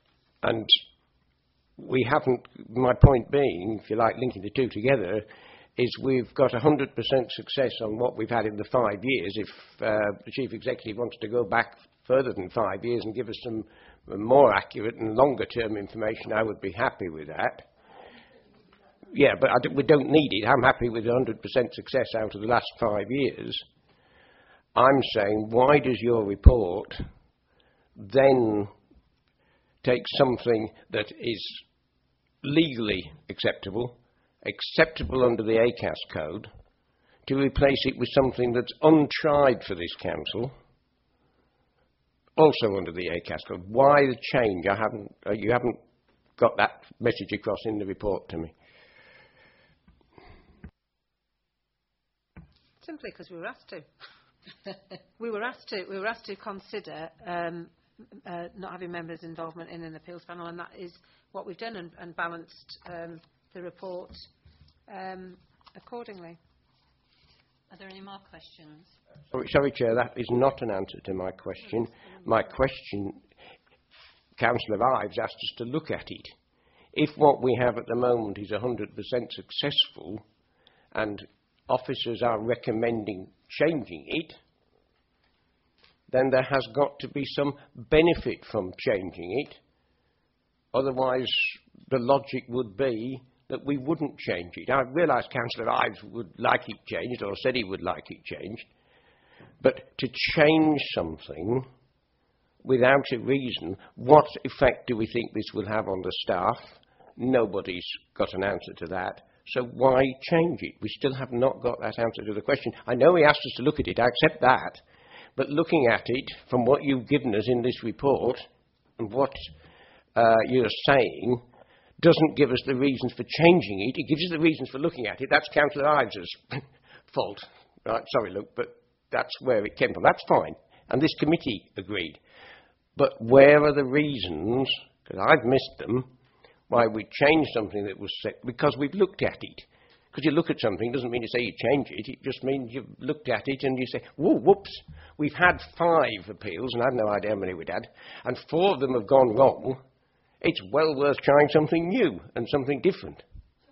And we haven't, my point being, if you like, linking the 2 together, is we've got 100% success on what we've had in the 5 years. If the Chief Executive wants to go back further than 5 years and give us some more accurate and longer term information, I would be happy with that. Yeah, but we don't need it. I'm happy with 100% success out of the last 5 years. I'm saying, why does your report then take something that is legally acceptable under the ACAS code, to replace it with something that's untried for this council, also under the ACAS code? Why the change? You haven't got that message across in the report to me. Simply because we were asked to. we were asked to consider not having members' involvement in an appeals panel, and that is what we've done, and balanced the report accordingly. Are there any more questions? Sorry, Chair, that is not an answer to my question. My question, Councillor Ives asked us to look at it. If what we have at the moment is 100% successful and officers are recommending changing it, then there has got to be some benefit from changing it. Otherwise, the logic would be that we wouldn't change it. I realise Councillor Ives would like it changed, or said he would like it changed, but to change something without a reason, what effect do we think this will have on the staff? Nobody's got an answer to that. So why change it? We still have not got that answer to the question. I know he asked us to look at it, I accept that, but looking at it from what you've given us in this report and what you're saying doesn't give us the reasons for changing it. It gives us the reasons for looking at it. That's Councillor Ives's fault. Right? Sorry, Luke, but that's where it came from. That's fine. And this committee agreed. But where are the reasons, because I've missed them, why we changed something that was set? Because we've looked at it. Because you look at something doesn't mean to say you change it. It just means you've looked at it and you say, whoa, whoops, we've had 5 appeals, and I have no idea how many we'd had, and 4 of them have gone wrong. It's well worth trying something new and something different.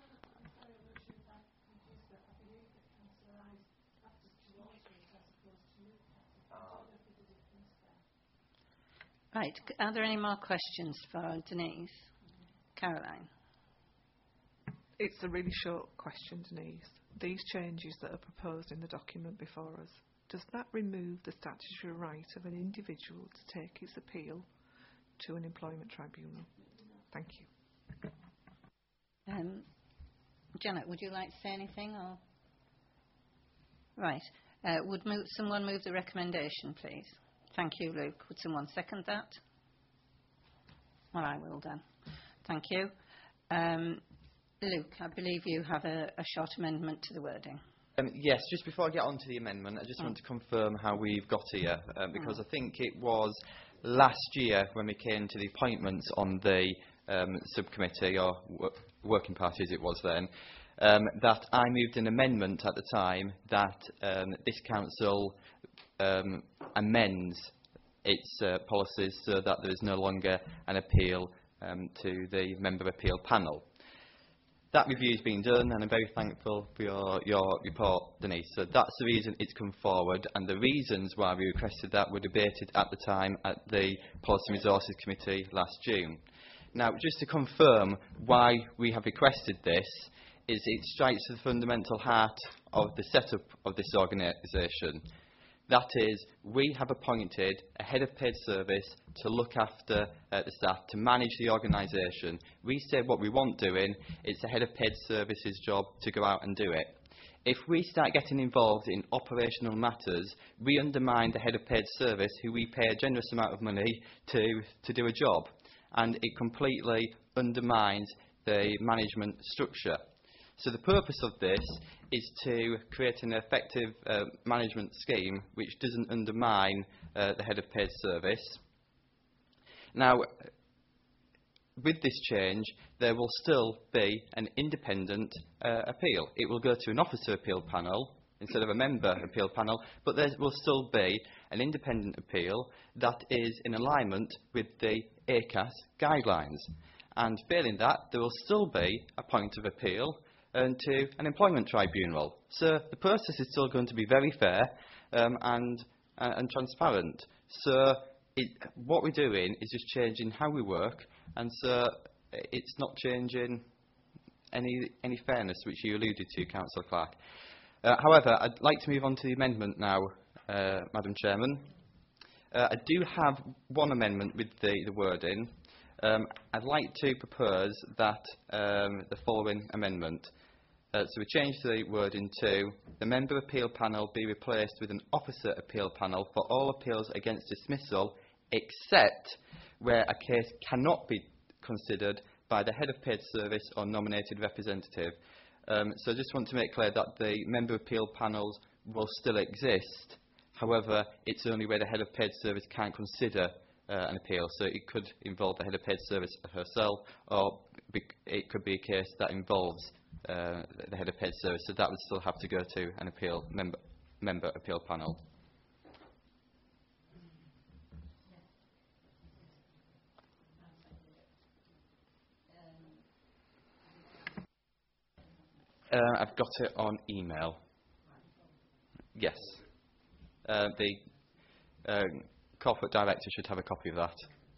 Right. Are there any more questions for Denise? Caroline? It's a really short question, Denise. These changes that are proposed in the document before us, does that remove the statutory right of an individual to take his appeal to an employment tribunal? Thank you. Janet, would you like to say anything? Or? Right. Would someone move the recommendation, please? Thank you, Luke. Would someone second that? Well, I will then. Thank you. Luke, I believe you have a short amendment to the wording. Yes, just before I get on to the amendment, I just want to confirm how we've got here, because I think it was last year when we came to the appointments on the subcommittee, or working party as it was then, that I moved an amendment at the time that this council amends its policies so that there is no longer an appeal to the member appeal panel. That review has been done, and I'm very thankful for your report, Denise. So that's the reason it's come forward, and the reasons why we requested that were debated at the time at the Policy and Resources Committee last June. Now, just to confirm why we have requested this, is it strikes to the fundamental heart of the setup of this organisation. That is, we have appointed a head of paid service to look after the staff, to manage the organisation. We say what we want doing, it's the head of paid services job to go out and do it. If we start getting involved in operational matters, we undermine the head of paid service, who we pay a generous amount of money to do a job. And it completely undermines the management structure. So the purpose of this is to create an effective management scheme which doesn't undermine the head of paid service. Now, with this change, there will still be an independent appeal. It will go to an officer appeal panel instead of a member appeal panel, but there will still be an independent appeal that is in alignment with the ACAS guidelines. And failing that, there will still be a point of appeal to an employment tribunal. So the process is still going to be very fair and transparent. So what we're doing is just changing how we work, and so it's not changing any fairness, which you alluded to, Councillor Clark. However, I'd like to move on to the amendment now, Madam Chairman. I do have one amendment with the wording. I'd like to propose that the following amendment. So we change the wording to the member appeal panel be replaced with an officer appeal panel for all appeals against dismissal, except where a case cannot be considered by the head of paid service or nominated representative. So I just want to make clear that the member appeal panels will still exist. However, it's only where the head of paid service can consider an appeal. So it could involve the head of paid service herself, or it could be a case that involves the head of paid service. So that would still have to go to an appeal member appeal panel. I've got it on email. Yes. The corporate director should have a copy of that.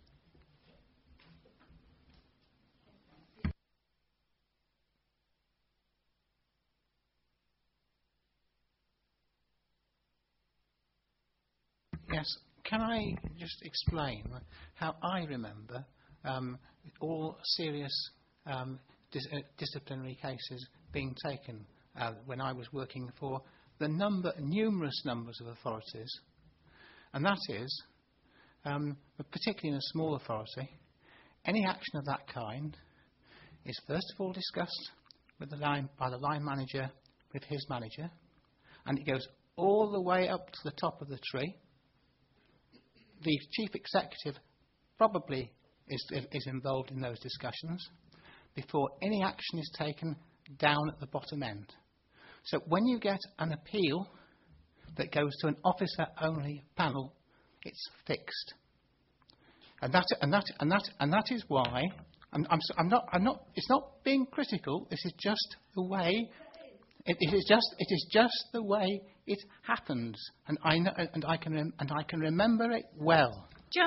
Yes. Can I just explain how I remember all serious disciplinary cases being taken when I was working for the numerous numbers of authorities, and that is, particularly in a small authority, any action of that kind is first of all discussed by the line manager with his manager, and it goes all the way up to the top of the tree. The chief executive probably is involved in those discussions before any action is taken down at the bottom end. So when you get an appeal that goes to an officer-only panel, it's fixed, and that is why I'm not. It's not being critical. This is just the way. It is just the way it happens, and I can remember it well.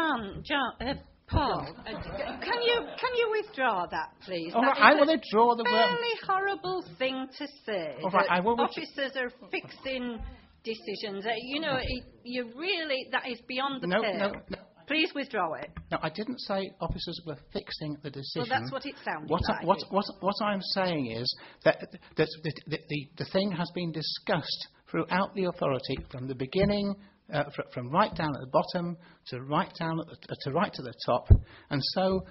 Paul, can you withdraw that, please? All right, I will withdraw the word. Fairly horrible thing to say. All right, I will officers are fixing decisions. That is beyond the pale. No. Please withdraw it. No, I didn't say officers were fixing the decision. Well, that's what it sounded like. What I'm saying is that the thing has been discussed throughout the authority from the beginning, from right down at the bottom to right down right to the top, and so.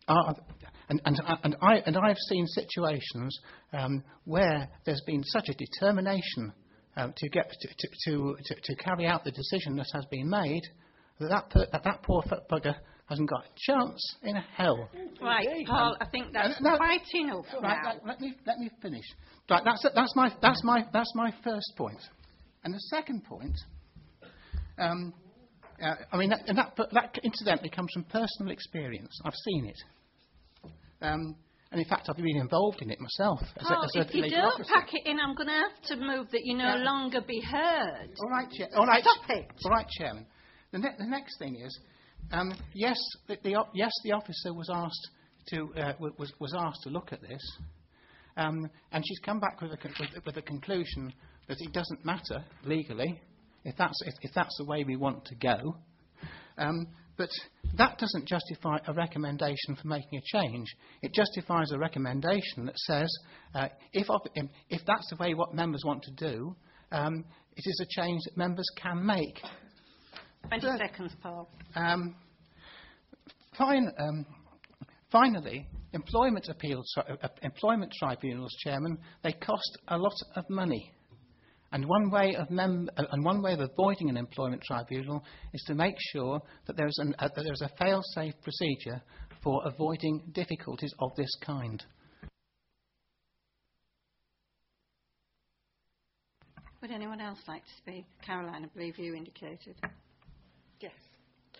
I've seen situations where there's been such a determination to carry out the decision that has been made that poor bugger hasn't got a chance in hell. Right, Paul. I think that's quite enough. Right, let me finish. Right, that's my first point, and the second point. That incidentally comes from personal experience. I've seen it. And in fact, I've been involved in it myself. If you don't pack it in, I'm going to have to move that you no longer be heard. All right, Stop it. All right, Chairman. The next thing is, yes, the officer was asked to look at this, and she's come back with a conclusion that it doesn't matter legally if that's the way we want to go. But that doesn't justify a recommendation for making a change. It justifies a recommendation that says if that's the way what members want to do, it is a change that members can make. 20 seconds, Paul. Finally, employment tribunals, Chairman, they cost a lot of money. And one way of avoiding an employment tribunal is to make sure that there's a fail-safe procedure for avoiding difficulties of this kind. Would anyone else like to speak? Caroline, I believe you indicated. Yes.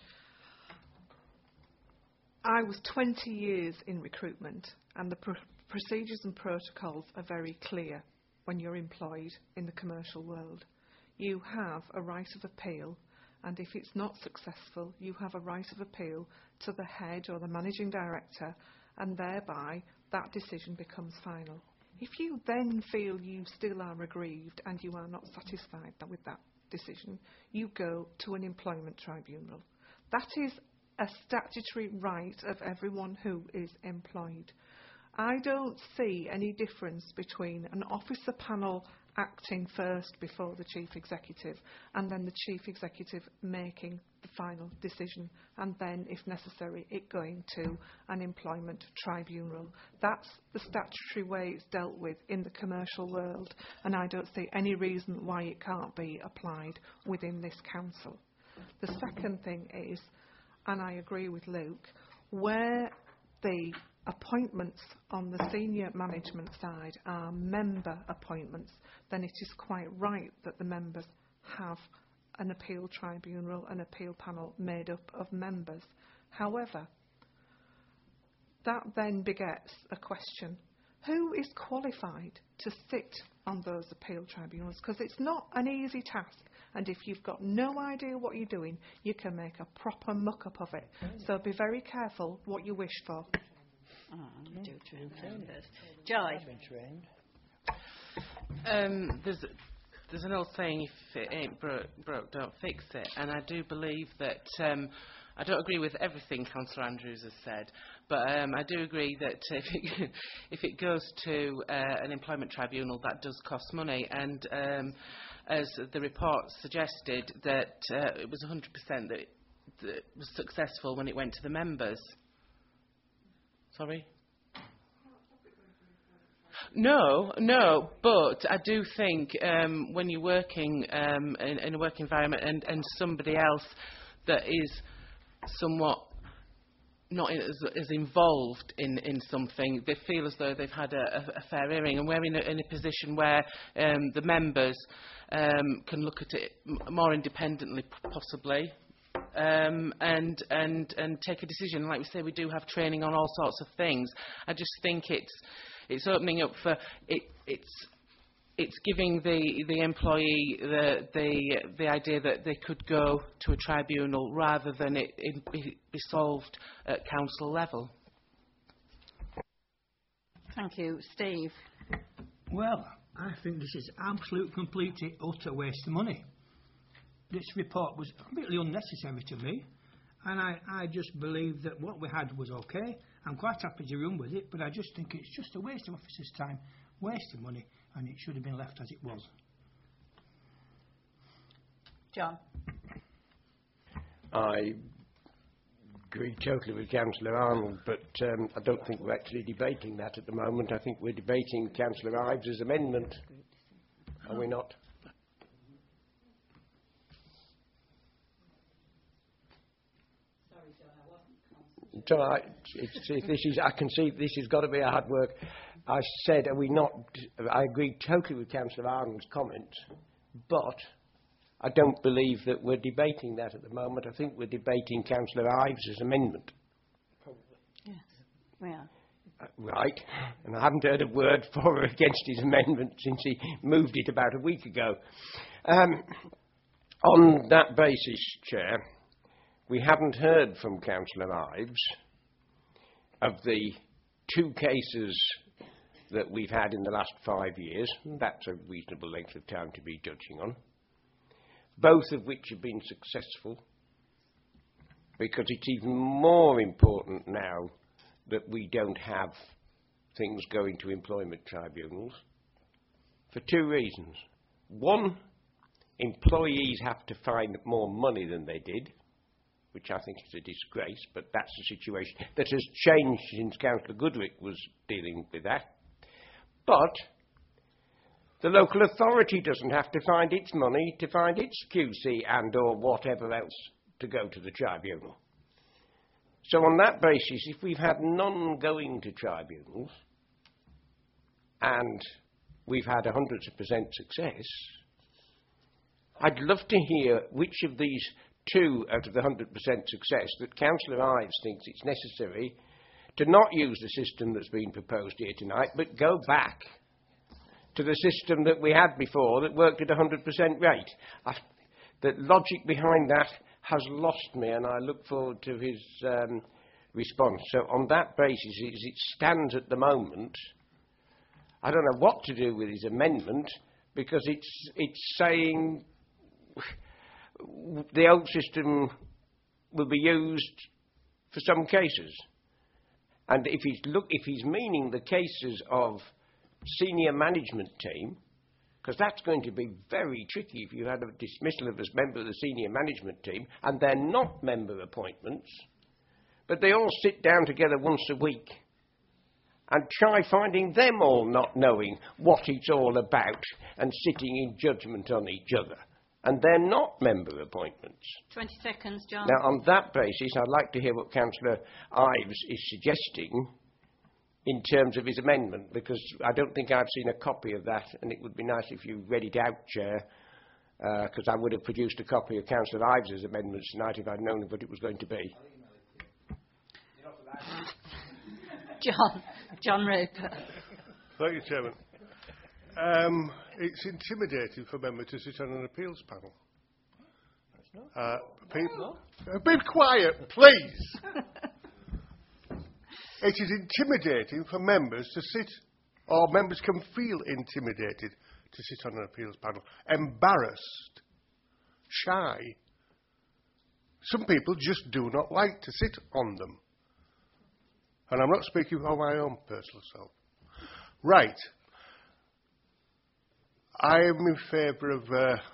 I was 20 years in recruitment, and the procedures and protocols are very clear when you're employed in the commercial world. You have a right of appeal, and if it's not successful, you have a right of appeal to the head or the managing director, and thereby that decision becomes final. If you then feel you still are aggrieved and you are not satisfied with that decision, you go to an employment tribunal. That is a statutory right of everyone who is employed. I don't see any difference between an officer panel acting first before the chief executive and then the chief executive making the final decision and then, if necessary, it going to an employment tribunal. That's the statutory way it's dealt with in the commercial world, and I don't see any reason why it can't be applied within this council. The second thing is, and I agree with Luke, where the appointments on the senior management side are member appointments, then it is quite right that the members have an appeal tribunal, an appeal panel made up of members. However, that then begets a question: who is qualified to sit on those appeal tribunals? Because it's not an easy task, and if you've got no idea what you're doing, you can make a proper muck-up of it. So be very careful what you wish for. Joy. There's an old saying, if it ain't broke, don't fix it. And I do believe that, I don't agree with everything Councillor Andrews has said, but I do agree that if it goes to an employment tribunal, that does cost money. And as the report suggested, that it was 100% that was successful when it went to the members. Sorry? No, but I do think when you're working in a work environment and somebody else that is somewhat not as involved in something, they feel as though they've had a fair hearing, and we're in a position where the members can look at it more independently, possibly. And take a decision. Like we say, we do have training on all sorts of things. I just think it's opening up for it's giving the employee the idea that they could go to a tribunal rather than it be solved at council level. Thank you, Steve. Well, I think this is absolute, completely, utter waste of money. This report was completely unnecessary to me, and I just believe that what we had was okay. I'm quite happy to run with it, but I just think it's just a waste of officers' time, waste of money, and it should have been left as it was. John. I agree totally with Councillor Arnold, but I don't think we're actually debating that at the moment. I think we're debating Councillor Ives' amendment. Are we not? So I can see this has got to be hard work. I said, are we not? I agree totally with Councillor Arnold's comments, but I don't believe that we're debating that at the moment. I think we're debating Councillor Ives' amendment. Probably. Yes, we are. Right, and I haven't heard a word for or against his amendment since he moved it about a week ago. On that basis, Chair, we haven't heard from Councillor Ives of the 2 cases that we've had in the last 5 years. That's a reasonable length of time to be judging on. Both of which have been successful, because it's even more important now that we don't have things going to employment tribunals for 2 reasons. One, employees have to find more money than they did, which I think is a disgrace, but that's the situation that has changed since Councillor Goodrick was dealing with that. But the local authority doesn't have to find its money to find its QC and or whatever else to go to the tribunal. So on that basis, if we've had none going to tribunals and we've had 100% success, I'd love to hear which of these 2 out of the 100% success that Councillor Ives thinks it's necessary to not use the system that's been proposed here tonight, but go back to the system that we had before that worked at 100% rate. The logic behind that has lost me, and I look forward to his response. So on that basis, as it stands at the moment, I don't know what to do with his amendment, because it's saying the old system will be used for some cases. And if he's meaning the cases of senior management team, because that's going to be very tricky if you had a dismissal of a member of the senior management team and they're not member appointments, but they all sit down together once a week and try finding them all not knowing what it's all about and sitting in judgment on each other. And they're not member appointments. 20 seconds, John. Now, on that basis, I'd like to hear what Councillor Ives is suggesting in terms of his amendment, because I don't think I've seen a copy of that, and it would be nice if you read it out, Chair, because I would have produced a copy of Councillor Ives' amendments tonight if I'd known what it was going to be. John Roper. Thank you, Chairman. It's intimidating for members to sit on an appeals panel. People, be quiet, please. It is intimidating for members to sit, or members can feel intimidated to sit on an appeals panel. Embarrassed, shy. Some people just do not like to sit on them. And I'm not speaking for my own personal self. Right. I am in favour of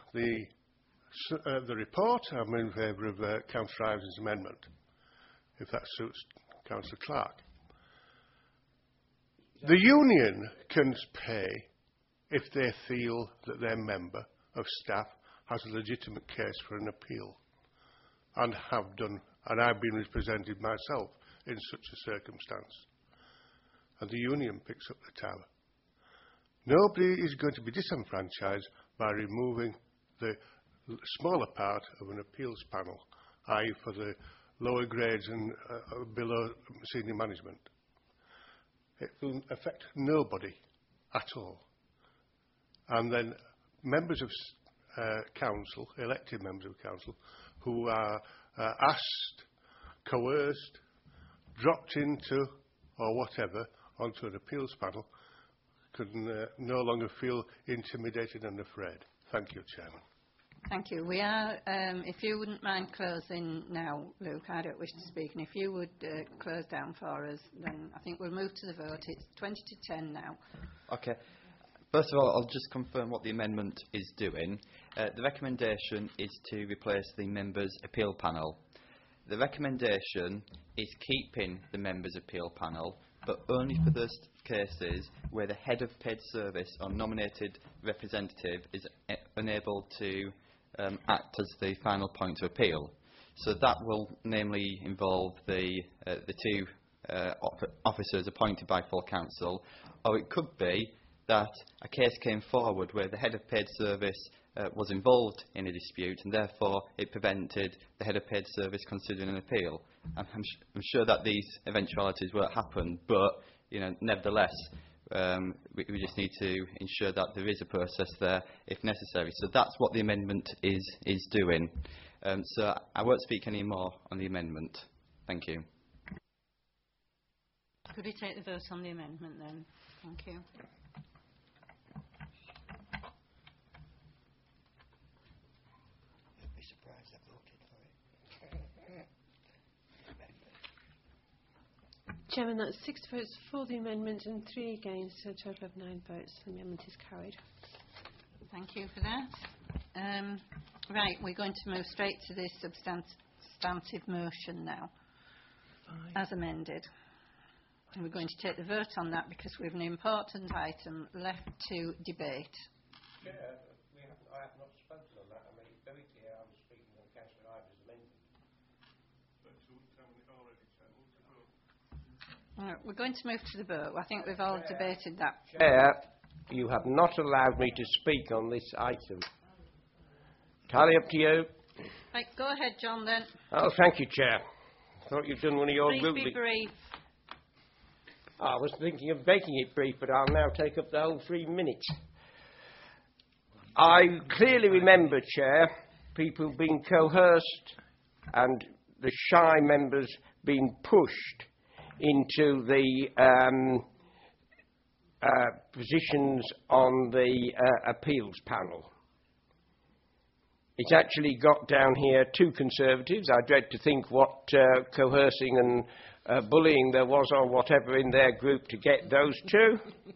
the report. I'm in favour of Councillor Ives' amendment, if that suits Councillor Clark. The union can pay if they feel that their member of staff has a legitimate case for an appeal, and have done, and I've been represented myself in such a circumstance. And the union picks up the tab. Nobody is going to be disenfranchised by removing the smaller part of an appeals panel, i.e. for the lower grades and below senior management. It will affect nobody at all. And then members of council, elected members of council, who are asked, coerced, dropped into, or whatever, onto an appeals panel, can no longer feel intimidated and afraid. Thank you, Chairman. Thank you. We are, if you wouldn't mind closing now, Luke, I don't wish to speak, and if you would close down for us, then I think we'll move to the vote. It's 20 to 10 now. Okay. First of all, I'll just confirm what the amendment is doing. The recommendation is to replace the members' appeal panel. The recommendation is keeping the members' appeal panel, but only for those cases where the head of paid service or nominated representative is unable to act as the final point to appeal. So that will namely involve the two officers appointed by full council, or it could be that a case came forward where the head of paid service was involved in a dispute, and therefore it prevented the head of paid service considering an appeal. I'm sure that these eventualities won't happen, but nevertheless, we just need to ensure that there is a process there if necessary. So that's what the amendment is doing. So I won't speak any more on the amendment. Thank you. Could we take the vote on the amendment then? Thank you. Chairman, that's 6 votes for the amendment and 3 against, so a total of 9 votes. The amendment is carried. Thank you for that. Right, we're going to move straight to this substantive motion now, as amended. And we're going to take the vote on that because we have an important item left to debate. Chair, I have not spoken on that. I made it very clear I was speaking on Councillor Ives' amendment. We're going to move to the vote. I think we've all debated that. Chair, you have not allowed me to speak on this item. Entirely up to you. Right, go ahead, John, then. Oh, thank you, Chair. I thought you'd done one of your Please be brief. I was thinking of making it brief, but I'll now take up the whole 3 minutes. I clearly remember, Chair, people being coerced and the shy members being pushed into the positions on the appeals panel. It's actually got down here 2 Conservatives. I dread to think what coercing and bullying there was or whatever in their group to get those 2.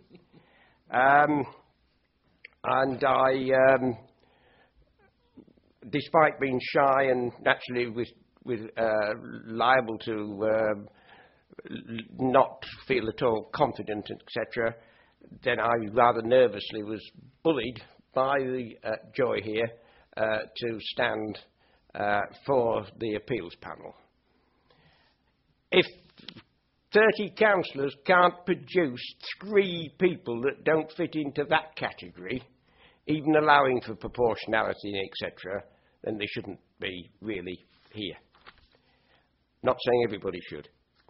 And I, despite being shy and naturally liable to not feel at all confident, etc., then I rather nervously was bullied by the Joy here to stand for the appeals panel. If 30 councillors can't produce 3 people that don't fit into that category, even allowing for proportionality, etc., then they shouldn't be really here. Not saying everybody should.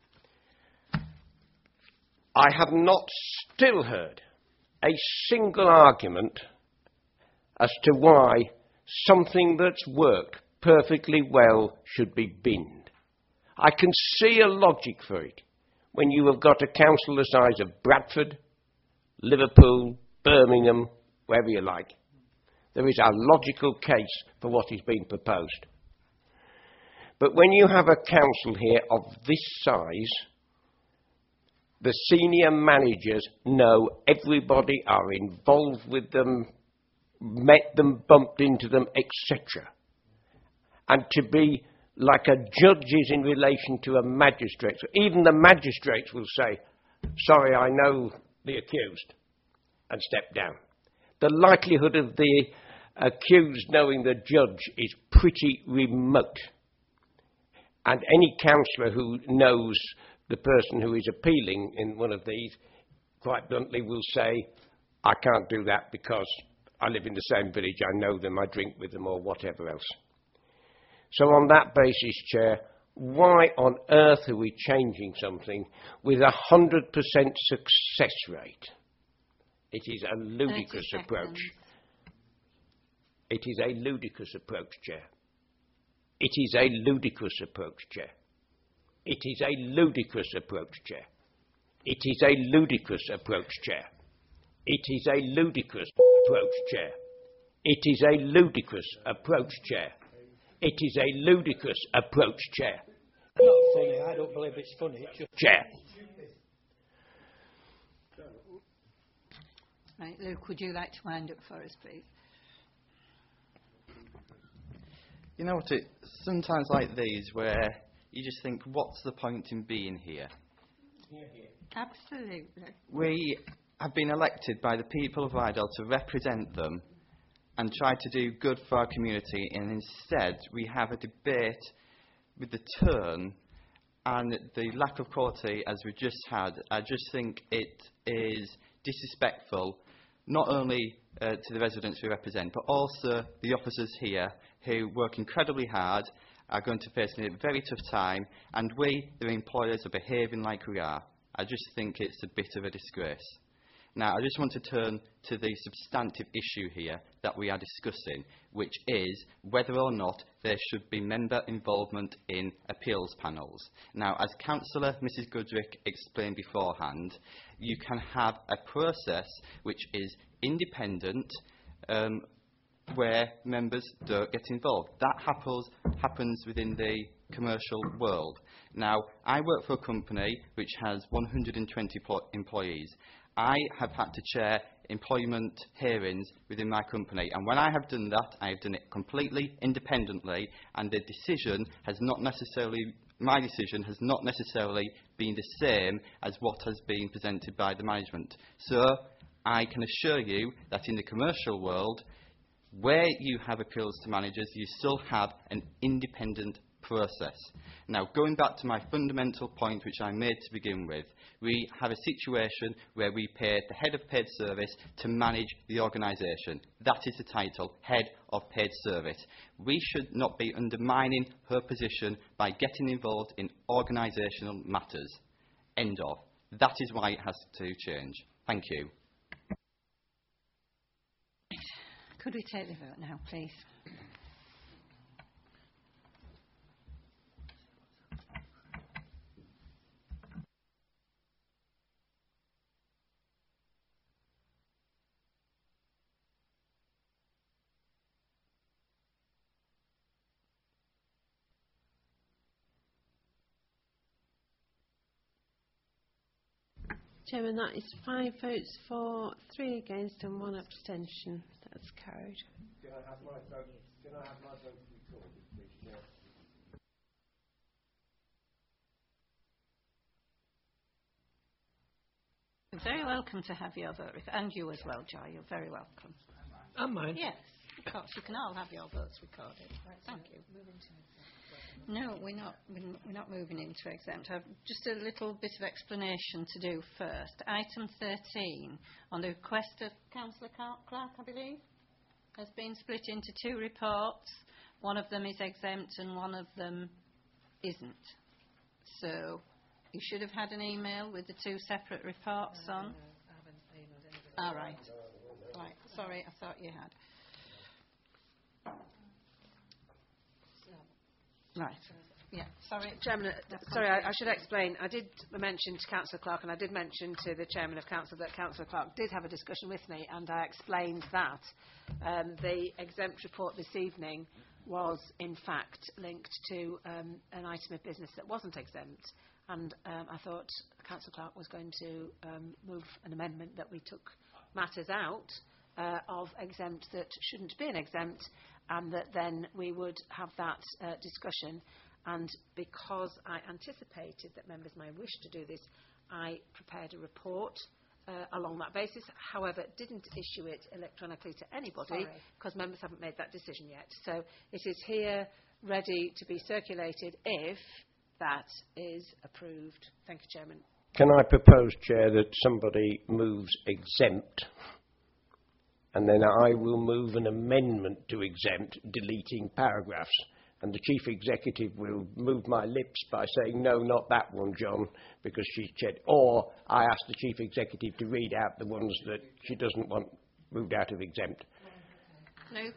I have not still heard a single argument as to why something that's worked perfectly well should be binned. I can see a logic for it when you have got a council the size of Bradford, Liverpool, Birmingham, wherever you like. There is a logical case for what is being proposed. But when you have a council here of this size, the senior managers know everybody, are involved with them, met them, bumped into them, etc. And to be like a judge is in relation to a magistrate. So even the magistrates will say, sorry, I know the accused, and step down. The likelihood of the accused knowing the judge is pretty remote. And any councillor who knows the person who is appealing in one of these, quite bluntly, will say, I can't do that because I live in the same village, I know them, I drink with them, or whatever else. So on that basis, Chair, why on earth are we changing something with 100% success rate? It is a ludicrous approach. It is a ludicrous approach, Chair. It is a ludicrous approach, Chair. It is a ludicrous approach, Chair. It is a ludicrous approach, Chair. It is a ludicrous approach, Chair. It is a ludicrous approach, Chair. It is a ludicrous approach, Chair. Not funny. I don't believe it's funny. It's just Chair. Right, Luke, would you like to wind up for us, please? You know what, sometimes like these where you just think, what's the point in being here? Absolutely. We have been elected by the people of Rydal to represent them and try to do good for our community, and instead we have a debate with the turn and the lack of quality as we just had. I just think it is disrespectful, not only to the residents we represent, but also the officers here who work incredibly hard, are going to face a very tough time, and we, their employers, are behaving like we are. I just think it's a bit of a disgrace. Now, I just want to turn to the substantive issue here that we are discussing, which is whether or not there should be member involvement in appeals panels. Now, as Councillor Mrs Goodrick explained beforehand, you can have a process which is independent, where members don't get involved. That happens within the commercial world. Now, I work for a company which has 120 employees. I have had to chair employment hearings within my company, and when I have done that, I have done it completely independently, and the decision has not necessarily, my decision has not necessarily been the same as what has been presented by the management. So, I can assure you that in the commercial world, where you have appeals to managers, you still have an independent process. Now, going back to my fundamental point which I made to begin with, we have a situation where we pay the head of paid service to manage the organisation. That is the title, head of paid service. We should not be undermining her position by getting involved in organisational matters. End of. That is why it has to change. Thank you. Could we take the vote now, please? Chairman, that is 5 votes for, 3 against and 1 abstention. That's carried. Can I have my vote? Can I have my vote recorded, please, Chair? You're very welcome to have your vote, and you as well, Joy. You're very welcome. And mine. Yes, of course. You can all have your votes recorded. Thank you. No, we're not moving into exempt. I've just a little bit of explanation to do first. Item 13, on the request of Councillor Clark, I believe, has been split into 2 reports. One of them is exempt and one of them isn't. So you should have had an email with the 2 separate reports on. All right. Right. Sorry, I thought you had. Right. Yeah. Sorry. Chairman, sorry, I should explain. I did mention to Councillor Clark, and I did mention to the Chairman of Council that Councillor Clark did have a discussion with me, and I explained that the exempt report this evening was, in fact, linked to an item of business that wasn't exempt. And I thought Councillor Clark was going to move an amendment that we took matters out of exempt that shouldn't be an exempt, and that then we would have that discussion. And because I anticipated that members may wish to do this, I prepared a report along that basis. However, didn't issue it electronically to anybody because members haven't made that decision yet. So it is here ready to be circulated if that is approved. Thank you, Chairman. Can I propose, Chair, that somebody moves exempt, and then I will move an amendment to exempt, deleting paragraphs, and the Chief Executive will move my lips by saying, no, not that one, John, because she said, or I ask the Chief Executive to read out the ones that she doesn't want moved out of exempt. Luke?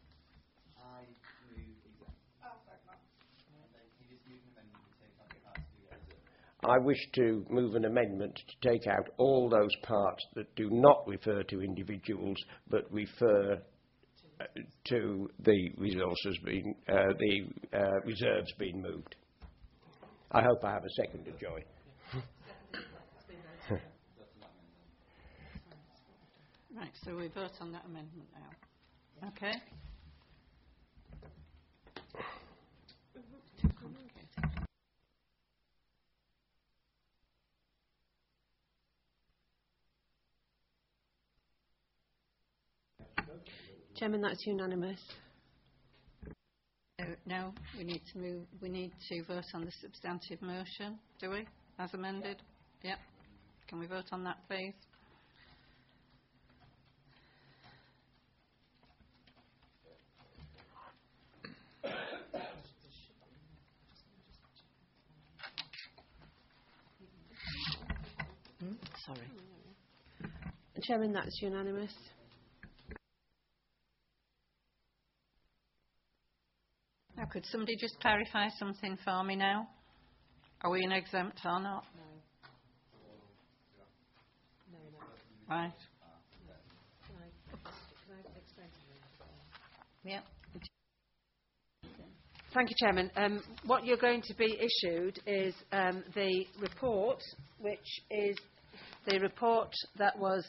I wish to move an amendment to take out all those parts that do not refer to individuals, but refer to the resources being, reserves being moved. I hope I have a second to Joy. Right, so we vote on that amendment now. Okay? Too complicated. Chairman, that's unanimous. Now we need to move. We need to vote on the substantive motion, do we? As amended? Yeah. Can we vote on that, please? Sorry. Chairman, that's unanimous. Now, could somebody just clarify something for me now? Are we in exempt or not? No. Right. Yeah. Thank you, Chairman. What you're going to be issued is the report, which is the report that was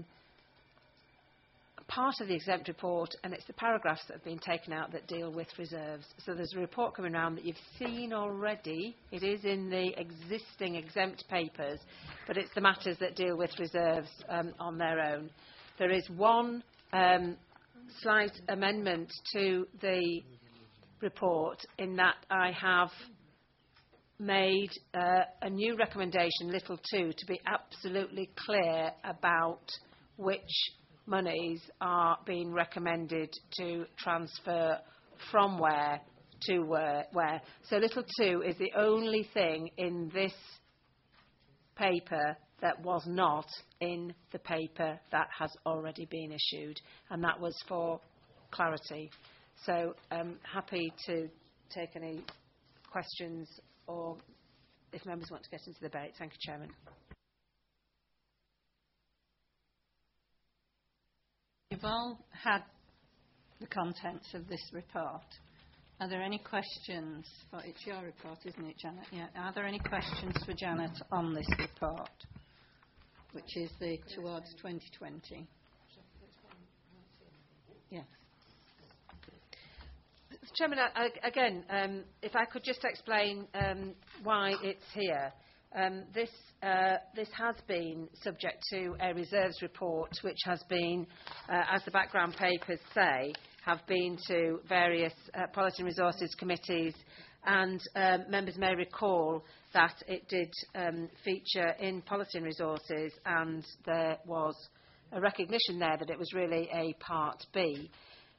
part of the exempt report, and it's the paragraphs that have been taken out that deal with reserves. So there's a report coming around that you've seen already. It is in the existing exempt papers, but it's the matters that deal with reserves on their own. There is one slight amendment to the report in that I have made a new recommendation, little 2, to be absolutely clear about which monies are being recommended to transfer from where to where. So little 2 is the only thing in this paper that was not in the paper that has already been issued, and that was for clarity. So I'm happy to take any questions or if members want to get into the debate. Thank you, Chairman. You've all had the contents of this report. Are there any questions? Well, it's your report, isn't it, Janet? Yeah. Are there any questions for Janet on this report, which is the Towards 2020? Yes. Chairman, again, if I could just explain why it's here. This has been subject to a reserves report, which has been, as the background papers say, have been to various Policy and Resources committees, and members may recall that it did feature in Policy and Resources, and there was a recognition there that it was really a Part B.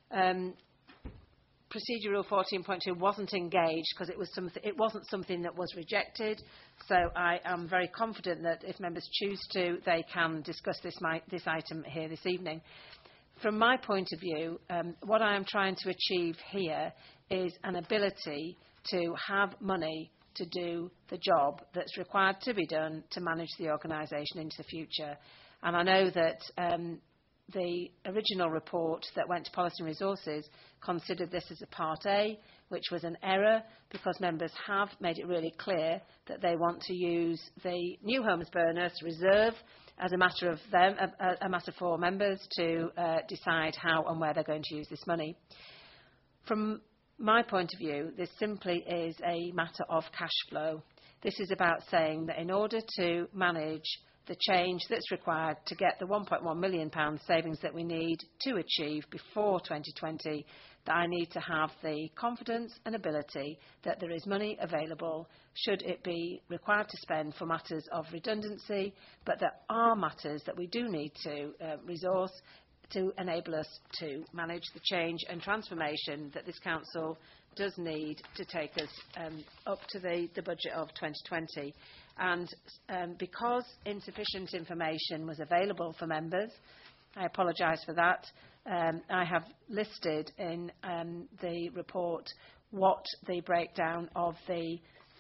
Procedure Rule 14.2 wasn't engaged because it wasn't something that was rejected. So I am very confident that if members choose to, they can discuss this item here this evening. From my point of view, what I am trying to achieve here is an ability to have money to do the job that's required to be done to manage the organisation into the future. And I know that the original report that went to Policy and Resources considered this as a Part A, which was an error because members have made it really clear that they want to use the New Homes Bonus Reserve as a matter of them, a matter for members to decide how and where they're going to use this money. From my point of view, this simply is a matter of cash flow. This is about saying that in order to manage the change that's required to get the £1.1 million savings that we need to achieve before 2020, that I need to have the confidence and ability that there is money available should it be required to spend for matters of redundancy, but there are matters that we do need to resource to enable us to manage the change and transformation that this Council does need to take us up to the budget of 2020. And because insufficient information was available for members, I apologise for that, I have listed in the report what the breakdown of the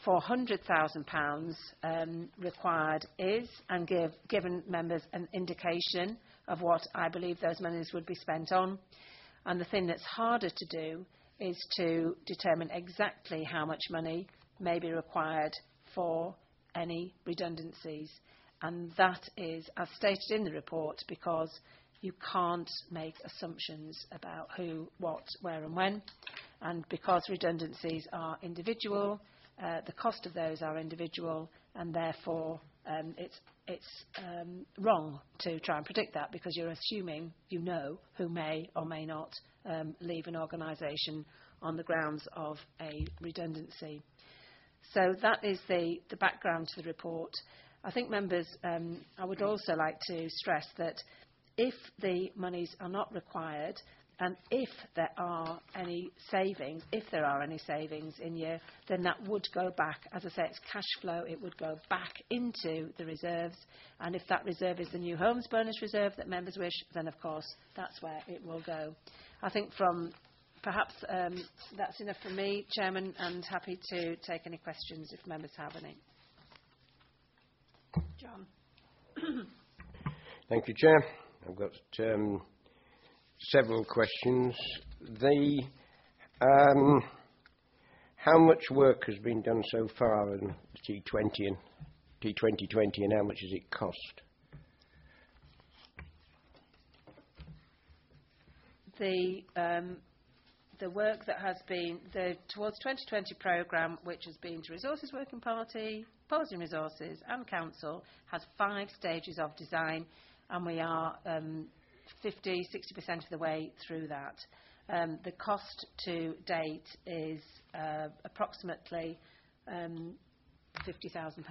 £400,000 required is, and given members an indication of what I believe those monies would be spent on. And the thing that's harder to do is to determine exactly how much money may be required for any redundancies. And that is, as stated in the report, because you can't make assumptions about who, what, where and when. And because redundancies are individual, the cost of those are individual, and therefore it's wrong to try and predict that, because you're assuming you know who may or may not leave an organisation on the grounds of a redundancy. So that is the background to the report. I think members, I would also like to stress that if the monies are not required, and if there are any savings, in year, then that would go back. As I say, it's cash flow. It would go back into the reserves. And if that reserve is the New Homes Bonus Reserve that members wish, then of course that's where it will go. I think perhaps that's enough from me, Chairman, and happy to take any questions if members have any. John. Thank you, Chair. I've got several questions. How much work has been done so far on T20 and T2020, and how much has it cost? The work that has been the Towards 2020 programme, which has been to Resources Working Party, Policy and Resources and Council, has 5 stages of design, and we are 50-60% of the way through that. The cost to date is approximately £50,000.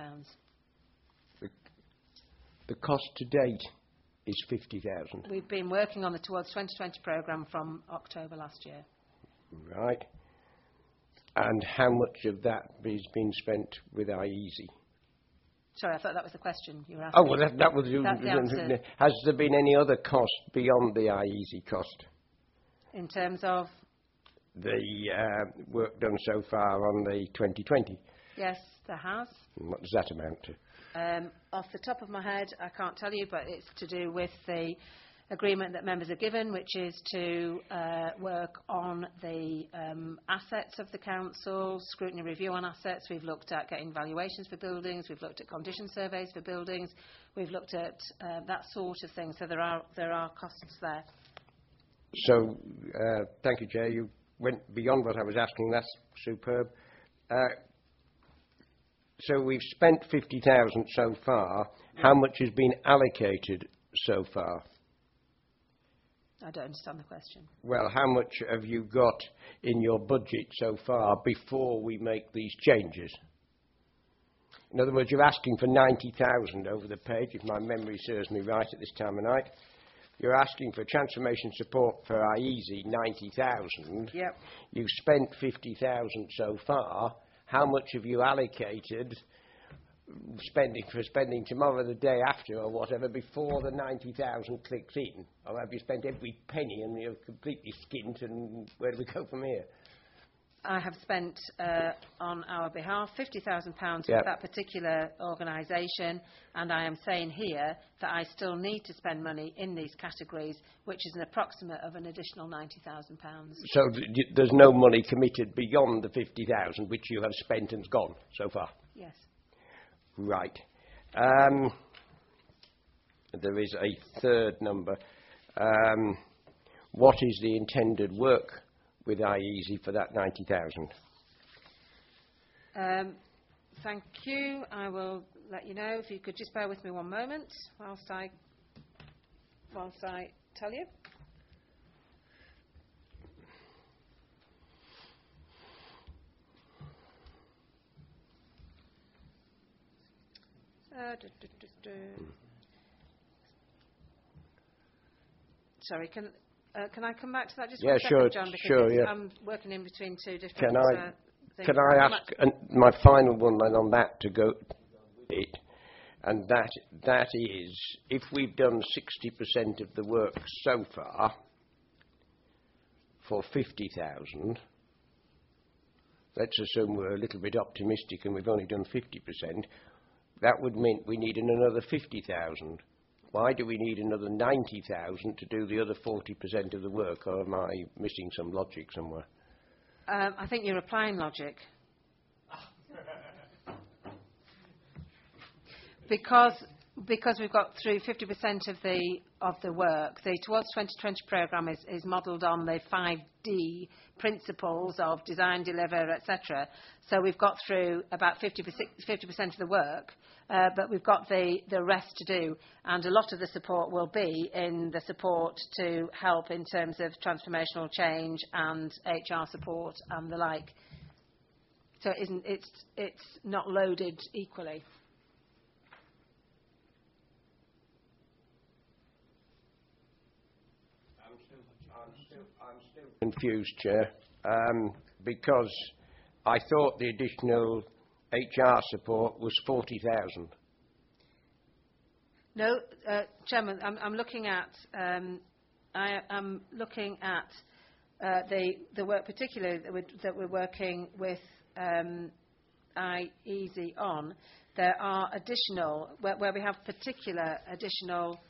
The cost to date is £50,000. We've been working on the Towards 2020 programme from October last year. Right. And how much of that is being spent with iEasy? Sorry, I thought that was the question you were asking. Oh, well, that was... That's the answer. Has there been any other cost beyond the IEASY cost? In terms of? The work done so far on the 2020? Yes, there has. And what does that amount to? Off the top of my head, I can't tell you, but it's to do with the agreement that members are given, which is to work on the assets of the council, scrutiny review on assets. We've looked at getting valuations for buildings. We've looked at condition surveys for buildings. We've looked at that sort of thing. So there are costs there. So, thank you, Chair. You went beyond what I was asking. That's superb. So we've spent 50,000 so far. How much has been allocated so far? I don't understand the question. Well, how much have you got in your budget so far before we make these changes? In other words, you're asking for 90,000 over the page, if my memory serves me right at this time of night. You're asking for transformation support for IEASY, 90,000. Yep. You've spent 50,000 so far. How much have you allocated spending tomorrow, the day after, or whatever, before the 90,000 clicks in? Or have you spent every penny and you're completely skint, and where do we go from here? I have spent, on our behalf, £50,000 Yep. with that particular organisation, and I am saying here that I still need to spend money in these categories, which is an approximate of an additional £90,000. So there's no money committed beyond the 50,000 which you have spent and's gone so far? Yes. Right. There is a third number. What is the intended work with IEASY for that 90,000? Thank you. I will let you know. If you could just bear with me one moment whilst I tell you. Sorry, can I come back to that just yeah, one sure, second, John? Because sure, yeah. I'm working in between two different things. Can I ask my final one then on that to go with it? And that is, if we've done 60% of the work so far for 50,000, let's assume we're a little bit optimistic and we've only done 50%, that would mean we need another 50,000. Why do we need another 90,000 to do the other 40% of the work, or am I missing some logic somewhere? I think you're applying logic. Because we've got through 50% of the work, the Towards 2020 programme is modelled on the 5D principles of design, deliver, etc. So we've got through about 50% of the work, but we've got the rest to do, and a lot of the support will be in the support to help in terms of transformational change and HR support and the like. So it's not loaded equally. I'm still confused, Chair, because I thought the additional HR support was 40,000. No, Chairman, I'm looking at I'm looking at the work particularly that we're working with IEASY on. There are additional where we have particular additional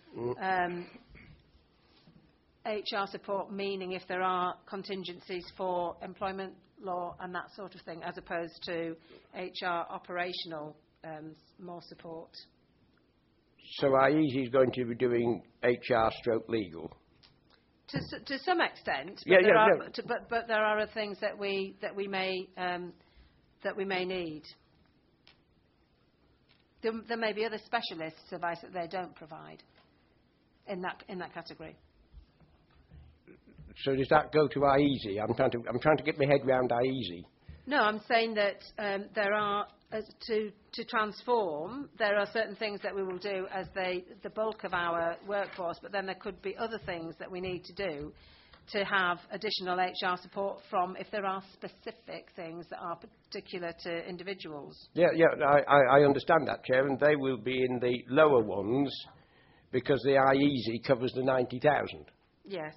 HR support, meaning if there are contingencies for employment law and that sort of thing, as opposed to HR operational more support. So IEASY is going to be doing HR stroke legal? To some extent, but there are other things that we may need. There may be other specialist advice that they don't provide in that category. So does that go to IEASY? I'm trying to get my head round IEASY. No, I'm saying that there are to transform. There are certain things that we will do as the bulk of our workforce, but then there could be other things that we need to do to have additional HR support from if there are specific things that are particular to individuals. Yeah, I understand that, Chair, and they will be in the lower ones because the iEasy covers the 90,000. Yes.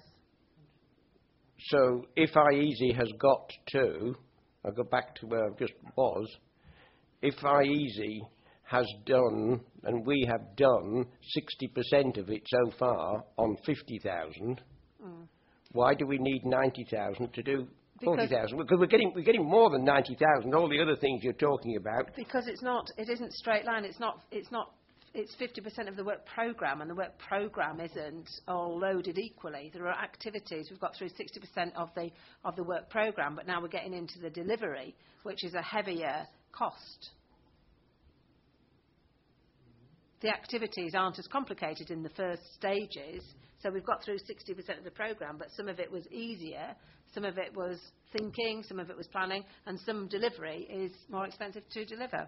So if iEasy has got to, I'll go back to where I just was, if iEasy has done, and we have done 60% of it so far on 50,000, why do we need 90,000 to do 40,000? Because we're getting more than 90,000. All the other things you're talking about. Because it isn't straight line. It's 50% of the work programme, and the work programme isn't all loaded equally. There are activities. We've got through 60% of the work programme, but now we're getting into the delivery, which is a heavier cost. The activities aren't as complicated in the first stages, so we've got through 60% of the programme, but some of it was easier, some of it was thinking, some of it was planning, and some delivery is more expensive to deliver.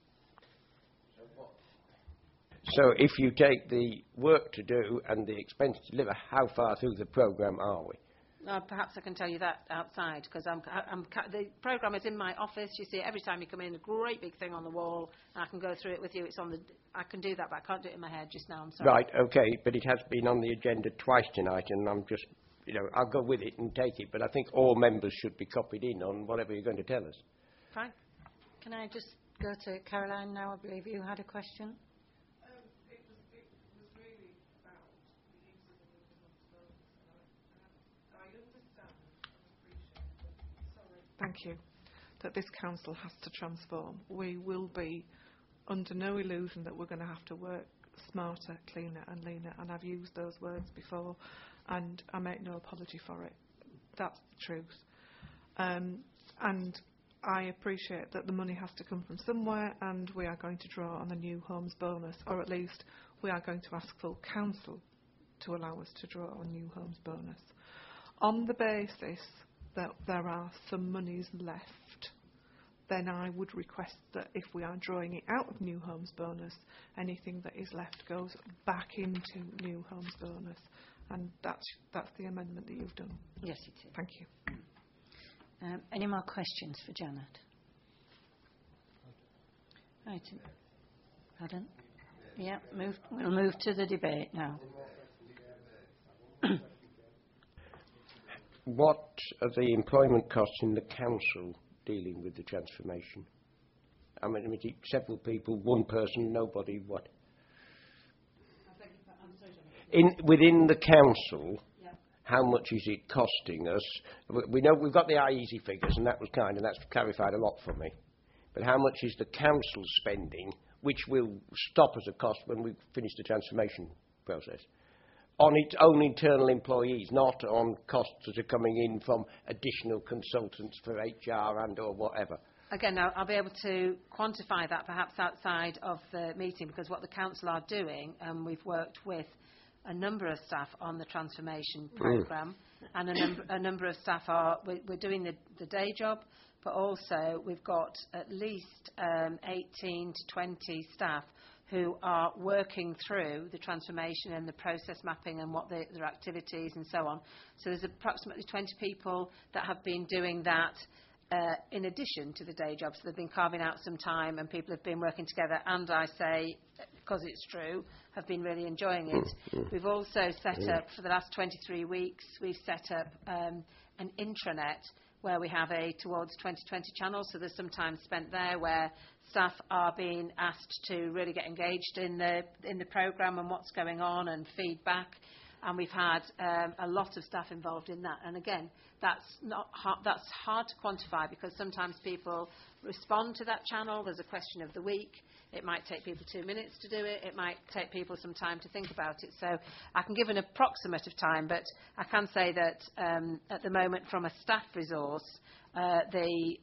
So if you take the work to do and the expense to deliver, how far through the programme are we? Perhaps I can tell you that outside, because the programme is in my office. You see it every time you come in, a great big thing on the wall. I can go through it with you. I can do that, but I can't do it in my head just now. I'm sorry. Right, okay, but it has been on the agenda twice tonight, and I'm just, I'll go with it and take it, but I think all members should be copied in on whatever you're going to tell us. Fine. Can I just go to Caroline now? I believe you had a question. Thank you, that this council has to transform. We will be under no illusion that we're going to have to work smarter, cleaner and leaner, and I've used those words before and I make no apology for it. That's the truth. And I appreciate that the money has to come from somewhere, and we are going to draw on the New Homes bonus, or at least we are going to ask full council to allow us to draw on New Homes bonus. On the basis that there are some monies left, then I would request that if we are drawing it out of New Homes bonus, anything that is left goes back into New Homes bonus. And that's the amendment that you've done. Yes, it is. Thank you. Any more questions for Janet? Right. Pardon? Yeah, we'll move to the debate now. What are the employment costs in the council dealing with the transformation? I mean, several people, one person, nobody, what? Within the council, how much is it costing us? We know we've got the iEasy figures, and that was kind, and that's clarified a lot for me. But how much is the council spending, which will stop as a cost when we finish the transformation process, on its own internal employees, not on costs that are coming in from additional consultants for HR and or whatever? Again, I'll be able to quantify that perhaps outside of the meeting, because what the council are doing, we've worked with a number of staff on the transformation programme, and a number of staff we're doing the day job, but also we've got at least 18 to 20 staff who are working through the transformation and the process mapping and what their activities and so on. So there's approximately 20 people that have been doing that in addition to the day job. So they've been carving out some time, and people have been working together, and I say, because it's true, have been really enjoying it. We've also set up, for the last 23 weeks, we've set up an intranet where we have a Towards 2020 channel, so there's some time spent there where staff are being asked to really get engaged in the programme and what's going on and feedback. And we've had a lot of staff involved in that. And again, that's hard to quantify, because sometimes people respond to that channel. There's a question of the week. It might take people 2 minutes to do it. It might take people some time to think about it. So I can give an approximate of time, but I can say that at the moment, from a staff resource, the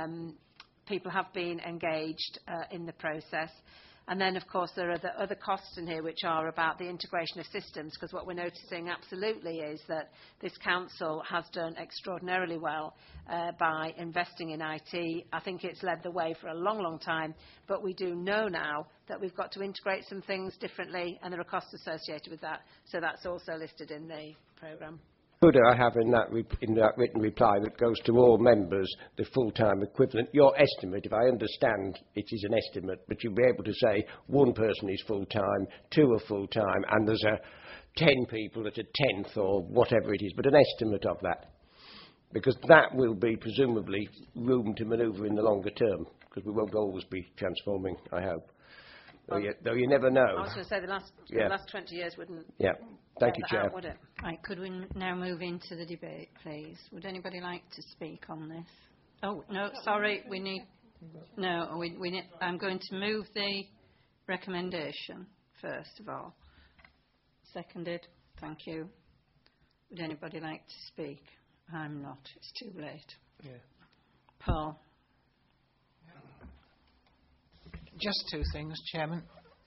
people have been engaged in the process. And then, of course, there are the other costs in here which are about the integration of systems, because what we're noticing absolutely is that this council has done extraordinarily well by investing in IT. I think it's led the way for a long, long time, but we do know now that we've got to integrate some things differently, and there are costs associated with that. So that's also listed in the programme. Could I have in that written reply that goes to all members the full-time equivalent? Your estimate, if I understand, it is an estimate, but you'll be able to say one person is full-time, two are full-time, and there's 10 people at a tenth or whatever it is, but an estimate of that. Because that will be presumably room to manoeuvre in the longer term, because we won't always be transforming, I hope. Though you never know. I was going to say the last 20 years wouldn't. Yeah. Thank you, that Chair. out, would it? Right, could we now move into the debate, please? Would anybody like to speak on this? Oh, no, sorry, we need... No, we need, I'm going to move the recommendation, first of all. Seconded. Thank you. Would anybody like to speak? I'm not. It's too late. Yeah. Paul. Just two things, Chairman.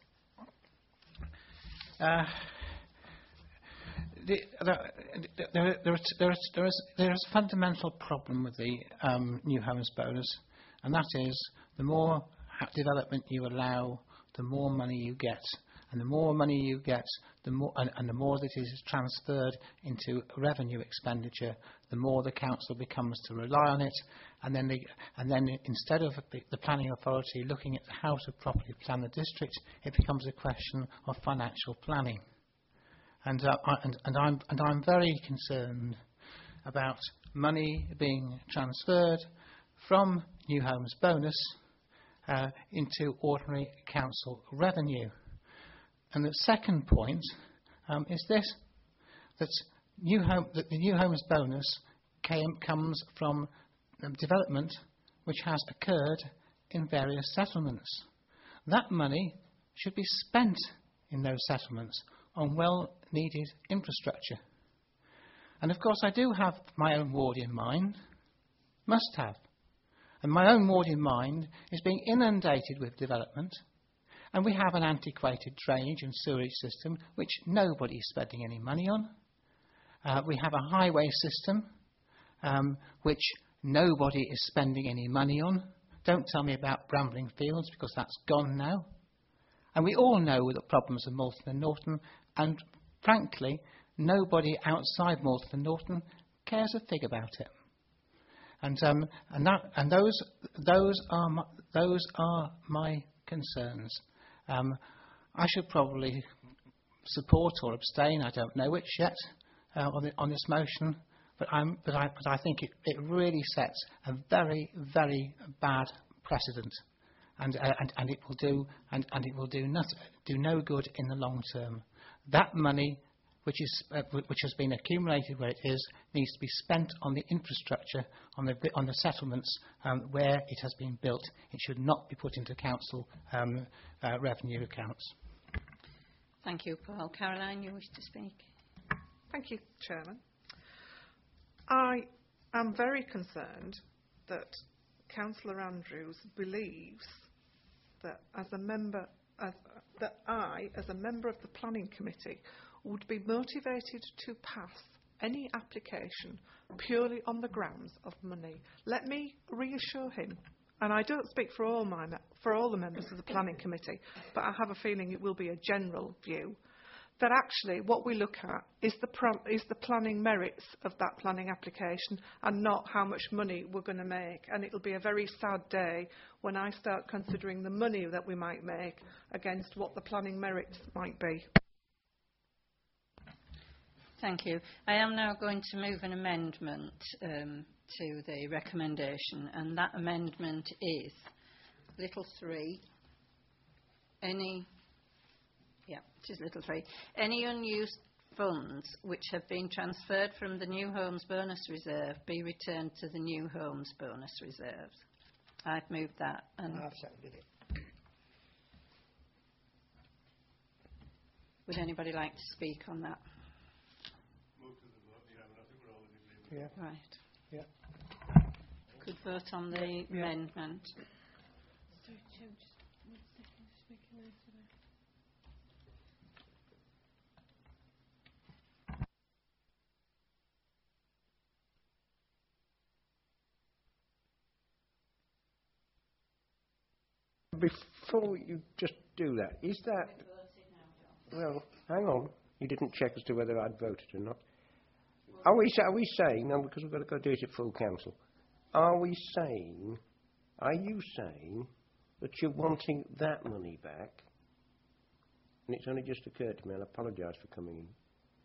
There is a fundamental problem with the new homes bonus, and that is the more development you allow, the more money you get. And the more money you get, the more that is transferred into revenue expenditure, the more the council becomes to rely on it. And then instead of the planning authority looking at how to properly plan the district, it becomes a question of financial planning. And I'm very concerned about money being transferred from new homes bonus into ordinary council revenue. And the second point is this, that the new homes bonus comes from development which has occurred in various settlements. That money should be spent in those settlements on well-needed infrastructure. And of course I do have my own ward in mind, must have. And my own ward in mind is being inundated with development. And we have an antiquated drainage and sewerage system which nobody is spending any money on. We have a highway system which nobody is spending any money on. Don't tell me about Brambling Fields because that's gone now. And we all know the problems of Moulton and Norton, and frankly, nobody outside Moulton and Norton cares a fig about it. And those are my concerns. I should probably support or abstain, I don't know which yet, on this motion, but I think it really sets a very, very bad precedent, and it will do no good in the long term. That money which has been accumulated where it is needs to be spent on the infrastructure, on the settlements where it has been built. It should not be put into council revenue accounts. Thank you, Paul. Caroline, you wish to speak? Thank you, Chairman. I am very concerned that Councillor Andrews believes that as a member of the Planning Committee, would be motivated to pass any application purely on the grounds of money. Let me reassure him, and I don't speak for all the members of the Planning Committee, but I have a feeling it will be a general view, that actually what we look at is the planning merits of that planning application and not how much money we're going to make. And it'll be a very sad day when I start considering the money that we might make against what the planning merits might be. Thank you. I am now going to move an amendment to the recommendation, and that amendment is little 3. It is little 3. Any unused funds which have been transferred from the New Homes Bonus Reserve be returned to the New Homes Bonus Reserves. I've moved that. And I've seconded it. Would anybody like to speak on that? Yeah. Right. Yeah. Could vote on the amendment. Sorry, Chair, just 1 second, just make a note of it. Before you just do that, is that... Well, hang on. You didn't check as to whether I'd voted or not. Are we saying, no, because we've got to go do it at full council, are you saying that you're wanting that money back? And it's only just occurred to me, and I apologise for coming in.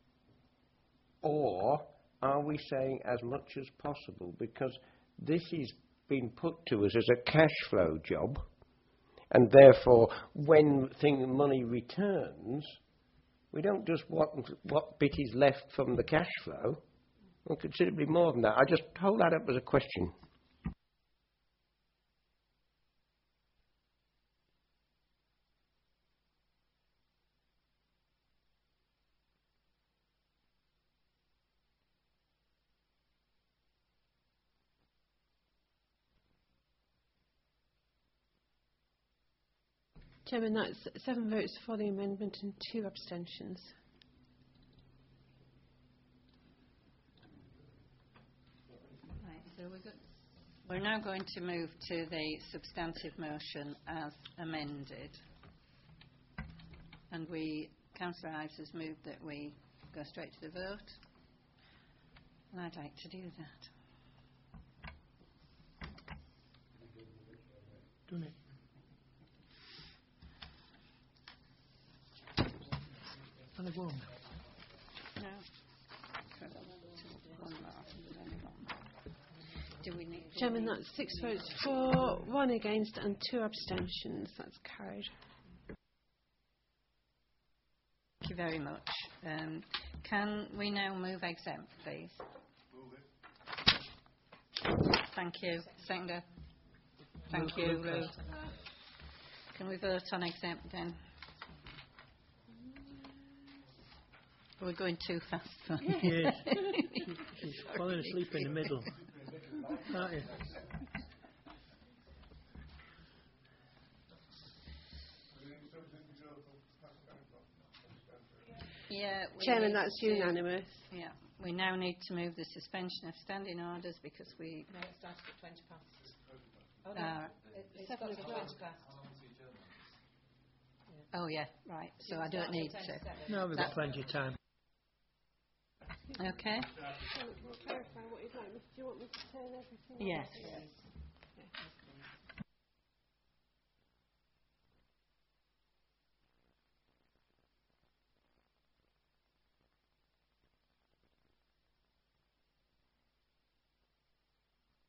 Or are we saying as much as possible? Because this is being put to us as a cash flow job, and therefore when money returns, we don't just want what bit is left from the cash flow, well, considerably more than that. I just hold that up as a question. Chairman, that's 7 votes for the amendment and 2 abstentions. Right, so we're now going to move to the substantive motion as amended. And Councillor Ives has moved that we go straight to the vote. And I'd like to do that. Done it. On the wall. No. Do we need Chairman, that's 6 votes for, 1 against and 2 abstentions. That's carried. Thank you very much. Can we now move exempt, please? Thank you. Seconder. Thank you, Lou. Can we vote on exempt then? We're going too fast. Yes. She's falling asleep in the middle. Aren't you? Yeah, Chairman, that's unanimous. Yeah, we now need to move the suspension of standing orders because we... No, it started at 20 past. Oh, no. It's got to 20 past. Oh, yeah, right. So I don't need to. No, we've got plenty of time. Okay. Clarify what you'd like me to do. Do you want me to turn everything? Yes.